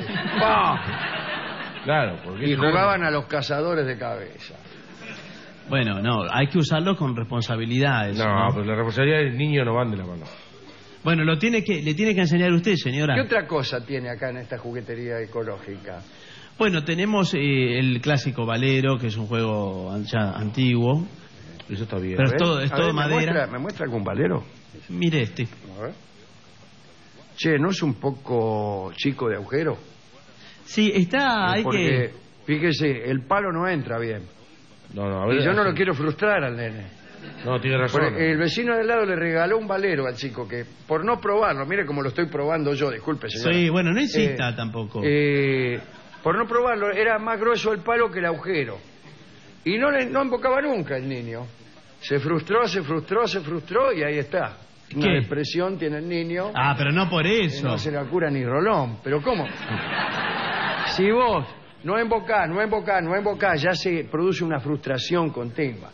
¡Pah! Claro, porque Y si no- jugaban a los cazadores de cabeza. Bueno, no, hay que usarlo con responsabilidad. eso, No, ¿no? pero la responsabilidad del niño no van de la mano. Bueno, lo tiene que, le tiene que enseñar usted, señora. ¿Qué otra cosa tiene acá en esta juguetería ecológica? Bueno, tenemos eh, el clásico Valero, que es un juego ya antiguo. Eso está bien. Pero A es ver, todo, es a todo ver, ¿me madera. muestra- ¿Me muestra algún valero? Mire este. A ver. Che, ¿no es un poco chico de agujero? Sí, está, hay Porque, que... fíjese, el palo no entra bien. No, no, a ver. Y yo no lo quiero frustrar al nene. No, tiene razón. Porque el vecino del lado le regaló un valero al chico que, por no probarlo, mire cómo lo estoy probando yo, disculpe, señora. Sí, bueno, no insista Eh, tampoco. Eh, por no probarlo, era más grueso el palo que el agujero. Y no, le, no embocaba nunca el niño. Se frustró, se frustró, se frustró y ahí está. Una ¿Qué? depresión tiene el niño. Ah, pero no por que eso. no se la cura ni Rolón. ¿Pero cómo? Si vos no embocás, no embocás, no embocás, ya se produce una frustración continua.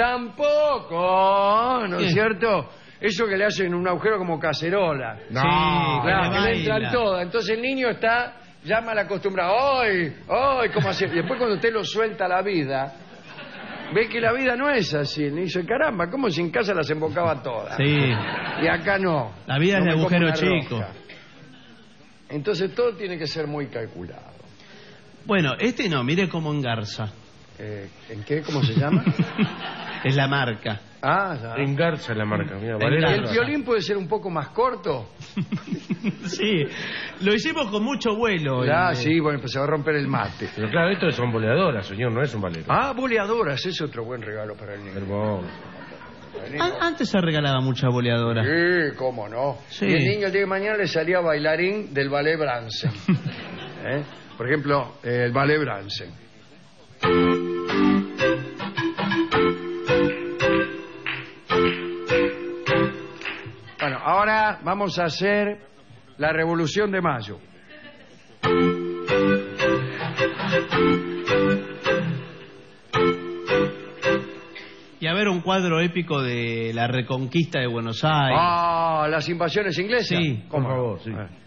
Tampoco, ¿no es ¿Qué? cierto? Eso que le hacen un agujero como cacerola. No, Sí, Claro, que que le le entran baila. todas. Entonces el niño está ya mal acostumbrado. ¡Ay! ¡Ay! ¿Cómo hacer? Y después cuando usted lo suelta a la vida, ve que la vida no es así. Y dice, caramba, ¿cómo si en casa las embocaba todas? Sí. Y acá no. La vida no es de me como agujero una chico. rosca. Entonces todo tiene que ser muy calculado. Bueno, este no, mire cómo engarza. Eh, ¿En qué? ¿Cómo se llama? Es la marca. Ah, ya. Engarza la marca. Mira, ¿Y el violín puede ser un poco más corto? Sí, lo hicimos con mucho vuelo. Ah, el- sí, bueno, pues se va a romper el mate. Pero claro, esto son boleadoras, señor, no es un valero. Ah, boleadoras, ese es otro buen regalo para el niño. Hermoso. An- Antes se regalaba mucha boleadora. Sí, cómo no. Sí. Y el niño el día de mañana le salía bailarín del ballet Bransen. ¿Eh? Por ejemplo, eh, el ballet Bransen. Bueno, ahora vamos a hacer la Revolución de Mayo. Y a ver un cuadro épico de la reconquista de Buenos Aires. Ah, las invasiones inglesas. Sí, ¿Cómo? por favor, sí. Ah.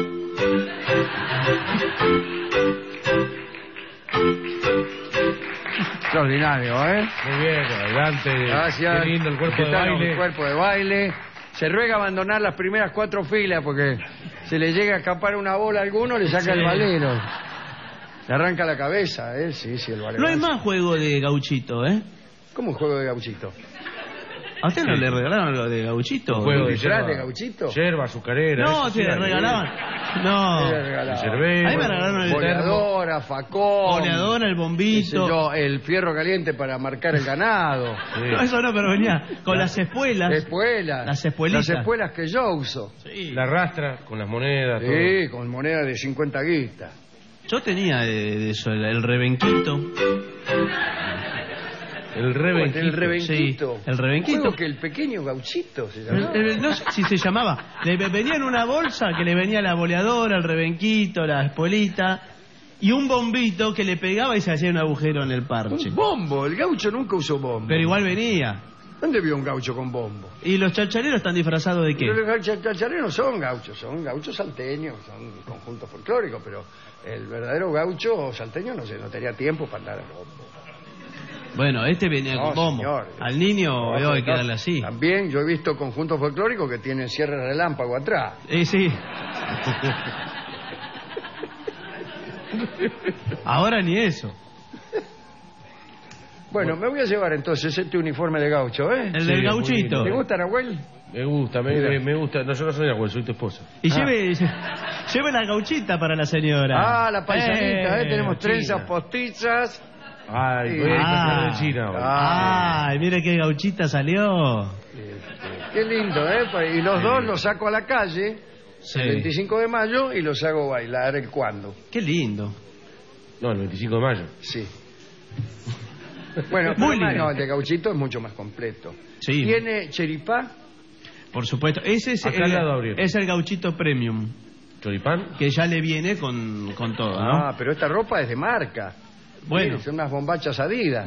Extraordinario, ¿eh? Muy bien, adelante. Gracias. Qué lindo el cuerpo ¿Qué de tal baile. el cuerpo de baile? Se ruega abandonar las primeras cuatro filas porque se le llega a escapar una bola a alguno, le saca Sí. el valero. Le arranca la cabeza, ¿eh? Sí, sí, el valero. No hay más juego de gauchito, ¿eh? ¿Cómo un juego de gauchito? ¿A usted no le regalaron lo de gauchito? Un juego ¿Un de disfraz yerba. de gauchito? Yerba, azucarera. No, eso te sí le hay. regalaban. No. ¿Qué le regalaban? Cerveza. A mí me regalaron el termo. Boleadora, facón. Boleadora, el qué sé bombito. yo, el fierro caliente para marcar el ganado. Sí. No, eso no, pero venía con las espuelas. Espuelas. Las espuelitas. Las espuelas que yo uso. Sí. La rastra con las monedas. Sí, con moneda de cincuenta guitas. Yo tenía de, de eso, el, el rebenquito. todo. El rebenquito. El rebenquito. Sí, el rebenquito. Juego que el pequeño gauchito se El- llamaba. el- no sé si se llamaba. Le venía en una bolsa que le venía la boleadora, el rebenquito, la espuelita y un bombito que le pegaba y se hacía un agujero en el parche. Un bombo, el gaucho nunca usó bombo. Pero igual venía. ¿Dónde vio un gaucho con bombo? ¿Y los chachareros están disfrazados de qué? Pero los gauchos chachareros no son gauchos, son gauchos salteños, son conjuntos folclóricos, pero el verdadero gaucho salteño no sé, no tenía tiempo para andar a bombo. Bueno, este venía No, con bombo. señor. Al niño No, veo, hay no. que darle así. También yo he visto conjuntos folclóricos que tienen cierre relámpago atrás. Eh, sí. Ahora ni eso. Bueno, me voy a llevar entonces este uniforme de gaucho, ¿eh? El del Sí, gauchito. muy ¿Te gusta, Nahuel? Me gusta, me, Mira. me, me gusta. No, yo no soy abuelo, soy tu esposa. Y Ah. lleve, lleve la gauchita para la señora. Ah, la paisanita, ¿eh? Eh, Tenemos China. trenzas postizas. Ay, Sí. voy a Ah. ir de China ahora. Ah, Ay, mire qué gauchita salió. qué lindo, ¿eh? Y los dos los saco a la calle, Sí. el veinticinco de mayo, y los hago bailar el cuando. Qué lindo. No, el veinticinco de mayo. Sí. Bueno, Muy pero lindo. no, el de gauchito es mucho más completo. Sí. ¿Tiene cheripá? Por supuesto. Ese es, Acá al lado abrieron. el, es el gauchito premium. ¿Choripán? Que ya le viene con, con todo, ¿no? Ah, pero esta ropa es de marca. Bueno. Sí, son unas bombachas Adidas.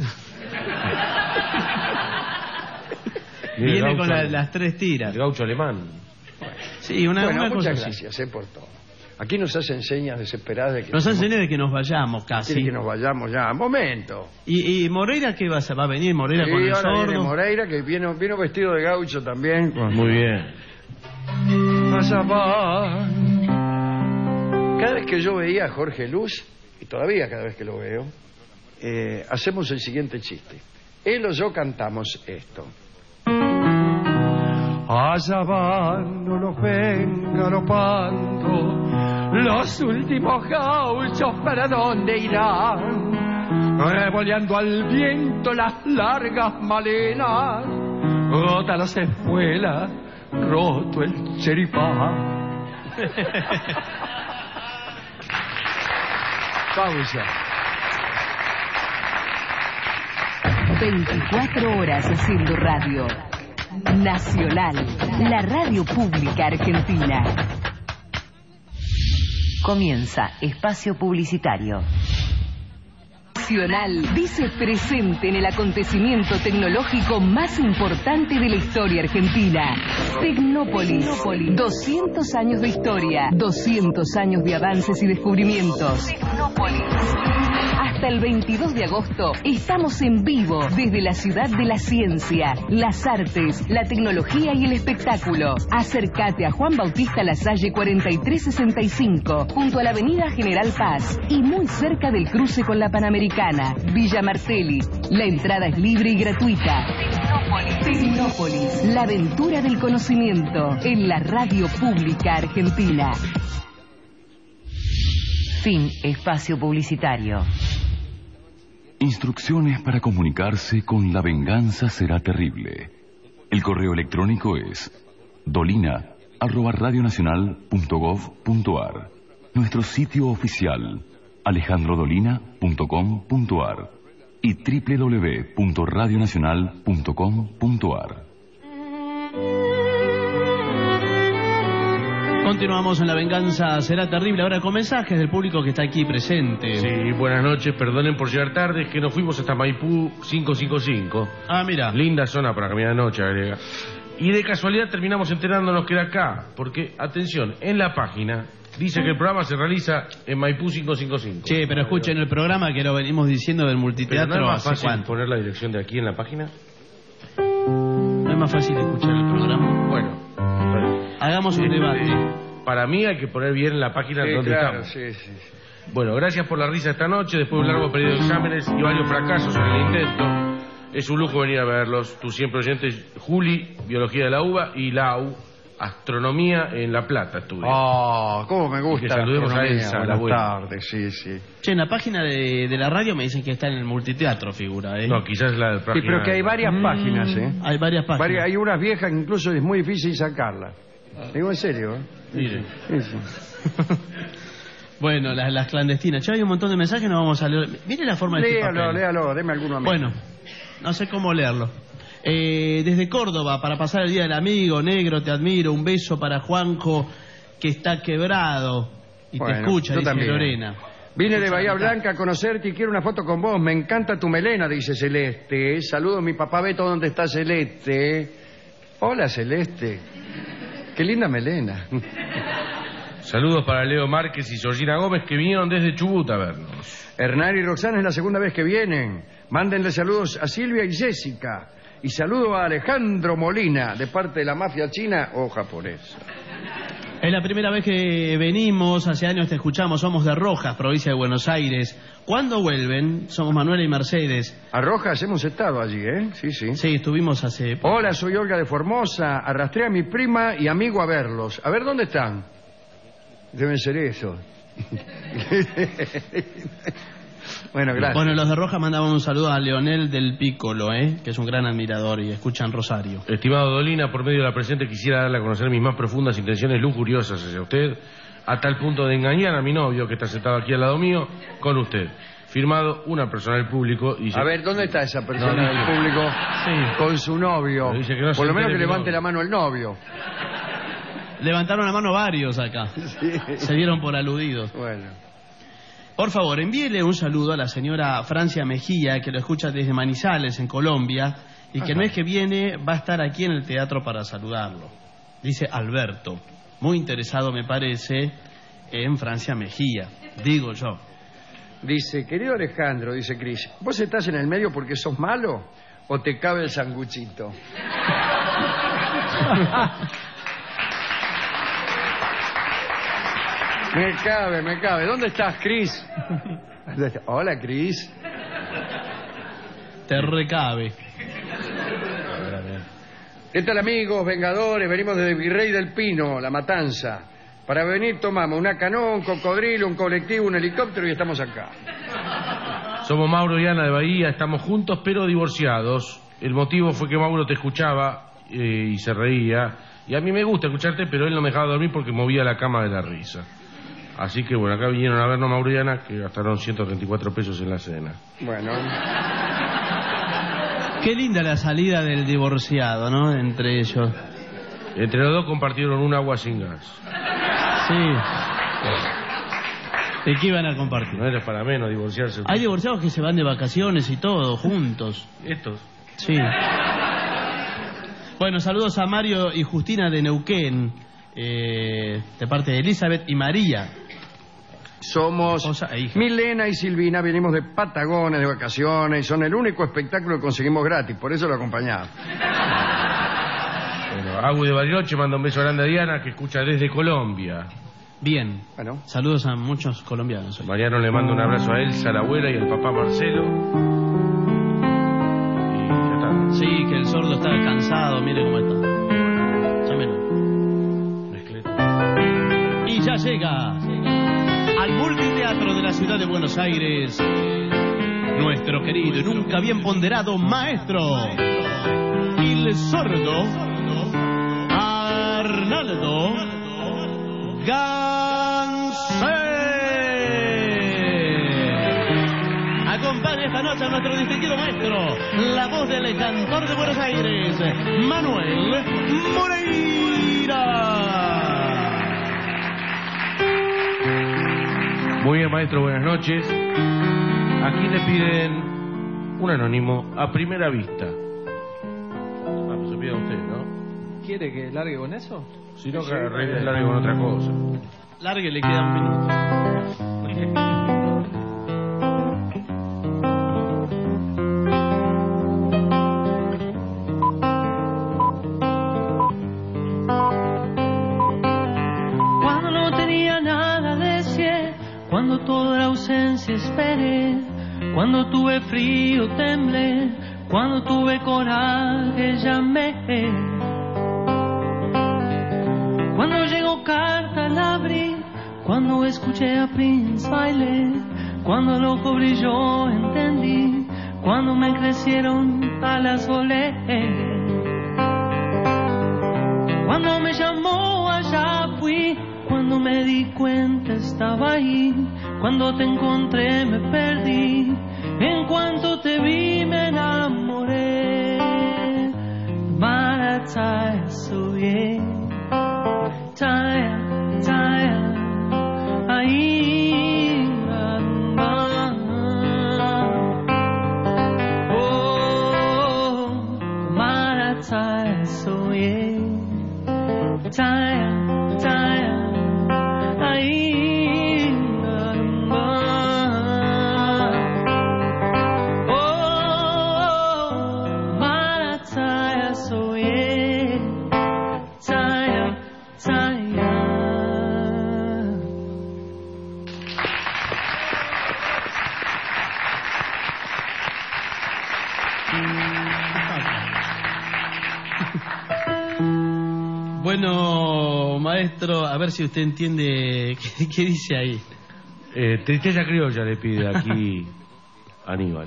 Mira, el Viene gaucho con la- alemán. las tres tiras. El gaucho alemán. Sí, una, bueno, una cosa muchas así. gracias, eh, por todo. Aquí nos hacen señas desesperadas de que Nos tenemos- enseña de que nos vayamos quiere casi. que nos vayamos ya. Momento. ¿Y, y Moreira qué va a hacer? ¿Va a venir Moreira Sí, con el ahora viene sordo? Moreira, que vino, vino vestido de gaucho también. Muy bien. Allá va. Cada vez que yo veía a Jorge Luz, y todavía cada vez que lo veo, eh, hacemos el siguiente chiste. Él o yo cantamos esto. Allá van, no los ven galopando, los últimos gauchos, ¿para dónde irán? Revoleando al viento las largas malenas, rota las espuelas, roto el cheripá. Pausa. veinticuatro horas haciendo radio. Nacional, la radio pública argentina. Comienza Espacio Publicitario. Nacional dice presente en el acontecimiento tecnológico más importante de la historia argentina. Tecnópolis. doscientos años de historia, doscientos años de avances y descubrimientos. Hasta hasta el veintidós de agosto estamos en vivo desde la ciudad de la ciencia, las artes, la tecnología y el espectáculo. Acércate a Juan Bautista Lasalle cuarenta y tres sesenta y cinco, junto a la avenida General Paz y muy cerca del cruce con la Panamericana, Villa Martelli. La entrada es libre y gratuita. Tecnópolis. Tecnópolis, la aventura del conocimiento en la radio pública argentina. Fin espacio publicitario. Instrucciones para comunicarse con La Venganza Será Terrible. El correo electrónico es dolina arroba radionacional punto gov punto ar. Nuestro sitio oficial alejandro dolina punto com punto ar y doble u doble u doble u punto radionacional punto com punto ar. Continuamos en La Venganza Será Terrible, ahora con mensajes del público que está aquí presente. Sí, buenas noches, perdonen por llegar tarde, es que nos fuimos hasta Maipú quinientos cincuenta y cinco. Ah, mira. Linda zona para caminar de noche, agrega. Y de casualidad terminamos enterándonos que era acá, porque, atención, en la página dice que el programa se realiza en Maipú quinientos cincuenta y cinco. Che, pero escuchen el programa que lo venimos diciendo del multiteatro. ¿Pero no es más hace fácil cuánto. poner la dirección de aquí en la página? ¿No es más fácil escuchar el programa? Bueno, hagamos un este, debate. Para mí hay que poner bien en la página Sí, donde claro, estamos. sí, sí, sí. Bueno, gracias por la risa esta noche, después de un largo periodo de exámenes y varios fracasos en el intento. Es un lujo venir a verlos. Tu siempre oyente Juli, Biología de la Uva, y Lau, Astronomía en La Plata estudia. Oh, cómo me Y gusta que la saludemos a astronomía. Elsa, la Buenas abuela. tardes, sí, sí. Che, en la página de, de la radio me dicen que está en el multiteatro, figura, ¿eh? No, quizás la de Sí, página... pero que hay varias Mm, páginas, ¿eh? Hay varias páginas. Varias- hay unas viejas que incluso es muy difícil sacarlas. Digo en serio, ¿eh? Mire. Sí, sí. Bueno, las, las clandestinas. Che, hay un montón de mensajes, no vamos a leer. Mire la forma de este Léalo, papel. léalo, deme alguno a mí. Bueno, no sé cómo leerlo. Eh, desde Córdoba, para pasar el Día del Amigo, negro, te admiro. Un beso para Juanjo, que está quebrado. Y Bueno, te escucha, yo dice también. Lorena. Vine de Escucha, Bahía acá. Blanca a conocerte y quiero una foto con vos. Me encanta tu melena, dice Celeste. Saludo a mi papá Beto, ¿dónde está Celeste? Hola, Celeste. Qué linda melena. Saludos para Leo Márquez y Georgina Gómez, que vinieron desde Chubut a vernos. Hernán y Roxana es la segunda vez que vienen. Mándenle saludos a Silvia y Jessica. Y saludo a Alejandro Molina, de parte de la mafia china o japonesa. Es la primera vez que venimos, hace años te escuchamos, somos de Rojas, provincia de Buenos Aires. ¿Cuándo vuelven? Somos Manuela y Mercedes. A Rojas hemos estado allí, ¿eh? Sí, sí. Sí, estuvimos hace... Hola, soy Olga de Formosa. Arrastré a mi prima y amigo a verlos. A ver, ¿dónde están? Deben ser eso. Bueno, gracias. Bueno, los de Rojas mandaban un saludo a Leonel del Piccolo, ¿eh? Que es un gran admirador y escuchan Rosario. Estimado Dolina, por medio de la presente quisiera darle a conocer mis más profundas intenciones lujuriosas hacia usted, a tal punto de engañar a mi novio, que está sentado aquí al lado mío, con usted. Firmado una persona del público. Y dice, A ver, ¿dónde está esa persona No, no, del no. público Sí. con su novio? Pero dice que no se Por lo menos entere que mi levante novio. la mano el novio. Levantaron la mano varios acá. Se dieron por aludidos. Bueno. Por favor, envíele un saludo a la señora Francia Mejía, que lo escucha desde Manizales, en Colombia, y que el mes que viene va a estar aquí en el teatro para saludarlo. Dice Alberto. Muy interesado, me parece, en Francia Mejía, digo yo. Dice, querido Alejandro, dice Cris, ¿vos estás en el medio porque sos malo o te cabe el sanguchito? Me cabe, me cabe. ¿Dónde estás, Cris? Hola, Cris. Te recabe. ¿Qué tal, amigos, vengadores? Venimos desde Virrey del Pino, La Matanza. Para venir tomamos una canoa, un cocodrilo, un colectivo, un helicóptero y estamos acá. somos Mauro y Ana de Bahía, estamos juntos pero divorciados. El motivo fue que Mauro te escuchaba eh, y se reía. Y a mí me gusta escucharte, pero él no me dejaba dormir porque movía la cama de la risa. Así que bueno, acá vinieron a vernos Mauro y Ana, que gastaron ciento treinta y cuatro pesos en la cena. Bueno. Qué linda la salida del divorciado, ¿no? Entre ellos. Entre los dos compartieron un agua sin gas. Sí. ¿De qué iban a compartir? No era para menos divorciarse. Hay divorciados que se van de vacaciones y todo, juntos. ¿Estos? Sí. Bueno, saludos a Mario y Justina de Neuquén, eh, de parte de Elizabeth y María. Somos Milena y Silvina, venimos de Patagones de vacaciones y son el único espectáculo que conseguimos gratis, por eso lo acompañamos. Bueno, Agu de Bariloche manda un beso grande a Diana, que escucha desde Colombia. Bien. Bueno. Saludos a muchos colombianos hoy. Mariano le manda un abrazo a Elsa, a la abuela y al papá Marcelo. Y ya está. Sí, que el sordo está cansado, mire cómo está. Llámelo. Y ya llega al multiteatro de la ciudad de Buenos Aires nuestro querido y nunca bien ponderado maestro, el sordo Arnaldo Gansé. Acompaña esta noche a nuestro distinguido maestro, la voz del cantor de Buenos Aires, Manuel Moreira. Muy bien, maestro, buenas noches. Aquí le piden un anónimo a primera vista. Vamos, se pide a usted, ¿no? ¿Quiere que largue con eso? Si no, que largue con otra cosa. Largue, le queda un minuto. Cuando no tenía nada decir, cuando toda la ausencia esperé, cuando tuve frío temblé, cuando tuve coraje llamé. Cuando llegó carta la abrí, cuando escuché a Prince bailé, cuando el ojo brilló entendí, cuando me crecieron alas volé. Cuando me llamó allá fui, cuando me di cuenta estaba ahí, cuando te encontré me perdí, en cuanto te vi me enamoré. Maratá soy Taya, taya, ahí anda. Oh, Maratá soy Taya, taya, ahí anda. Oh, Maratá soy Taya. Bueno, maestro, a ver si usted entiende qué, qué dice ahí. Eh, tristeza criolla le pide aquí Aníbal.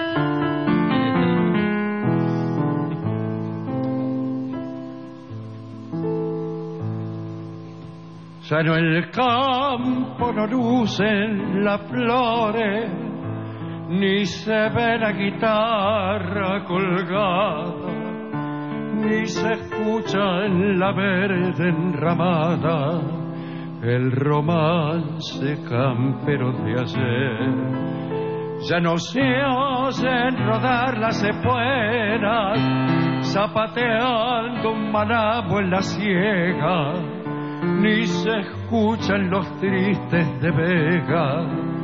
Ya en el campo no lucen las flores, ni se ve la guitarra colgada, ni se escucha en la verde enramada el romance campero de ayer. Ya no se oyen rodar las espuelas, zapateando un manabo en la siega, ni se escuchan los tristes de Vega,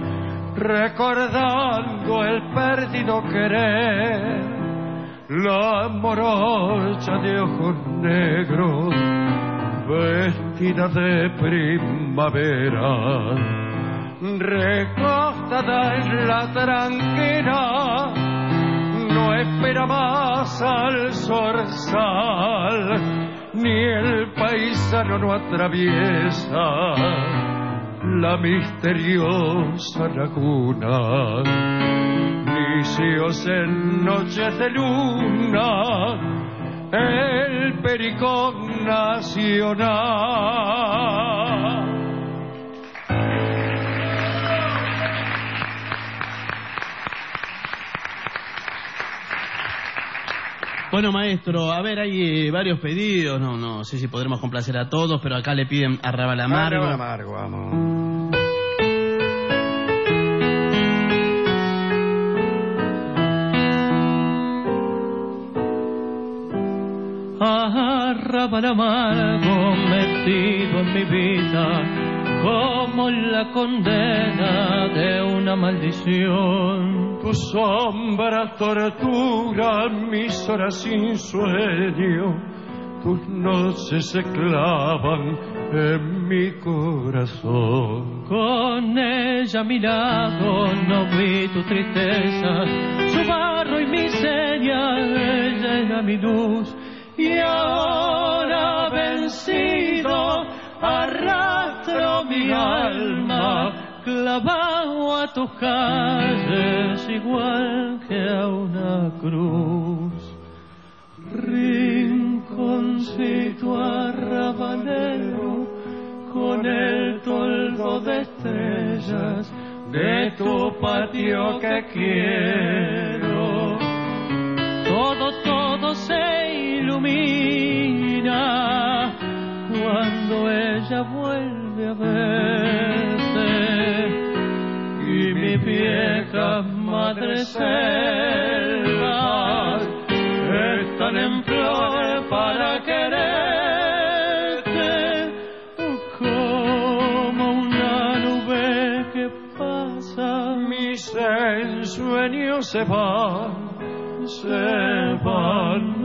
recordando el perdido querer, la morocha de ojos negros, vestida de primavera, recostada en la tranquera, no espera más al zorzal, ni el paisano no atraviesa la misteriosa laguna, ni se oye en noches de luna el pericón nacional. Bueno, maestro, a ver, hay eh, varios pedidos, no no sé si podremos complacer a todos, pero acá le piden Arrabal Amargo. Arrabal Amargo, vamos. Arrabal amargo metido en mi vida, como como la condena de una maldición. Tu sombra tortura mis horas sin sueño, tus noches se clavan en mi corazón. Con ella a mi lado no vi tu tristeza, su barro y miseria, ella era mi luz. Y ahora vencido arrastro mi alma clavado a tus calles igual que a una cruz. Rinconcito arrabalero con el toldo de estrellas de tu patio que quiero. Todo, todo se ilumina cuando ella vuelve a verte y mi vieja madre selvas están en flor para quererte como una nube que pasa. Mis ensueños se van, se van.